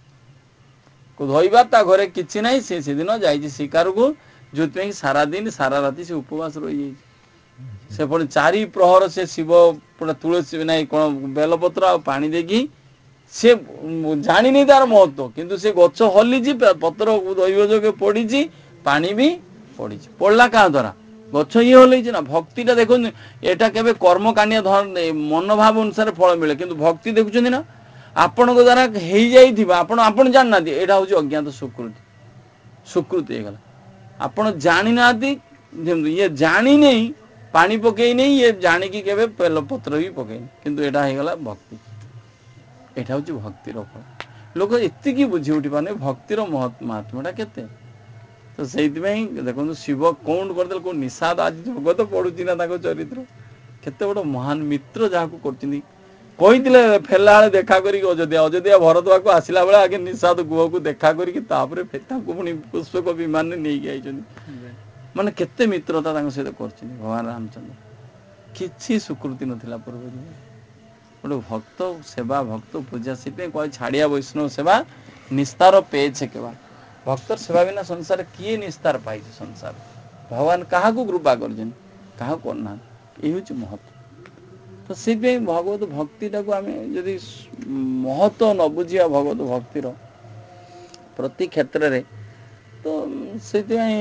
ଧୋଇବା ତା ଘରେ କିଛି ନାହିଁ, ସେ ସେଦିନ ଯାଇଛି ଶିକାରକୁ, ଯୋଉଥିପାଇଁ ସାରା ଦିନ ସାରା ରାତି ସେ ଉପବାସ ରହିଯାଇଛି। ସେ ପୁଣି ଚାରି ପ୍ରହର ସେ ଶିବ ପୁରା ତୁଳସୀ ନାହିଁ କ'ଣ ବେଲପତ୍ର ଆଉ ପାଣି ଦେଇକି, ସେ ଜାଣିନି ତାର ମହତ୍ଵ, କିନ୍ତୁ ସେ ଗଛ ହଲିଛି, ପତ୍ର ଦୈବ ଯୋଗେ ପଡ଼ିଛି, ପାଣି ବି ପଡ଼ିଛି। ପଡ଼ିଲା କାହା ଦ୍ୱାରା, ଗଛ ଇଏ ହଲେଇଛି ନା। ଭକ୍ତିଟା ଦେଖନ୍ତୁ, ଏଇଟା କେବେ କର୍ମକାଣ୍ଡିଆ ମନୋଭାବ ଅନୁସାରେ ଫଳ ମିଳେ, କିନ୍ତୁ ଭକ୍ତି ଦେଖୁଛନ୍ତି ନା, ଆପଣଙ୍କ ଦ୍ୱାରା ହେଇଯାଇଥିବା ଆପଣ ଆପଣ ଜାଣିନାହାନ୍ତି, ଏଇଟା ହେଉଛି ଅଜ୍ଞାତ ସ୍ୱୀକୃତି, ସ୍ୱୀକୃତି ହେଇଗଲା। ଆପଣ ଜାଣିନାହାନ୍ତି, ଯେମିତି ଇଏ ଜାଣିନେଇ ପାଣି ପକେଇନି, ଇଏ ଜାଣିକି କେବେ ବେଲପତ୍ର ବି ପକେଇନି, କିନ୍ତୁ ଏଇଟା ହେଇଗଲା ଭକ୍ତି। ଏଇଟା ହେଉଛି ଭକ୍ତିର ଫଳ। ଲୋକ ଏତିକି ବୁଝି ଉଠି ପାରୁନି ଭକ୍ତିର ମହାତ୍ମାଟା କେତେ। ତ ସେଇଥିପାଇଁ ଦେଖନ୍ତୁ ଶିବ କଉଁଠୁ କରିଦେଲେ, କୋଉ ନିଷାଦ ଆଜି ଜଗତ ପଢୁଛି ନା ତାଙ୍କ ଚରିତ୍ର, କେତେ ବଡ଼ ମହାନ ମିତ୍ର ଯାହାକୁ କରୁଛନ୍ତି। କହିଥିଲେ ଫେରିଲା ବେଳେ ଦେଖା କରିକି ଅଯୋଧ୍ୟା ଅଯୋଧ୍ୟା ଭରତ ପାଖକୁ ଆସିଲା ବେଳେ ଆଗେ ନିଷାଦ ଗୁହକୁ ଦେଖା କରିକି ତାପରେ ତାଙ୍କୁ ପୁଣି ପୁଷ୍ପକ ବିମାନରେ ନେଇକି ଆଇଛନ୍ତି। ମାନେ କେତେ ମିତ୍ରତା ତାଙ୍କ ସହିତ କରିଛନ୍ତି ଭଗବାନ ରାମଚନ୍ଦ୍ର। କିଛି ସ୍ୱୀକୃତି ନଥିଲା ପୂର୍ବ ଜୀବନ। ଗୋଟେ ଭକ୍ତ ସେବା ଭକ୍ତ ପୂଜା, ସେଥିପାଇଁ କହେ ଛାଡ଼ିଆ ବୈଷ୍ଣବ ସେବା ନିସ୍ତାର ପେଛେ କେବା। ଭକ୍ତର ସେବା ବିନା ସଂସାର କିଏ ନିସ୍ତାର ପାଇଛି ସଂସାର। ଭଗବାନ କାହାକୁ କୃପା କରିଛନ୍ତି, କାହାକୁ କରୁନାହାନ୍ତି। ଏଇ ହେଉଛି ମହତ୍ଵ। ତ ସେଇଥିପାଇଁ ଭଗବତ ଭକ୍ତିଟାକୁ ଆମେ ଯଦି ମହତ୍ଵ ନ ବୁଝିବା ଭଗବତ ଭକ୍ତିର ପ୍ରତି କ୍ଷେତ୍ରରେ, ତ ସେଇଥିପାଇଁ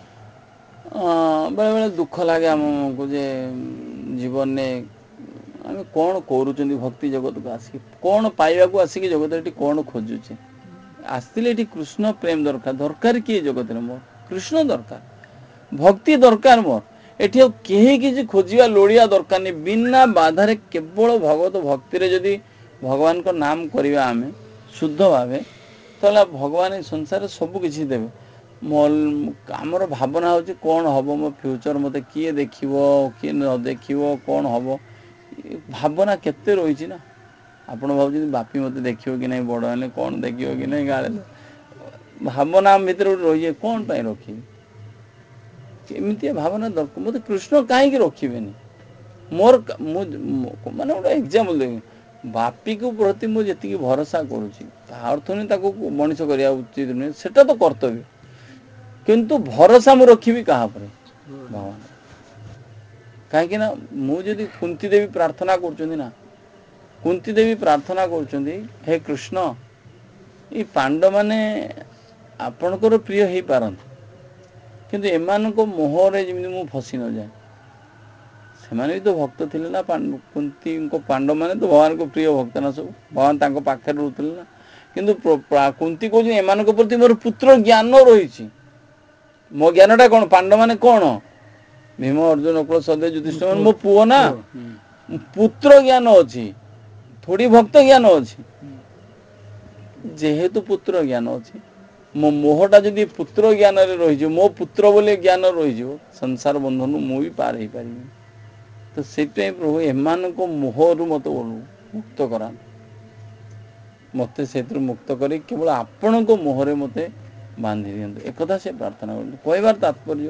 ବେଳେବେଳେ ଦୁଃଖ ଲାଗେ ଆମକୁ ଯେ ଜୀବନରେ ଆମେ କ'ଣ କରୁଛନ୍ତି ଭକ୍ତି ଜଗତକୁ ଆସିକି, କ'ଣ ପାଇବାକୁ ଆସିକି ଜଗତରେ ଏଠି କ'ଣ ଖୋଜୁଛେ। ଆସିଥିଲେ ଏଠି କୃଷ୍ଣ ପ୍ରେମ ଦରକାର। ଦରକାର କିଏ ଜଗତରେ, ମୋର କୃଷ୍ଣ ଦରକାର। ଭକ୍ତି ଦରକାର ମୋର। ଏଠି ଆଉ କେହି କିଛି ଖୋଜିବା ଲୋଡ଼ିବା ଦରକାର ନାହିଁ। ବିନା ବାଧାରେ କେବଳ ଭଗବତ ଭକ୍ତିରେ ଯଦି ଭଗବାନଙ୍କ ନାମ କରିବା ଆମେ ଶୁଦ୍ଧ ଭାବେ, ତାହେଲେ ଭଗବାନ ଏ ସଂସାରରେ ସବୁ କିଛି ଦେବେ। ଆମର ଭାବନା ହେଉଛି କ'ଣ ହେବ ମୋ ଫ୍ୟୁଚର୍, ମୋତେ କିଏ ଦେଖିବ କିଏ ନ ଦେଖିବ, କ'ଣ ହେବ, ଭାବନା କେତେ ରହିଛି ନା। ଆପଣ ଭାବୁଛନ୍ତି ବାପି ମୋତେ ଦେଖିବ କି ନାହିଁ, ବଡ଼ ହେଲେ କ'ଣ ଦେଖିବ କି ନାହିଁ, ଗାଳେ ଭାବନା ଆମ ଭିତରେ ଗୋଟେ ରହିଛି, କ'ଣ ପାଇଁ ରଖିବି ଏମିତିଆ ଭାବନା ଦରକାର। ମୋତେ କୃଷ୍ଣ କାହିଁକି ରଖିବେନି ମୋର। ମୁଁ ମାନେ ଗୋଟେ ଏକ୍ଜାମ୍ପଲ୍ ଦେବି, ବାପିକୁ ପ୍ରତି ମୁଁ ଯେତିକି ଭରସା କରୁଛି, ତା ଅର୍ଥ ନୁହେଁ ତାକୁ ମଣିଷ କରିବା ଉଚିତ ନୁହେଁ, ସେଟା ତ କର୍ତ୍ତବ୍ୟ, କିନ୍ତୁ ଭରସା ମୁଁ ରଖିବି କାହା ଉପରେ? ଭଗବାନ। କାହିଁକି ନା ମୁଁ ଯଦି କୁନ୍ତି ଦେବୀ ପ୍ରାର୍ଥନା କରୁଛନ୍ତି ନା, କୁନ୍ତି ଦେବୀ ପ୍ରାର୍ଥନା କରୁଛନ୍ତି, ହେ କୃଷ୍ଣ, ଏଇ ପାଣ୍ଡବମାନେ ଆପଣଙ୍କର ପ୍ରିୟ ହେଇପାରନ୍ତି, କିନ୍ତୁ ଏମାନଙ୍କ ମୋହରେ ଯେମିତି ମୁଁ ଫସି ନଯାଏ। ସେମାନେ ବି ତ ଭକ୍ତ ଥିଲେ ନା, କୁନ୍ତୀଙ୍କ ପାଣ୍ଡବମାନେ ତ ଭଗବାନଙ୍କ ପ୍ରିୟ ଭକ୍ତ ନା ସବୁ, ଭଗବାନ ତାଙ୍କ ପାଖରେ ରହୁଥିଲେ ନା। କିନ୍ତୁ କୁନ୍ତୀ କହୁଛନ୍ତି ଏମାନଙ୍କ ପ୍ରତି ମୋର ପୁତ୍ର ଜ୍ଞାନ ରହିଛି। ମୋ ଜ୍ଞାନଟା କ'ଣ? ପାଣ୍ଡବମାନେ କ'ଣ? ଭୀମ, ଅର୍ଜୁନ, ନକୁଳ, ସହଦେବ, ଯୁଧିଷ୍ଠିର ମୋ ପୁଅ ନା, ପୁତ୍ର ଜ୍ଞାନ ଅଛି, ଥୋଡ଼ି ଭକ୍ତ ଜ୍ଞାନ ଅଛି। ଯେହେତୁ ପୁତ୍ର ଜ୍ଞାନ ଅଛି, ମୋ ମୋହଟା ଯଦି ପୁତ୍ର ଜ୍ଞାନରେ ରହିଯିବ, ମୋ ପୁତ୍ର ବୋଲି ଜ୍ଞାନ ରହିଯିବ, ସଂସାର ବନ୍ଧନରୁ ମୁଁ ବି ପାର ହେଇପାରିବି। ତ ସେଥିପାଇଁ ପ୍ରଭୁ ଏମାନଙ୍କ ମୋହରୁ ମୋତେ ମୁକ୍ତ କରାନ୍ତୁ। ମୋତେ ସେଥିରୁ ମୁକ୍ତ କରି କେବଳ ଆପଣଙ୍କ ମୋହରେ ମୋତେ ବାନ୍ଧି ଦିଅନ୍ତୁ, ଏକଥା ସେ ପ୍ରାର୍ଥନା କରନ୍ତି। କହିବାର ତାତ୍ପର୍ଯ୍ୟ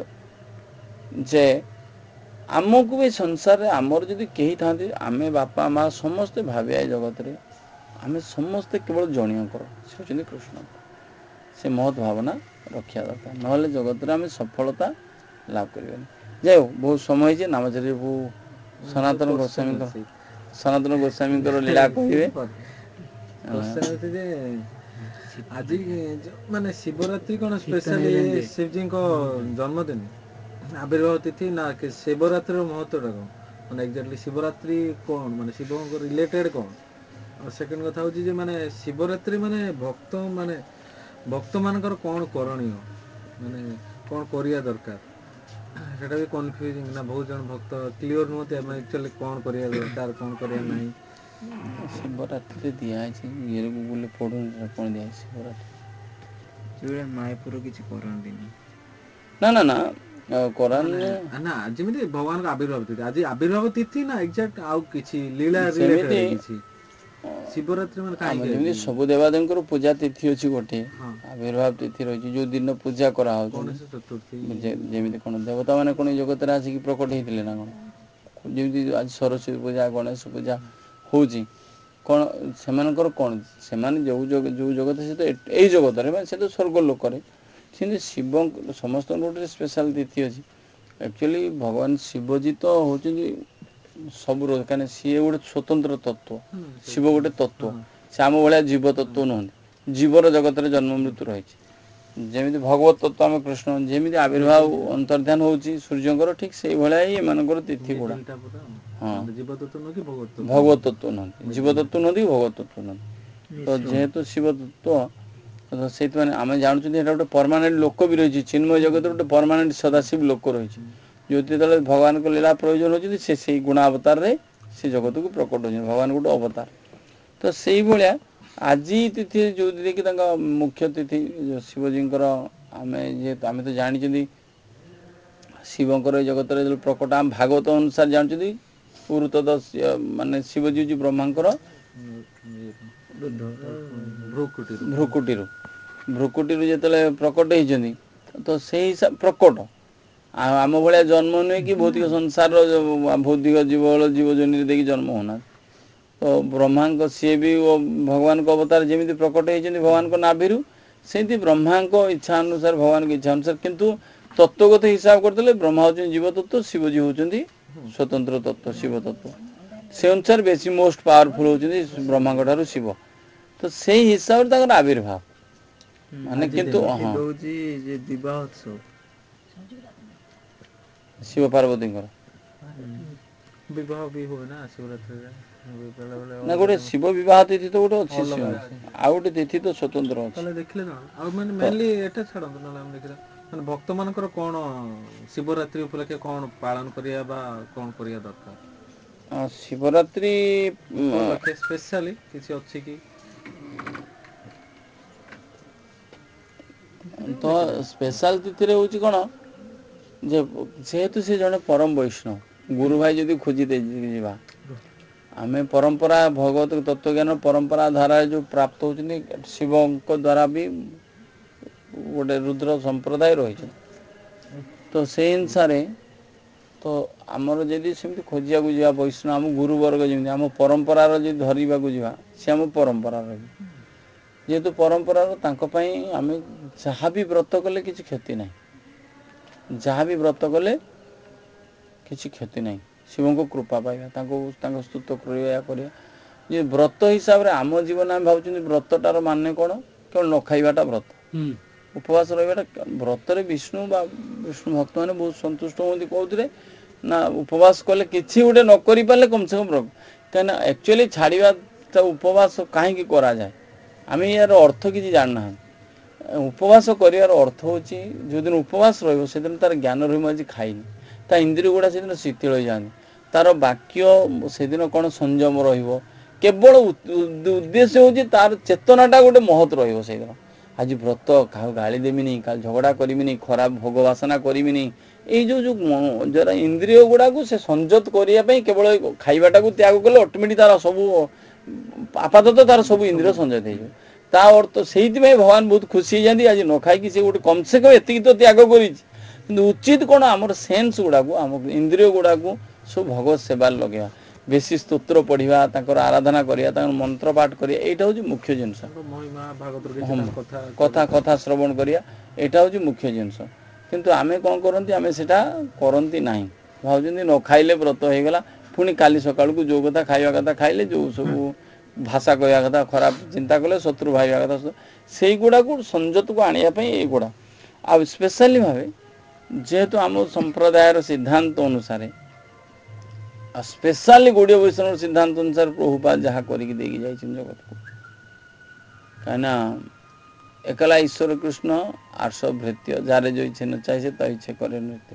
ଯେ ଆମକୁ ବି ସଂସାରରେ ଆମର ଯଦି କେହି ଥାନ୍ତି, ଆମେ ବାପା ମା ସମସ୍ତେ ଭାବିବା ଏ ଜଗତରେ ଆମେ ସମସ୍ତେ କେବଳ ଜଣିୟଙ୍କର, ସେ ହେଉଛନ୍ତି କୃଷ୍ଣ। ସେ ମହତ୍ ଭାବନା ରଖିବା ଦରକାର, ନହେଲେ ଜଗତରେ ଆମେ ସଫଳତା ଲାଭ କରିବାନି। ଯାଇ ହଉ, ବହୁତ ସମୟ ହେଇଛି। ନାମଚାରୀ ବାବୁ ସନାତନ ଗୋସ୍ୱାମୀଙ୍କର ସନାତନ ଗୋସ୍ୱାମୀଙ୍କର ଲୀଳା କହିବେ। କୋଶ୍ଚେନ୍ ହେଉଛି ଯେ ଆଜି ମାନେ ଶିବରାତ୍ରି କ'ଣ ସ୍ପେଶାଲି ଶିବଜୀଙ୍କ ଜନ୍ମଦିନ, ଆବିର୍ଭାବ ତିଥି ନା ଶିବରାତ୍ରିର ମହତ୍ତ୍ୱଟା କ'ଣ? ମାନେ ଏକ୍ଜାକ୍ଟଲି ଶିବରାତ୍ରି କ'ଣ, ମାନେ ଶିବଙ୍କ ରିଲେଟେଡ୍ କ'ଣ? ଆଉ ସେକେଣ୍ଡ କଥା ହେଉଛି ଯେ ମାନେ ଶିବରାତ୍ରି ମାନେ ଭକ୍ତ ମାନେ ଭକ୍ତମାନଙ୍କର କ'ଣ କରଣୀୟ, ମାନେ କ'ଣ କରିବା ଦରକାର, ସେଇଟା ବି କନଫ୍ୟୁଜିଂ ନା। ବହୁତ ଜଣ ଭକ୍ତ କ୍ଲିଅର ନୁହଁନ୍ତି ଆମେ ଆକ୍ଚୁଆଲି କ'ଣ କରିବା ଦରକାର, କ'ଣ କରିବା ନାହିଁ। ଶିବରାତ୍ରିରେ ଦିଆହେଇଛି ଇଏରେ ଗୁଗୁଲରେ ପଢ଼ୁନି, କ'ଣ ଦିଆହେଇଛି ଶିବରାତ୍ରି? ସେଗୁଡ଼ା ମାୟାପୁର କିଛି କରନ୍ତିନି। ନା ନା ନା କରାନ ମାନେ ନା, ଯେମିତି ଭଗବାନଙ୍କ ଆବିର୍ଭାବ ତିଥି, ଆଜି ଆବିର୍ଭାବ ତିଥି ନା ଏକ୍ଜାକ୍ଟ ଆଉ କିଛି ଲୀଳା ସେମିତି ରିଲେଟେଡ୍ କିଛି? ଶିବରାତ୍ରି ମାନେ ଆମର କାହିଁକି ଯେମିତି ଆଜି? ସବୁ ଦେବାଦେବୀଙ୍କର ପୂଜା ତିଥି ଅଛି, ଗୋଟେ ହଁ, ଆବିର୍ଭାବ ତିଥି ରହିଛି, ଯେଉଁ ଦିନ ପୂଜା କରାହେଉଛନ୍ତି। ଗଣେଶ ଚତୁର୍ଥୀ। ଯେମିତି କ'ଣ ଦେବତାମାନେ କ'ଣ ଏ ଜଗତରେ ଆସିକି ପ୍ରକଟ ହେଇଥିଲେ ନା କ'ଣ? ଯେମିତି ଆଜି ସରସ୍ୱତୀ ପୂଜା, ଗଣେଶ ପୂଜା ହେଉଛି, କ'ଣ ସେମାନଙ୍କର କ'ଣ? ସେମାନେ ଯେଉଁ ଯେଉଁ ଜଗତ, ସେ ତ ଏଇ ଜଗତରେ, ମାନେ ସେ ତ ସ୍ୱର୍ଗ ଲୋକରେ। ସେମିତି ଶିବଙ୍କ ସମସ୍ତଙ୍କର ଗୋଟେ ସ୍ପେଶାଲ ତିଥି ଅଛି। ଆକ୍ଚୁଆଲି ଭଗବାନ ଶିବଜୀ ତ ହେଉଛନ୍ତି ସବୁ, କାହିଁକିନା ସିଏ ଗୋଟେ ସ୍ୱତନ୍ତ୍ର ତତ୍ତ୍ୱ। ଶିବ ଗୋଟେ ତତ୍ତ୍ୱ, ସେ ଆମ ଭଳିଆ ଜୀବ ତତ୍ତ୍ୱ ନୁହନ୍ତି। ଜୀବର ଜଗତରେ ଜନ୍ମ ମୃତ୍ୟୁ ରହିଛି। ଯେମିତି ଭଗବତ ତତ୍ତ୍ୱ ଆମେ କୃଷ୍ଣ, ଯେମିତି ଆବିର୍ଭାବ ଅନ୍ତର୍ଧାନ ହେଉଛି ସୂର୍ଯ୍ୟଙ୍କର, ଠିକ୍ ସେଇଭଳିଆ ହିଁ ଏମାନଙ୍କର ତିଥି ଗୁଡ଼ା। ହଁ, ଭଗବତ ତତ୍ତ୍ୱ ନୁହନ୍ତି, ଜୀବ ତତ୍ତ୍ୱ ନୁହନ୍ତି, ଭଗବତ ତତ୍ତ୍ୱ ନୁହନ୍ତି। ତ ଯେହେତୁ ଶିବ ତତ୍ତ୍ୱ, ତ ସେଇଥିପାଇଁ ଆମେ ଜାଣୁଛନ୍ତି ଏଇଟା ଗୋଟେ ପରମାନେଣ୍ଟ ଲୋକ ବି ରହିଛି। ଚିନ୍ମୟ ଜଗତରେ ଗୋଟେ ପରମାନେଣ୍ଟ ସଦାଶିବ ଲୋକ ରହିଛି, ଯେଉଁଠି ଯେତେବେଳେ ଭଗବାନଙ୍କ ଲୀଳା ପ୍ରୟୋଜନ ହେଉଛନ୍ତି, ସେ ସେଇ ଗୁଣାବତାରରେ ସେ ଜଗତକୁ ପ୍ରକଟ ହେଉଛନ୍ତି। ଭଗବାନ ଗୋଟେ ଅବତାର। ତ ସେଇଭଳିଆ ଆଜି ତିଥି ଯେଉଁଥିରେକି ତାଙ୍କ ମୁଖ୍ୟ ତିଥି ଶିବଜୀଙ୍କର, ଆମେ ଯେହେତୁ ଆମେ ତ ଜାଣିଛନ୍ତି ଶିବଙ୍କର ଏ ଜଗତରେ ଯେତେବେଳେ ପ୍ରକଟ, ଆମେ ଭାଗବତ ଅନୁସାରେ ଜାଣିଛନ୍ତି ପୁରୁତଦ ମାନେ ଶିବଜୀ ହେଉଛି ବ୍ରହ୍ମାଙ୍କର ଭ୍ରୁକୁଟିରୁ ଭ୍ରୁକୁଟିରୁ ଯେତେବେଳେ ପ୍ରକଟ ହେଇଛନ୍ତି, ତ ସେଇ ହିସାବ ପ୍ରକଟ ଆଉ ଆମ ଭଳିଆ ଜନ୍ମ ନୁହେଁ କି ଭୌତିକ ସଂସାରର ଭୌତିକ ଜୀବ ଜୀବଜନୀରେ ଦେଇକି ଜନ୍ମ ହେଉନାହାନ୍ତି। ତ ବ୍ରହ୍ମାଙ୍କ ସିଏ ବି ଭଗବାନଙ୍କ ଅବତାର, ଯେମିତି ପ୍ରକଟ ହେଇଛନ୍ତି ଭଗବାନଙ୍କ ନାଭିରୁ, ସେମିତି ବ୍ରହ୍ମାଙ୍କ ଇଚ୍ଛା ଅନୁସାରେ, ଭଗବାନଙ୍କ ଇଚ୍ଛା ଅନୁସାରେ। କିନ୍ତୁ ତତ୍ତ୍ୱଗତ ହିସାବ କରିଦେଲେ ବ୍ରହ୍ମା ହେଉଛନ୍ତି ଜୀବ ତତ୍ତ୍ୱ, ଶିବଜୀ ହେଉଛନ୍ତି ସ୍ୱତନ୍ତ୍ର ତତ୍ତ୍ୱ, ଶିବ ତତ୍ତ୍ୱ। ସେ ଅନୁସାରେ ବେଶୀ ମୋଷ୍ଟ ପାୱାରଫୁଲ୍ ହେଉଛନ୍ତି ବ୍ରହ୍ମାଙ୍କ ଠାରୁ ଶିବ। ତ ସେଇ ହିସାବରେ ତାଙ୍କର ଆବିର୍ଭାବ ମାନେ, କିନ୍ତୁ ହଁ ଯେ ବିବାହ ଉତ୍ସବ ଶିବ ପାର୍ବତୀଙ୍କର ବିବାହ ବି ହୁଏ ନା ଶିବରାତ୍ରିରେ। ବେଳେବେଳେ ନା, ଅଲଗା ଗୋଟେ ଟାଇମ୍ ଶିବ ବିବାହ ତିଥି ତ ଗୋଟେ ଅଛି, ଅଲଗା ଅଛି। ଆଉ ଗୋଟେ ତିଥି ତ ସ୍ୱତନ୍ତ୍ର ଅଛି। ତାହେଲେ ଦେଖିଲେ ଜଣା। ଆଉ ମାନେ ତ ମେନଲି ଏଟା ଛାଡ଼ନ୍ତୁ, ନହେଲେ ଆମେ ଦେଖିବା ମାନେ ଭକ୍ତମାନଙ୍କର କ'ଣ ଶିବରାତ୍ରି ଉପଲକ୍ଷେ କ'ଣ ପାଳନ କରିବା ବା କ'ଣ କରିବା ଦରକାର? ଆ, ଶିବରାତ୍ରି ଉଁ, ଉପଲକ୍ଷେ ସ୍ପେଶାଲି କିଛି ଅଛି କି? ତ ସ୍ପେଶାଲ ତିଥିରେ ହେଉଛି କ'ଣ ଯେ ଯେହେତୁ ସେ ଜଣେ ପରମ ବୈଷ୍ଣବ, ଗୁରୁ ଭାଇ ଯଦି ଖୋଜି ଦେଇ ଯିବା, ଆମେ ପରମ୍ପରା ଭଗବତ ତତ୍ତ୍ୱଜ୍ଞାନ ପରମ୍ପରା ଧାରାରେ ଯେଉଁ ପ୍ରାପ୍ତ ହେଉଛନ୍ତି ଶିବଙ୍କ ଦ୍ୱାରା ବି ଗୋଟେ ରୁଦ୍ର ସମ୍ପ୍ରଦାୟ ରହିଛି। ତ ସେଇ ଅନୁସାରେ ତ ଆମର ଯଦି ସେମିତି ଖୋଜିବାକୁ ଯିବା ବୈଷ୍ଣବ ଆମ ଗୁରୁବର୍ଗ ଯେମିତି ଆମ ପରମ୍ପରାର ଯଦି ଧରିବାକୁ ଯିବା ସେ ଆମ ପରମ୍ପରାର ଯେହେତୁ ପରମ୍ପରାର ତାଙ୍କ ପାଇଁ ଆମେ ଯାହା ବି ବ୍ରତ କଲେ କିଛି କ୍ଷତି ନାହିଁ, ଯାହା ବି ବ୍ରତ କଲେ କିଛି କ୍ଷତି ନାହିଁ। ଶିବଙ୍କ କୃପା ପାଇବା, ତାଙ୍କୁ ତାଙ୍କ ସ୍ତୁତ କରିବା କରିବା ଯେ ବ୍ରତ ହିସାବରେ ଆମ ଜୀବନ ଆମେ ଭାବୁଛନ୍ତି ବ୍ରତଟାର ମାନେ କ'ଣ କେବଳ ନ ଖାଇବାଟା ବ୍ରତ, ଉପବାସ ରହିବାଟା ବ୍ରତରେ ବିଷ୍ଣୁ ବା ବିଷ୍ଣୁ ଭକ୍ତମାନେ ବହୁତ ସନ୍ତୁଷ୍ଟ ହୁଅନ୍ତି କେଉଁଥିରେ ନା ଉପବାସ କଲେ କିଛି ଗୋଟେ ନ କରିପାରିଲେ କମସେ କମ୍ କାହିଁକିନା ଆକ୍ଚୁଆଲି ଛାଡ଼ିବାଟା ଉପବାସ କାହିଁକି କରାଯାଏ ଆମେ ୟାର ଅର୍ଥ କିଛି ଜାଣିନାହାନ୍ତି। ଉପବାସ କରିବାର ଅର୍ଥ ହେଉଛି ଯେଉଁଦିନ ଉପବାସ ରହିବ ସେଦିନ ତାର ଜ୍ଞାନ ରହିବ ଆଜି ଖାଇନି, ତା ଇନ୍ଦ୍ରିୟ ଗୁଡ଼ା ସେଦିନ ଶିଥିଳ ହୋଇଯାଆନ୍ତି, ତାର ବାକ୍ୟ ସେଦିନ କ'ଣ ସଂଯମ ରହିବ, କେବଳ ଉଦ୍ଦେଶ୍ୟ ହେଉଛି ତାର ଚେତନାଟା ଗୋଟେ ମହତ୍ ରହିବ ସେଇଦିନ। ଆଜି ବ୍ରତ କାହାକୁ ଗାଳି ଦେବିନି, କାହା ଝଗଡ଼ା କରିବିନି, ଖରାପ ଭୋଗ ବାସନା କରିବିନି, ଏଇ ଯେଉଁ ଯେଉଁ ଯାরা ଇନ୍ଦ୍ରିୟ ଗୁଡ଼ାକୁ ସେ ସଂଯତ କରିବା ପାଇଁ କେବଳ ଖାଇବାଟାକୁ ତ୍ୟାଗ କଲେ ଅଟୋମେଟିକ୍ ତାର ସବୁ ଆପାତତଃ ତାର ସବୁ ଇନ୍ଦ୍ରିୟ ସଂଯତ ହେଇଯିବ। ତା ଅର୍ଥ ସେଇଥିପାଇଁ ଭଗବାନ ବହୁତ ଖୁସି ହେଇଯାନ୍ତି ଆଜି ନ ଖାଇକି ସେ ଗୋଟେ କମସେ କମ୍ ଏତିକି ତ ତ୍ୟାଗ କରିଛି। କିନ୍ତୁ ଉଚିତ କ'ଣ ଆମର ସେନ୍ସ ଗୁଡ଼ାକୁ ଆମ ଇନ୍ଦ୍ରିୟ ଗୁଡ଼ାକୁ ସବୁ ଭଗବତ ସେବାରେ ଲଗେଇବା, ବେଶୀ ସ୍ତୋତ୍ର ପଢ଼ିବା, ତାଙ୍କର ଆରାଧନା କରିବା, ତାଙ୍କର ମନ୍ତ୍ର ପାଠ କରିବା, ଏଇଟା ହେଉଛି ମୁଖ୍ୟ ଜିନିଷ। କଥା କଥା ଶ୍ରବଣ କରିବା ଏଇଟା ହେଉଛି ମୁଖ୍ୟ ଜିନିଷ। କିନ୍ତୁ ଆମେ କ'ଣ କରନ୍ତି ଆମେ ସେଇଟା କରନ୍ତି ନାହିଁ, ଭାବୁଛନ୍ତି ନ ଖାଇଲେ ବ୍ରତ ହେଇଗଲା, ପୁଣି କାଲି ସକାଳକୁ ଯେଉଁ କଥା ଖାଇବା କଥା ଖାଇଲେ, ଯେଉଁ ସବୁ ଭାଷା କହିବା କଥା ଖରାପ ଚିନ୍ତା କଲେ, ଶତ୍ରୁ ଭାବିବା କଥା, ସେଇଗୁଡ଼ାକୁ ସଂଯତକୁ ଆଣିବା ପାଇଁ ଏଇଗୁଡ଼ା। ଆଉ ସ୍ପେଶାଲି ଭାବେ ଯେହେତୁ ଆମ ସମ୍ପ୍ରଦାୟର ସିଦ୍ଧାନ୍ତ ଅନୁସାରେ ଆଉ ସ୍ପେଶାଲି ଗୌଡ଼ୀୟ ବୈଷ୍ଣବ ସିଦ୍ଧାନ୍ତ ଅନୁସାରେ ପ୍ରଭୁପାଦ ଯାହା କରିକି ଦେଇକି ଯାଇଛନ୍ତି ଜଗତକୁ, କାହିଁକିନା ଏକଲା ଈଶ୍ୱର କୃଷ୍ଣ ଆଠଶ ଭୃତ୍ୟ ଯାରେ ଯେଉଁ ଇଚ୍ଛେ ନ ଚାहे ସେ ତା ଇଚ୍ଛେ କରେ ନୃତ୍ୟ,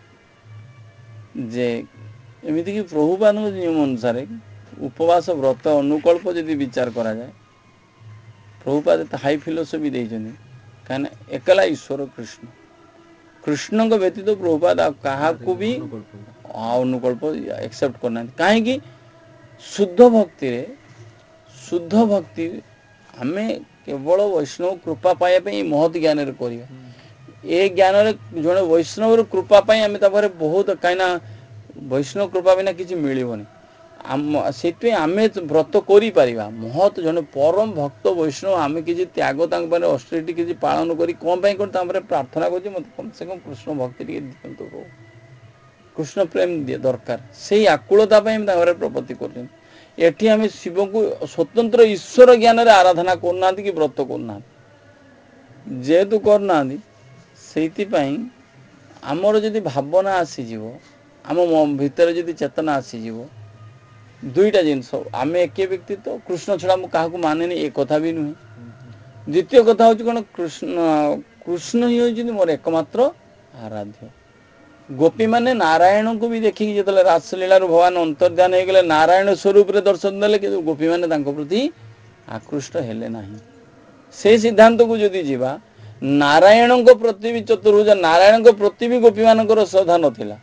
ଯେ ଏମିତିକି ପ୍ରଭୁପାଦଙ୍କ ନିୟମ ଅନୁସାରେ ଉପବାସ ବ୍ରତ ଅନୁକଳ୍ପ ଯଦି ବିଚାର କରାଯାଏ ପ୍ରଭୁପାଦ ଏତେ ହାଇ ଫିଲୋସଫି ଦେଇଛନ୍ତି, କାହିଁକିନା ଏକଲା ଈଶ୍ୱର କୃଷ୍ଣ, କୃଷ୍ଣଙ୍କ ବ୍ୟତୀତ ପ୍ରଭୁପାଦ ଆଉ କାହାକୁ ବି ଅନୁକଳ୍ପ ଏକ୍ସେପ୍ଟ କରିନାହାନ୍ତି। କାହିଁକି? ଶୁଦ୍ଧ ଭକ୍ତିରେ ଶୁଦ୍ଧ ଭକ୍ତି ଆମେ କେବଳ ବୈଷ୍ଣବ କୃପା ପାଇବା ପାଇଁ ଏ ମହତ୍ ଜ୍ଞାନରେ କରିବା। ଏ ଜ୍ଞାନରେ ଜଣେ ବୈଷ୍ଣବର କୃପା ପାଇଁ ଆମେ ତାପରେ ବହୁତ, କାହିଁକିନା ବୈଷ୍ଣବ କୃପା ବିନା କିଛି ମିଳିବନି। ଆମ ସେଥିପାଇଁ ଆମେ ବ୍ରତ କରିପାରିବା, ମହତ୍ ଜଣେ ପରମ ଭକ୍ତ ବୈଷ୍ଣବ ଆମେ କିଛି ତ୍ୟାଗ ତାଙ୍କ ପାଇଁ ଅଷ୍ଟରୀଟି କିଛି ପାଳନ କରି କ'ଣ ପାଇଁ କରି ତାପରେ ପ୍ରାର୍ଥନା କରୁଛି ମୋତେ କମସେ କମ୍ କୃଷ୍ଣ ଭକ୍ତି ଟିକେ ଦିଅନ୍ତୁ, କୃଷ୍ଣ ପ୍ରେମ ଦିଏ ଦରକାର, ସେଇ ଆକୁଳତା ପାଇଁ ଆମେ ତାଙ୍କ ପ୍ରପତ୍ତି କରୁଛନ୍ତି। ଏଠି ଆମେ ଶିବଙ୍କୁ ସ୍ୱତନ୍ତ୍ର ଈଶ୍ୱର ଜ୍ଞାନରେ ଆରାଧନା କରୁନାହାନ୍ତି କି ବ୍ରତ କରୁନାହାନ୍ତି, ଯେହେତୁ କରୁନାହାନ୍ତି ସେଇଥିପାଇଁ ଆମର ଯଦି ଭାବନା ଆସିଯିବ, ଆମ ଭିତରେ ଯଦି ଚେତନା ଆସିଯିବ, ଦୁଇଟା ଜିନିଷ, ଆମେ ଏକେ ବ୍ୟକ୍ତି ତ କୃଷ୍ଣ ଛଡ଼ା ମୁଁ କାହାକୁ ମାନେନି ଏ କଥା ବି ନୁହେଁ। ଦ୍ୱିତୀୟ କଥା ହେଉଛି କ'ଣ, କୃଷ୍ଣ କୃଷ୍ଣ ହିଁ ହେଉଛନ୍ତି ମୋର ଏକମାତ୍ର ଆରାଧ୍ୟ। ଗୋପୀମାନେ ନାରାୟଣଙ୍କୁ ବି ଦେଖିକି ଯେତେବେଳେ ରାସଲୀଳାରୁ ଭଗବାନ ଅନ୍ତର୍ଧ୍ୟାନ ହେଇଗଲେ ନାରାୟଣ ସ୍ୱରୂପରେ ଦର୍ଶନ ଦେଲେ, କିନ୍ତୁ ଗୋପୀମାନେ ତାଙ୍କ ପ୍ରତି ଆକୃଷ୍ଟ ହେଲେ ନାହିଁ। ସେଇ ସିଦ୍ଧାନ୍ତକୁ ଯଦି ଯିବା, ନାରାୟଣଙ୍କ ପ୍ରତି ବି ଚତୁର୍ଭୁଜ ନାରାୟଣଙ୍କ ପ୍ରତି ବି ଗୋପୀମାନଙ୍କର ଶ୍ରଦ୍ଧା ନଥିଲା।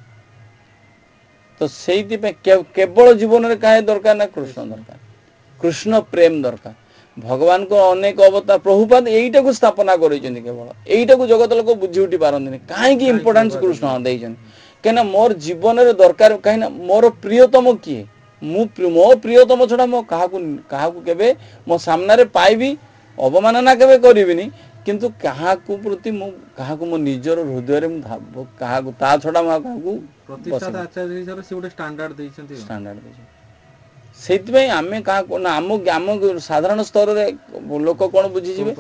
ତ ସେଇଥିପାଇଁ କେବଳ ଜୀବନରେ କାହିଁ ଦରକାର ନା କୃଷ୍ଣ ଦରକାର, କୃଷ୍ଣ ପ୍ରେମ ଦରକାର। ଭଗବାନଙ୍କ ଅନେକ ଅବତାର ପ୍ରଭୁପାଦ ଏଇଟାକୁ ସ୍ଥାପନା କରିଛନ୍ତି, କେବଳ ଏଇଟାକୁ ଜଗତ ଲୋକ ବୁଝି ଉଠି ପାରନ୍ତିନି କାହିଁକି ଇମ୍ପୋର୍ଟାନ୍ସ କୃଷ୍ଣ ଦେଇଛନ୍ତି। କାହିଁକିନା ମୋର ଜୀବନରେ ଦରକାର, କାହିଁକିନା ମୋର ପ୍ରିୟତମ କିଏ, ମୁଁ ମୋ ପ୍ରିୟତମ ଛଡ଼ା ମୁଁ କାହାକୁ କାହାକୁ କେବେ ମୋ ସାମ୍ନାରେ ପାଇବି ଅବମାନନା କେବେ କରିବିନି, କିନ୍ତୁ କାହାକୁ ପ୍ରତି ମୁଁ କାହାକୁ ମୋ ନିଜର ହୃଦୟରେ ମୁଁ କାହାକୁ ତା ଛଡ଼ା ମୁଁ କାହାକୁ ଷ୍ଟାଣ୍ଡାର୍ଡ ଦେଇଛନ୍ତି। ସେଇଥିପାଇଁ ଆମେ କାହାକୁ ନା ଆମ ଆମ ସାଧାରଣ ସ୍ତରରେ ଲୋକ କ'ଣ ବୁଝିଯିବେ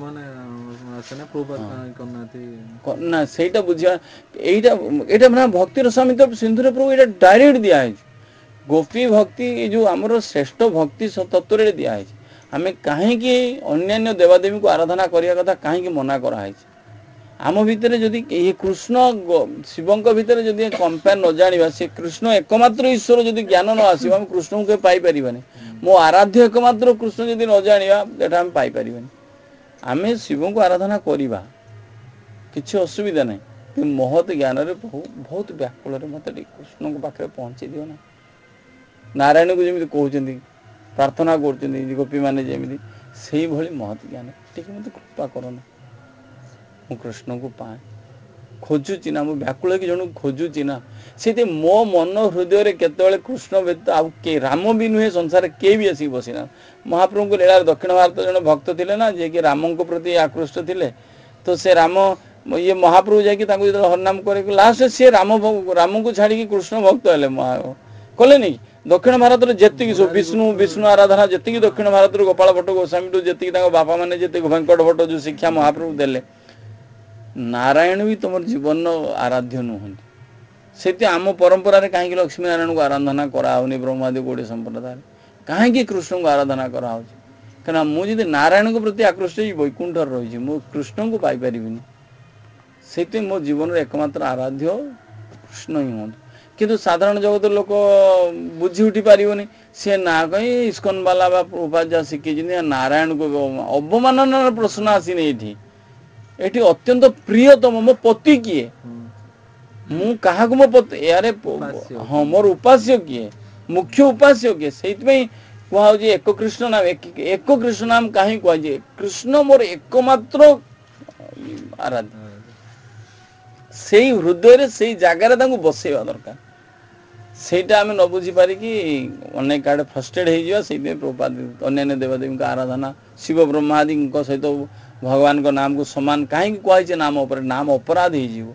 ନା ସେଇଟା ବୁଝିବା, ଏଇଟା ଏଇଟା ମାନେ ଭକ୍ତିର ସମିତ ସିନ୍ଧୁରେ ପ୍ରଭୁ ଏଇଟା ଡାଇରେକ୍ଟ ଦିଆହେଇଛି। ଗୋପୀ ଭକ୍ତି ଏ ଯେଉଁ ଆମର ଶ୍ରେଷ୍ଠ ଭକ୍ତି ତତ୍ତ୍ୱରେ ଦିଆହେଇଛି। ଆମେ କାହିଁକି ଅନ୍ୟାନ୍ୟ ଦେବାଦେବୀଙ୍କୁ ଆରାଧନା କରିବା କଥା କାହିଁକି ମନା କରାହେଇଛି, ଆମ ଭିତରେ ଯଦି ଏ କୃଷ୍ଣ ଶିବଙ୍କ ଭିତରେ ଯଦି କମ୍ପେୟାର ନ ଜାଣିବା, ସେ କୃଷ୍ଣ ଏକମାତ୍ର ଈଶ୍ୱର ଯଦି ଜ୍ଞାନ ନ ଆସିବ ଆମେ କୃଷ୍ଣଙ୍କୁ କେବେ ପାଇପାରିବାନି। ମୋ ଆରାଧ୍ୟ ଏକମାତ୍ର କୃଷ୍ଣ ଯଦି ନ ଜାଣିବା ଏଟା ଆମେ ପାଇପାରିବାନି। ଆମେ ଶିବଙ୍କୁ ଆରାଧନା କରିବା, କିଛି ଅସୁବିଧା ନାହିଁ, କିନ୍ତୁ ମହତ୍ ଜ୍ଞାନରେ ବହୁ ବହୁତ ବ୍ୟାକୁଳରେ ମୋତେ ଟିକେ କୃଷ୍ଣଙ୍କ ପାଖରେ ପହଞ୍ଚେଇ ଦିଅ ନା। ନାରାୟଣକୁ ଯେମିତି କହୁଛନ୍ତି, ପ୍ରାର୍ଥନା କରୁଛନ୍ତି ଗୋପୀମାନେ ଯେମିତି, ସେଇଭଳି ମହତ୍ ଜ୍ଞାନ ଟିକେ ମୋତେ କୃପା କରନା, ମୁଁ କୃଷ୍ଣଙ୍କୁ ପାଏ। ଖୋଜୁଛି ନା, ମୁଁ ବ୍ୟାକୁଳ ହେଇକି ଜଣକୁ ଖୋଜୁଛି ନା। ସେଇଥିପାଇଁ ମୋ ମନ ହୃଦୟରେ କେତେବେଳେ କୃଷ୍ଣ ବ୍ୟତୀତ ଆଉ କେହି, ରାମ ବି ନୁହେଁ ସଂସାରରେ କେହି ବି ଆସିକି ବସିନା। ମହାପ୍ରଭୁଙ୍କ ଲୀଳାରେ ଦକ୍ଷିଣ ଭାରତ ଜଣେ ଭକ୍ତ ଥିଲେ ନା, ଯିଏକି ରାମଙ୍କ ପ୍ରତି ଆକୃଷ୍ଟ ଥିଲେ। ତ ସେ ରାମ ଇଏ ମହାପ୍ରଭୁ ଯାଇକି ତାଙ୍କୁ ଯେତେବେଳେ ହରିନାମ କରି ଲାଷ୍ଟ ସିଏ ରାମ ରାମଙ୍କୁ ଛାଡ଼ିକି କୃଷ୍ଣ ଭକ୍ତ ହେଲେ। ମହା କଲେନି କି? ଦକ୍ଷିଣ ଭାରତରେ ଯେତିକି ସବୁ ମୁରାରୀ ବିଷ୍ଣୁ ଗୁପ୍ତ ବିଷ୍ଣୁ ଆରାଧନା ଯେତିକି ହଁ ଦକ୍ଷିଣ ଭାରତରୁ ଗୋପାଳ ଭଟ୍ଟ ଗୋସ୍ୱାମୀଠୁ ଯେତିକି ତାଙ୍କ ବାପା ମାନେ ଯେତିକି ଭେଙ୍କଟ ଭଟ୍ଟ ଯୋଉ ଶିକ୍ଷା ମହାପ୍ରଭୁ ଦେଲେ, ନାରାୟଣ ବି ତମର ଜୀବନର ଆରାଧ୍ୟ ନୁହନ୍ତି। ସେଠି ଆମ ପରମ୍ପରାରେ କାହିଁକି ଲକ୍ଷ୍ମୀ ନାରାୟଣଙ୍କୁ ଆରାଧନା କରାହଉନି? ବ୍ରହ୍ମାଦି ଗୋଡ଼ି ସମ୍ପ୍ରଦାୟରେ କାହିଁକି କୃଷ୍ଣଙ୍କୁ ଆରାଧନା କରାହଉଛି? କାହିଁକିନା ମୁଁ ଯଦି ନାରାୟଣଙ୍କ ପ୍ରତି ଆକୃଷ୍ଟ ହେଇ ବୈକୁଣ୍ଠରେ ରହିଛି, ମୁଁ କୃଷ୍ଣଙ୍କୁ ପାଇପାରିବିନି। ସେଇଥିପାଇଁ ମୋ ଜୀବନର ଏକମାତ୍ର ଆରାଧ୍ୟ କୃଷ୍ଣ ହିଁ ହୁଅନ୍ତୁ। କିନ୍ତୁ ସାଧାରଣ ଜଗତର ଲୋକ ବୁଝି ଉଠି ପାରିବନି। ସିଏ ନା କହିଁ ଇସ୍କନ ବାଲା ବା ଉପାଧ୍ୟାୟ ଶିଖିଛନ୍ତି ନାରାୟଣକୁ ଅବମାନନାର ପ୍ରଶ୍ନ ଆସିନି ଏଇଠି। ଏଠି ଅତ୍ୟନ୍ତ ପ୍ରିୟତମ ମୋ ପତି କିଏ? ହୁଁ ମୁଁ କାହାକୁ ମୋ ପତି, ୟାରେ ଉପାସ୍ୟ ହଁ କିଏ? ମୋର ଉପାସ୍ୟ କିଏ? ମୁଖ୍ୟ ଉପାସ୍ୟ କିଏ? ସେଇଥିପାଇଁ କୁହାହଉଛି ଏକ କୃଷ୍ଣ ନାମ। ଏକ କୃଷ୍ଣ ନାମ କାହିଁ କୁହାଯାଏ? କୃଷ୍ଣ ମୋର ଏକମାତ୍ର ଆରାଧ୍ୟ। ସେଇ ହୃଦୟରେ ସେଇ ଜାଗାରେ ତାଙ୍କୁ ବସେଇବା ଦରକାର। ସେଇଟା ଆମେ ନ ବୁଝିପାରିକି ଅନେକ ଆଡ଼େ ଫ୍ରଷ୍ଟେଡ଼ ହେଇଯିବା। ସେଇଥିପାଇଁ ପ୍ରଭୁପାଦ ଅନ୍ୟାନ୍ୟ ଦେବାଦେବୀଙ୍କ ଆରାଧନା, ଶିବ ବ୍ରହ୍ମାଦିଙ୍କ ସହିତ ଭଗବାନଙ୍କ ନାମକୁ ସମାନ କାହିଁକି କୁହାଯାଇଛି? ନାମ ଉପରେ ନାମ ଅପରାଧ ହେଇଯିବ।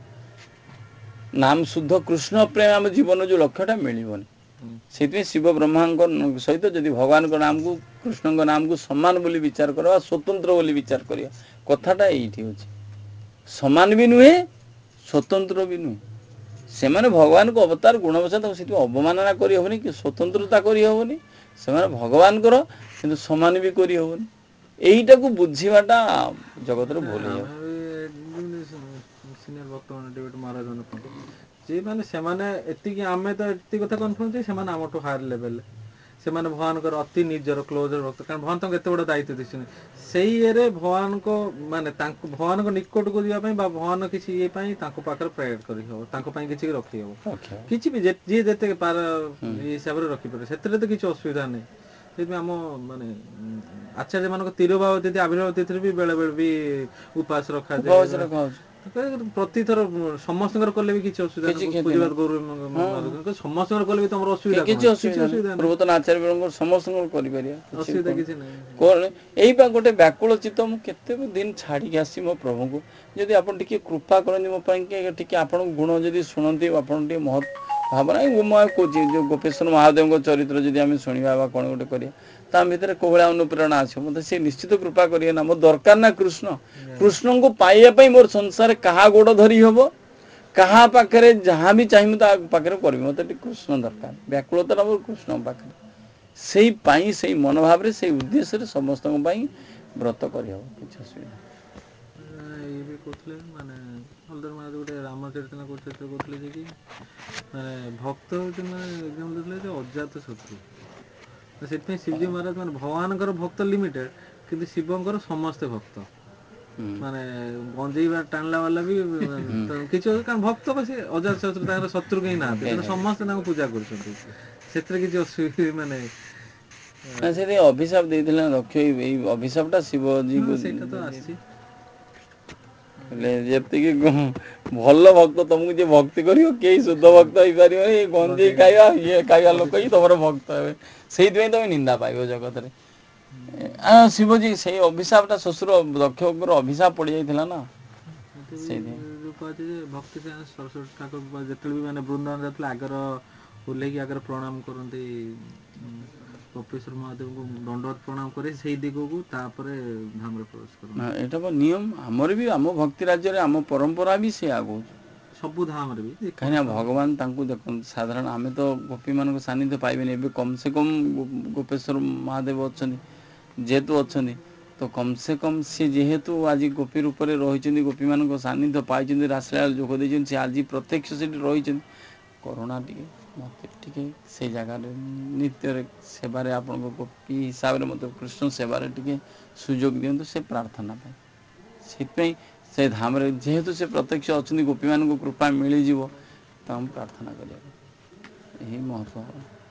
ନାମ ଶୁଦ୍ଧ କୃଷ୍ଣ ପ୍ରେମ ଆମ ଜୀବନ ଯୋଉ ଲକ୍ଷ୍ୟଟା ମିଳିବନି। ସେଇଥିପାଇଁ ଶିବ ବ୍ରହ୍ମାଙ୍କ ସହିତ ଯଦି ଭଗବାନଙ୍କ ନାମକୁ କୃଷ୍ଣଙ୍କ ନାମକୁ ସମାନ ବୋଲି ବିଚାର କରିବା, ସ୍ୱତନ୍ତ୍ର ବୋଲି ବିଚାର କରିବା, କଥାଟା ଏଇଠି ଅଛି। ସମାନ ବି ନୁହେଁ, ସ୍ୱତନ୍ତ୍ର ବି ନୁହେଁ। ସେମାନେ ଭଗବାନଙ୍କ ଅବତାର ଗୁଣବଚା, ତାକୁ ସେଥିପାଇଁ ଅବମାନନା କରିହେବନି କି ସ୍ୱତନ୍ତ୍ରତା କରିହେବନି। ସେମାନେ ଭଗବାନଙ୍କର, କିନ୍ତୁ ସମାନ ବି କରିହେବନି। ଏଇଟାକୁ ବୁଝିବାଟା ଜଗତରେ ମାନେ ଭୁଲ ଆମେ ହେଇଯାଉଛି। ବି ସିନିୟର ବର୍ତ୍ତମାନ ଡେଭିଡ୍ ମହାରାଜ କୁହନ୍ତି ଯେ ମାନେ ସେମାନେ ଏତିକି, ଆମେ ତ ଏତିକି କଥା କନଫର୍ମ ଯେ ସେମାନେ ଆମଠୁ ହାୟର ଲେଭେଲରେ, ସେମାନେ ଭଗବାନଙ୍କର ଅତି ନିଜର କ୍ଲୋଜର ଭକ୍ତ। କାରଣ ଭଗବାନ ତାଙ୍କୁ ଏତେ ବଡ଼ ଦାୟିତ୍ୱ ଦେଇଛନ୍ତି। ସେଇ ଇଏରେ ଭଗବାନଙ୍କ ମାନେ ତାଙ୍କୁ ଭଗବାନଙ୍କ ନିକଟକୁ ଯିବା ପାଇଁ ବା ଭଗବାନ କିଛି ଇଏ ପାଇଁ ତାଙ୍କ ପାଖରେ ପ୍ରେୟର କରିହେବ, ତାଙ୍କ ପାଇଁ କିଛି ରଖିହେବ। ରଖିବ। କିଛି ବି ଯିଏ ଯେତେ ପାର ହୁଁ ଇଏ ହିସାବରେ ରଖିପାରିବ, ସେଥିରେ ତ କିଛି ଅସୁବିଧା ନାହିଁ। ସେଥିପାଇଁ ଆମ ମାନେ ଆଚାର୍ଯ୍ୟ ମାନଙ୍କ ତିରୁଭାବ ତିଥି ଆବିର୍ଭାବ ତିଥିରେ ବି ବେଳେ ବେଳେ ବି ଉପାସ ରଖାଯାଏ। ଉପବାସ ରଖା ହଉଛି। ପ୍ରତିଥର ସମସ୍ତଙ୍କର କଲେ ବି କିଛି ଅସୁବିଧା କିଛି ନାହିଁ। କ୍ଷତି ପୂଜ୍ୟପାଦ ନାହିଁ। ଗୌର ହଁ ସମସ୍ତଙ୍କର କଲେ ବି ତମର କି ଅସୁବିଧା କଣ କିଛି ଅଛି? ଅସୁବିଧା ନାହିଁ। ପୂର୍ବତନ ଆଚାର୍ଯ୍ୟଙ୍କର ସମସ୍ତଙ୍କର କରିପାରିବା, କିଛି ଅସୁବିଧା କଣ କିଛି ନାହିଁ। କଣ ଏଇପା ଗୋଟେ ବ୍ୟାକୁଳ ଚିତ୍ତ। ମୁଁ କେତେ ଦିନ ଛାଡ଼ିକି ଆସିଛି ମୋ ପ୍ରଭୁଙ୍କୁ। ଯଦି ଆପଣ ଟିକେ କୃପା କରନ୍ତି ମୋ ପାଇଁ, ଟିକେ ଆପଣଙ୍କ ଗୁଣ ଯଦି ଶୁଣନ୍ତି, ଆପଣ ଟିକେ ମହତ୍ ଭାବନା ମୁଁ ଆଉ କହୁଛି ଯେଉଁ ଗୋପେଶ୍ୱର ମହାଦେବଙ୍କ ଚରିତ୍ର ଯଦି ଆମେ ଶୁଣିବା ବା କ'ଣ ଗୋଟେ କରିବା, ତା ଭିତରେ କୋଉଭଳିଆ ଅନୁପ୍ରେରଣା ଆସିବ? ମୋତେ ସେ ନିଶ୍ଚିତ କୃପା କରିବେ ନା। ମୋର ଦରକାର ନା କୃଷ୍ଣ। କୃଷ୍ଣଙ୍କୁ ପାଇବା ପାଇଁ ମୋର ସଂସାରରେ କାହା ଗୋଡ଼ ଧରି ହବ, କାହା ପାଖରେ ଯାହା ବି ଚାହିଁବି ତା ପାଖରେ କରିବି। ମୋତେ ଟିକେ କୃଷ୍ଣ ଦରକାର। ବ୍ୟାକୁଳତାଟା ମୋର କୃଷ୍ଣଙ୍କ ପାଖରେ। ସେଇ ପାଇଁ, ସେଇ ମନୋଭାବରେ, ସେଇ ଉଦ୍ଦେଶ୍ୟରେ ସମସ୍ତଙ୍କ ପାଇଁ ବ୍ରତ କରିହେବ, କିଛି ଅସୁବିଧା ନାହିଁ। ଇଏ ବି କହୁଥିଲେ ମାନେ ହଲଧର ମହାରାଜ ଗୋଟେ ରାମଚରିତ ଚରିତ୍ର କହୁଥିଲେ ଯେ କି ମାନେ ଭକ୍ତ ହଉଛି ମାନେ ଏକ୍ସାମ୍ପଲ ଦେଇଥିଲେ ଯେ ଅଜାତ ଶତ୍ରୁ। ସେଥିପାଇଁ ଶିବଜୀ ମହାରାଜ ମାନେ ଭଗବାନଙ୍କର ଭକ୍ତ ଲିମିଟେଡ, କିନ୍ତୁ ଶିବଙ୍କର ସମସ୍ତେ ଭକ୍ତ। ହୁଁ ମାନେ ଗଞ୍ଜେଇବା ଟାଣିଲା ବାଲା ବି ହୁଁ କିଛି ଅ କାରଣ ଭକ୍ତ ବା ସେ ଅଜାତ ଶତ୍ରୁ, ତାଙ୍କର ଶତ୍ରୁ କେହି ନାହାନ୍ତି, ତେଣୁ କେହି ସମସ୍ତେ ତାଙ୍କୁ ପୂଜା କରୁଛନ୍ତି। ସେଥିରେ କିଛି ଅସୁବିଧା ମାନେ ନା ସେଥିପାଇଁ ଅଭିଶାପ ଦେଇଥିଲେ ଦକ୍ଷ, ଏଇ ଅଭିଶାପ ଟା ହଁ ଶିବଜୀଙ୍କୁ ସେଇଟା ତ ଆସିଛି। ହେଲେ ଯେତିକି ଭଲ ଭକ୍ତ, ତମକୁ ଯିଏ ଭକ୍ତି କରିବ କେହି ଶୁଦ୍ଧ ଭକ୍ତ ହେଇପାରିବନି। ଏଇ ଗଞ୍ଜେଇ ଖାଇବା ଇଏ ଖାଇବା ଲୋକ ହିଁ ତମର ଭକ୍ତ ହେବେ। ସେଇଥିପାଇଁ ତମେ ନିନ୍ଦା ପାଇବ ଜଗତରେ। ଆ ଶିବଜୀ ସେଇ ଅଭିଶାପ ଟା ଶ୍ୱଶୁର ଦକ୍ଷ ଉପରେ ଅଭିଶାପ ପଡିଯାଇଥିଲା ନା। ମତେ ବି ସେଇଥିପାଇଁ ଯୋଉ କୁହାଯାଏ ଯେ ଭକ୍ତି ସେ ସରସ୍ୱତୀ ଠାକୁର ଯେତେବେଳେ ବି ମାନେ ବୃନ୍ଦାବନ ଯାଉଥିଲେ ଆଗର ଓହ୍ଲେଇକି ଆଗରେ ପ୍ରଣାମ କରନ୍ତି ଗୋପେଶ୍ୱର ମହାଦେବଙ୍କୁ ଦଣ୍ଡବତ ପ୍ରଣାମ କରି ସେଇ ଦିଗକୁ, ତାପରେ ଧାମରେ ପ୍ରବେଶ ନା କରନ୍ତି। ଏଇଟା ବା ନିୟମ। ଆମର ବି ଆମ ଭକ୍ତି ରାଜ୍ୟରେ ଆମ ପରମ୍ପରା ବି ସେୟା କହୁଛି। ସବୁ ଧାମରେ ବି କାହିଁକିନା ଯେକୌଣସି ଧାମ। ଭଗବାନ ତାଙ୍କୁ ଦେଖନ୍ତୁ, ସାଧାରଣ ଆମେ ତ ଗୋପୀମାନଙ୍କ ସାନ୍ନିଧ୍ୟ ପାଇବେନି। ଏବେ କମ୍ ସେ କମ୍ ଗୋପେଶ୍ୱର ମହାଦେବ ଅଛନ୍ତି, ଯେହେତୁ ଅଛନ୍ତି, तो कम से कम सी जेहेतु आज गोपी रूप में रही गोपी मान सानिध्य पाई रासलीला जोग दे सी आज प्रत्यक्ष से रही करुणा टी मत टी से जगार नित्य सेवार आपण गोपी हिसाब से मतलब कृष्ण सेवार टी सुजोग दिंतु से प्रार्थना से से धाम जेहेतु से प्रत्यक्ष अच्छा गोपी मान कृपा मिल जाव तो हम प्रार्थना करिए यही महत्व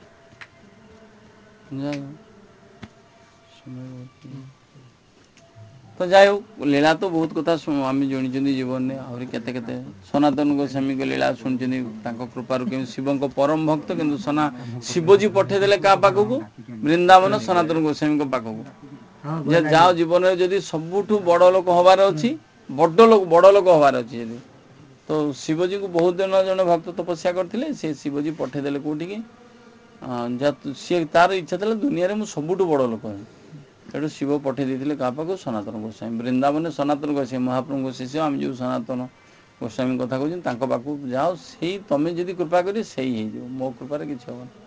तो जाए लीला तो बहुत कथा आम जानी जीवन में आहरी केते केते सनातन गोस्वामी को लीला शुणी कृपार शिव को परम भक्त किंतु सना शिवजी पठेदेले क्या पाखक वृंदावन सनातन गोस्वामी पाखक जाओ जीवन में जदि सबुठ बड़ लोक हबार अच्छी बड़ लोक बड़ लोक हबार अच्छी तो शिवजी को बहुत दिन जन भक्त तपस्या करते से शिवजी पठेदेले कौटी सी तार इच्छा था दुनिया में सबुठ बड़ लोक तेणु शिव पठे देते क्या पाक सनातन गोस्वामी वृंदावन सनातन गोस्वामी महाप्रभु शिष्य आम जो सनातन गोस्वामी कथा कहते पाक जाओ से तुम्हें जदि कृपा कर मो कृपार कि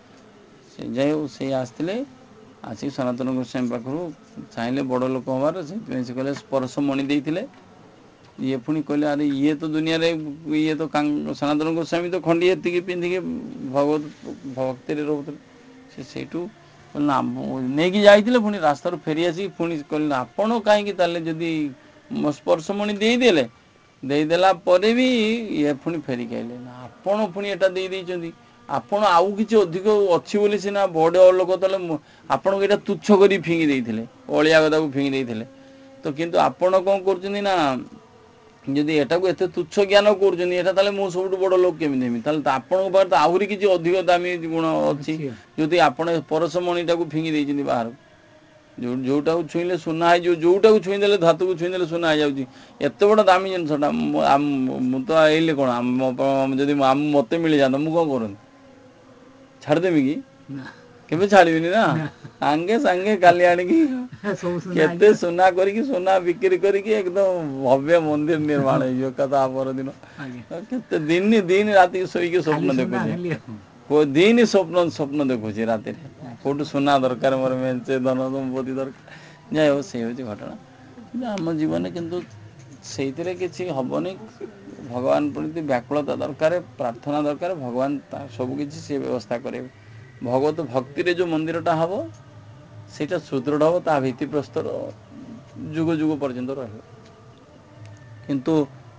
हे जाए से आसते आसिक सनातन गोस्वामी पाखु चाहिए बड़ लोक हबार से कहले स्पर्श मणि देते ये पुणी कहले अरे ये तो दुनिया रे ये तो सनातन गोस्वामी तो खंडी एति पिंधिके भगवत भक्ति रोते से सेठू नहीं कि जाइए पुणी रास्तार फेरी आसिक पुणी कहले आपण कहीं जदि स्पर्श मणि देदेले देदेला भी ये पुणी फेरिक आइले ना आपण पुणी एटा दे देइचंदी आपण आउ किछि अधिक अच्छी बोली सिना बड़ लोक तले आपण एटा तुच्छ करी फिंगी देइथिले ओलिया गदा को फिंगी देइथिले तो किंतु आपण कोन करचंदी ना जदि एटा को एते तुच्छ ज्ञान करचंदी एटा ताले मो सबुठ बड़ लोक केमि देमि ताले त आपण पार त आहुरी किछि अधिक दामी गुण अछि जदि आपण परस मणिटा को फिंगी देइचंदी बाहर जो जोटा को छुईले सुना है जो जोटा को छुई देले धातु को छुई देले सुना है जाउची एते बड़ दामी जिनसटा मु तो आइले कोन जदि मते मिल जाता मु कोन करन छाड़ देमि कि केबे छाड़बिनी ना सांगे सांगे काली आनी की केते सुना करी सुना बिक्री करी एकदम भव्य मंदिर निर्माण हो कथा पर दिन केते दिन दिन राति सोई स्वप्न देखुचे को दिन स्वप्न स्वप्न देखुचे राति कोटू सुना दरकार मोर मेंचे धन संपत्ति दरकार जाए हो से होची घटना आम जीवन किंतु सेइतरे किछि हबनी भगवान प्रति व्याकुलता दरकार प्रार्थना दरकार भगवान सब किछि से व्यवस्था करे भगवत भक्ति रे जो मंदिरटा हबो सेटा सुदृढ़ हबो ता भित्ति प्रस्तर जुग जुग पर्यंत रहबो किंतु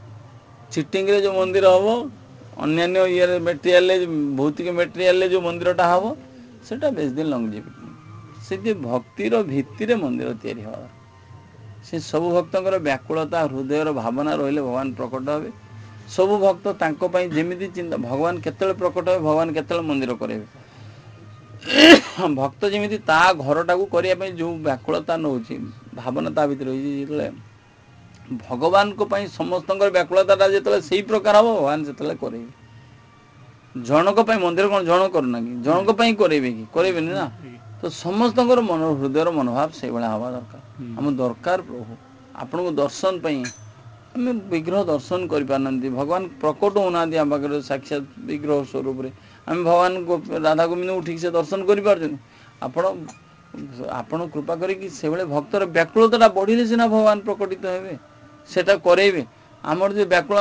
चिटिंग रे जो मंदिर हबो अन्य ये मेटेरियल भौतिक मेटेरियल जो मंदिरटा हबो सेटा बेस दिन लंग जीवित से भक्तिर भित्तिर मंदिर तैयारी हवा से सब भक्तर व्याकुलता हृदय भावना रहिले भगवान प्रकट हे सब भक्त तांको पई जेमिति चिंता भगवान केतले प्रकट हे भगवान केतले मंदिर करेबे भक्त जेमिति ता घरटा को करिया पई जो व्याकुलता नउची भावना ता भितर होई भगवान को पई समस्तंकर व्याकुलता जेतले सेही प्रकार हो भगवान जेतले करेबे जनक पई मंदिर कोन जन करना कि जनक पई करेबे कि करेबेनी ना तो समस्तंकर मन हृदय मनोभाव से भला हवा दरकार हम दरकार प्रभु आपण को दर्शन पई हम विग्रह दर्शन करि पारनंती भगवान प्रकट होना दिया बागर साक्षात विग्रह स्वरूप रे हम भगवान को राधा गोविंद ठीक से दर्शन करि पारजन आपण आपण कृपा करी कि से भले भक्तर व्याकुलता बढ़िले सिना भगवान प्रकटित हेबे सेटा करेबे आमर जो व्याकुल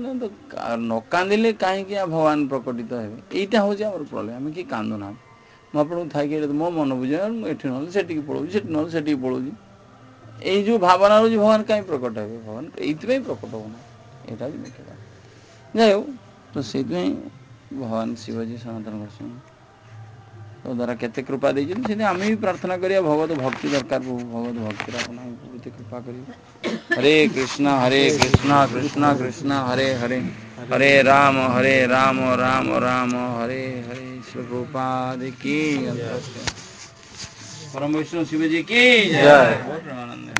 न कांदिले कहीं भगवान प्रकटित हेबे एटा हो हमर प्रॉब्लम हम कि कांदुना मु आपन थाई मो मन बुझे एठी न सेठी पळो सेठी न सेठी पळो ए जो भावना रो भगवान कहीं प्रकट हेबे भगवान एइतबे प्रकट होना एटा भी मुख्य जाय तो सेति भगवान शिवजी सनातन गोस्वामी तो द्वारा केते कृपा देजन से आम भी प्रार्थना करिया भगवत भक्ति दरकार भगवत भक्ति अपना कृपा करिए हरे कृष्णा हरे कृष्णा कृष्णा कृष्णा हरे हरे हरे राम हरे राम राम राम हरे हरे श्री प्रभुपाद की परम वैष्णव शिवजी की जय।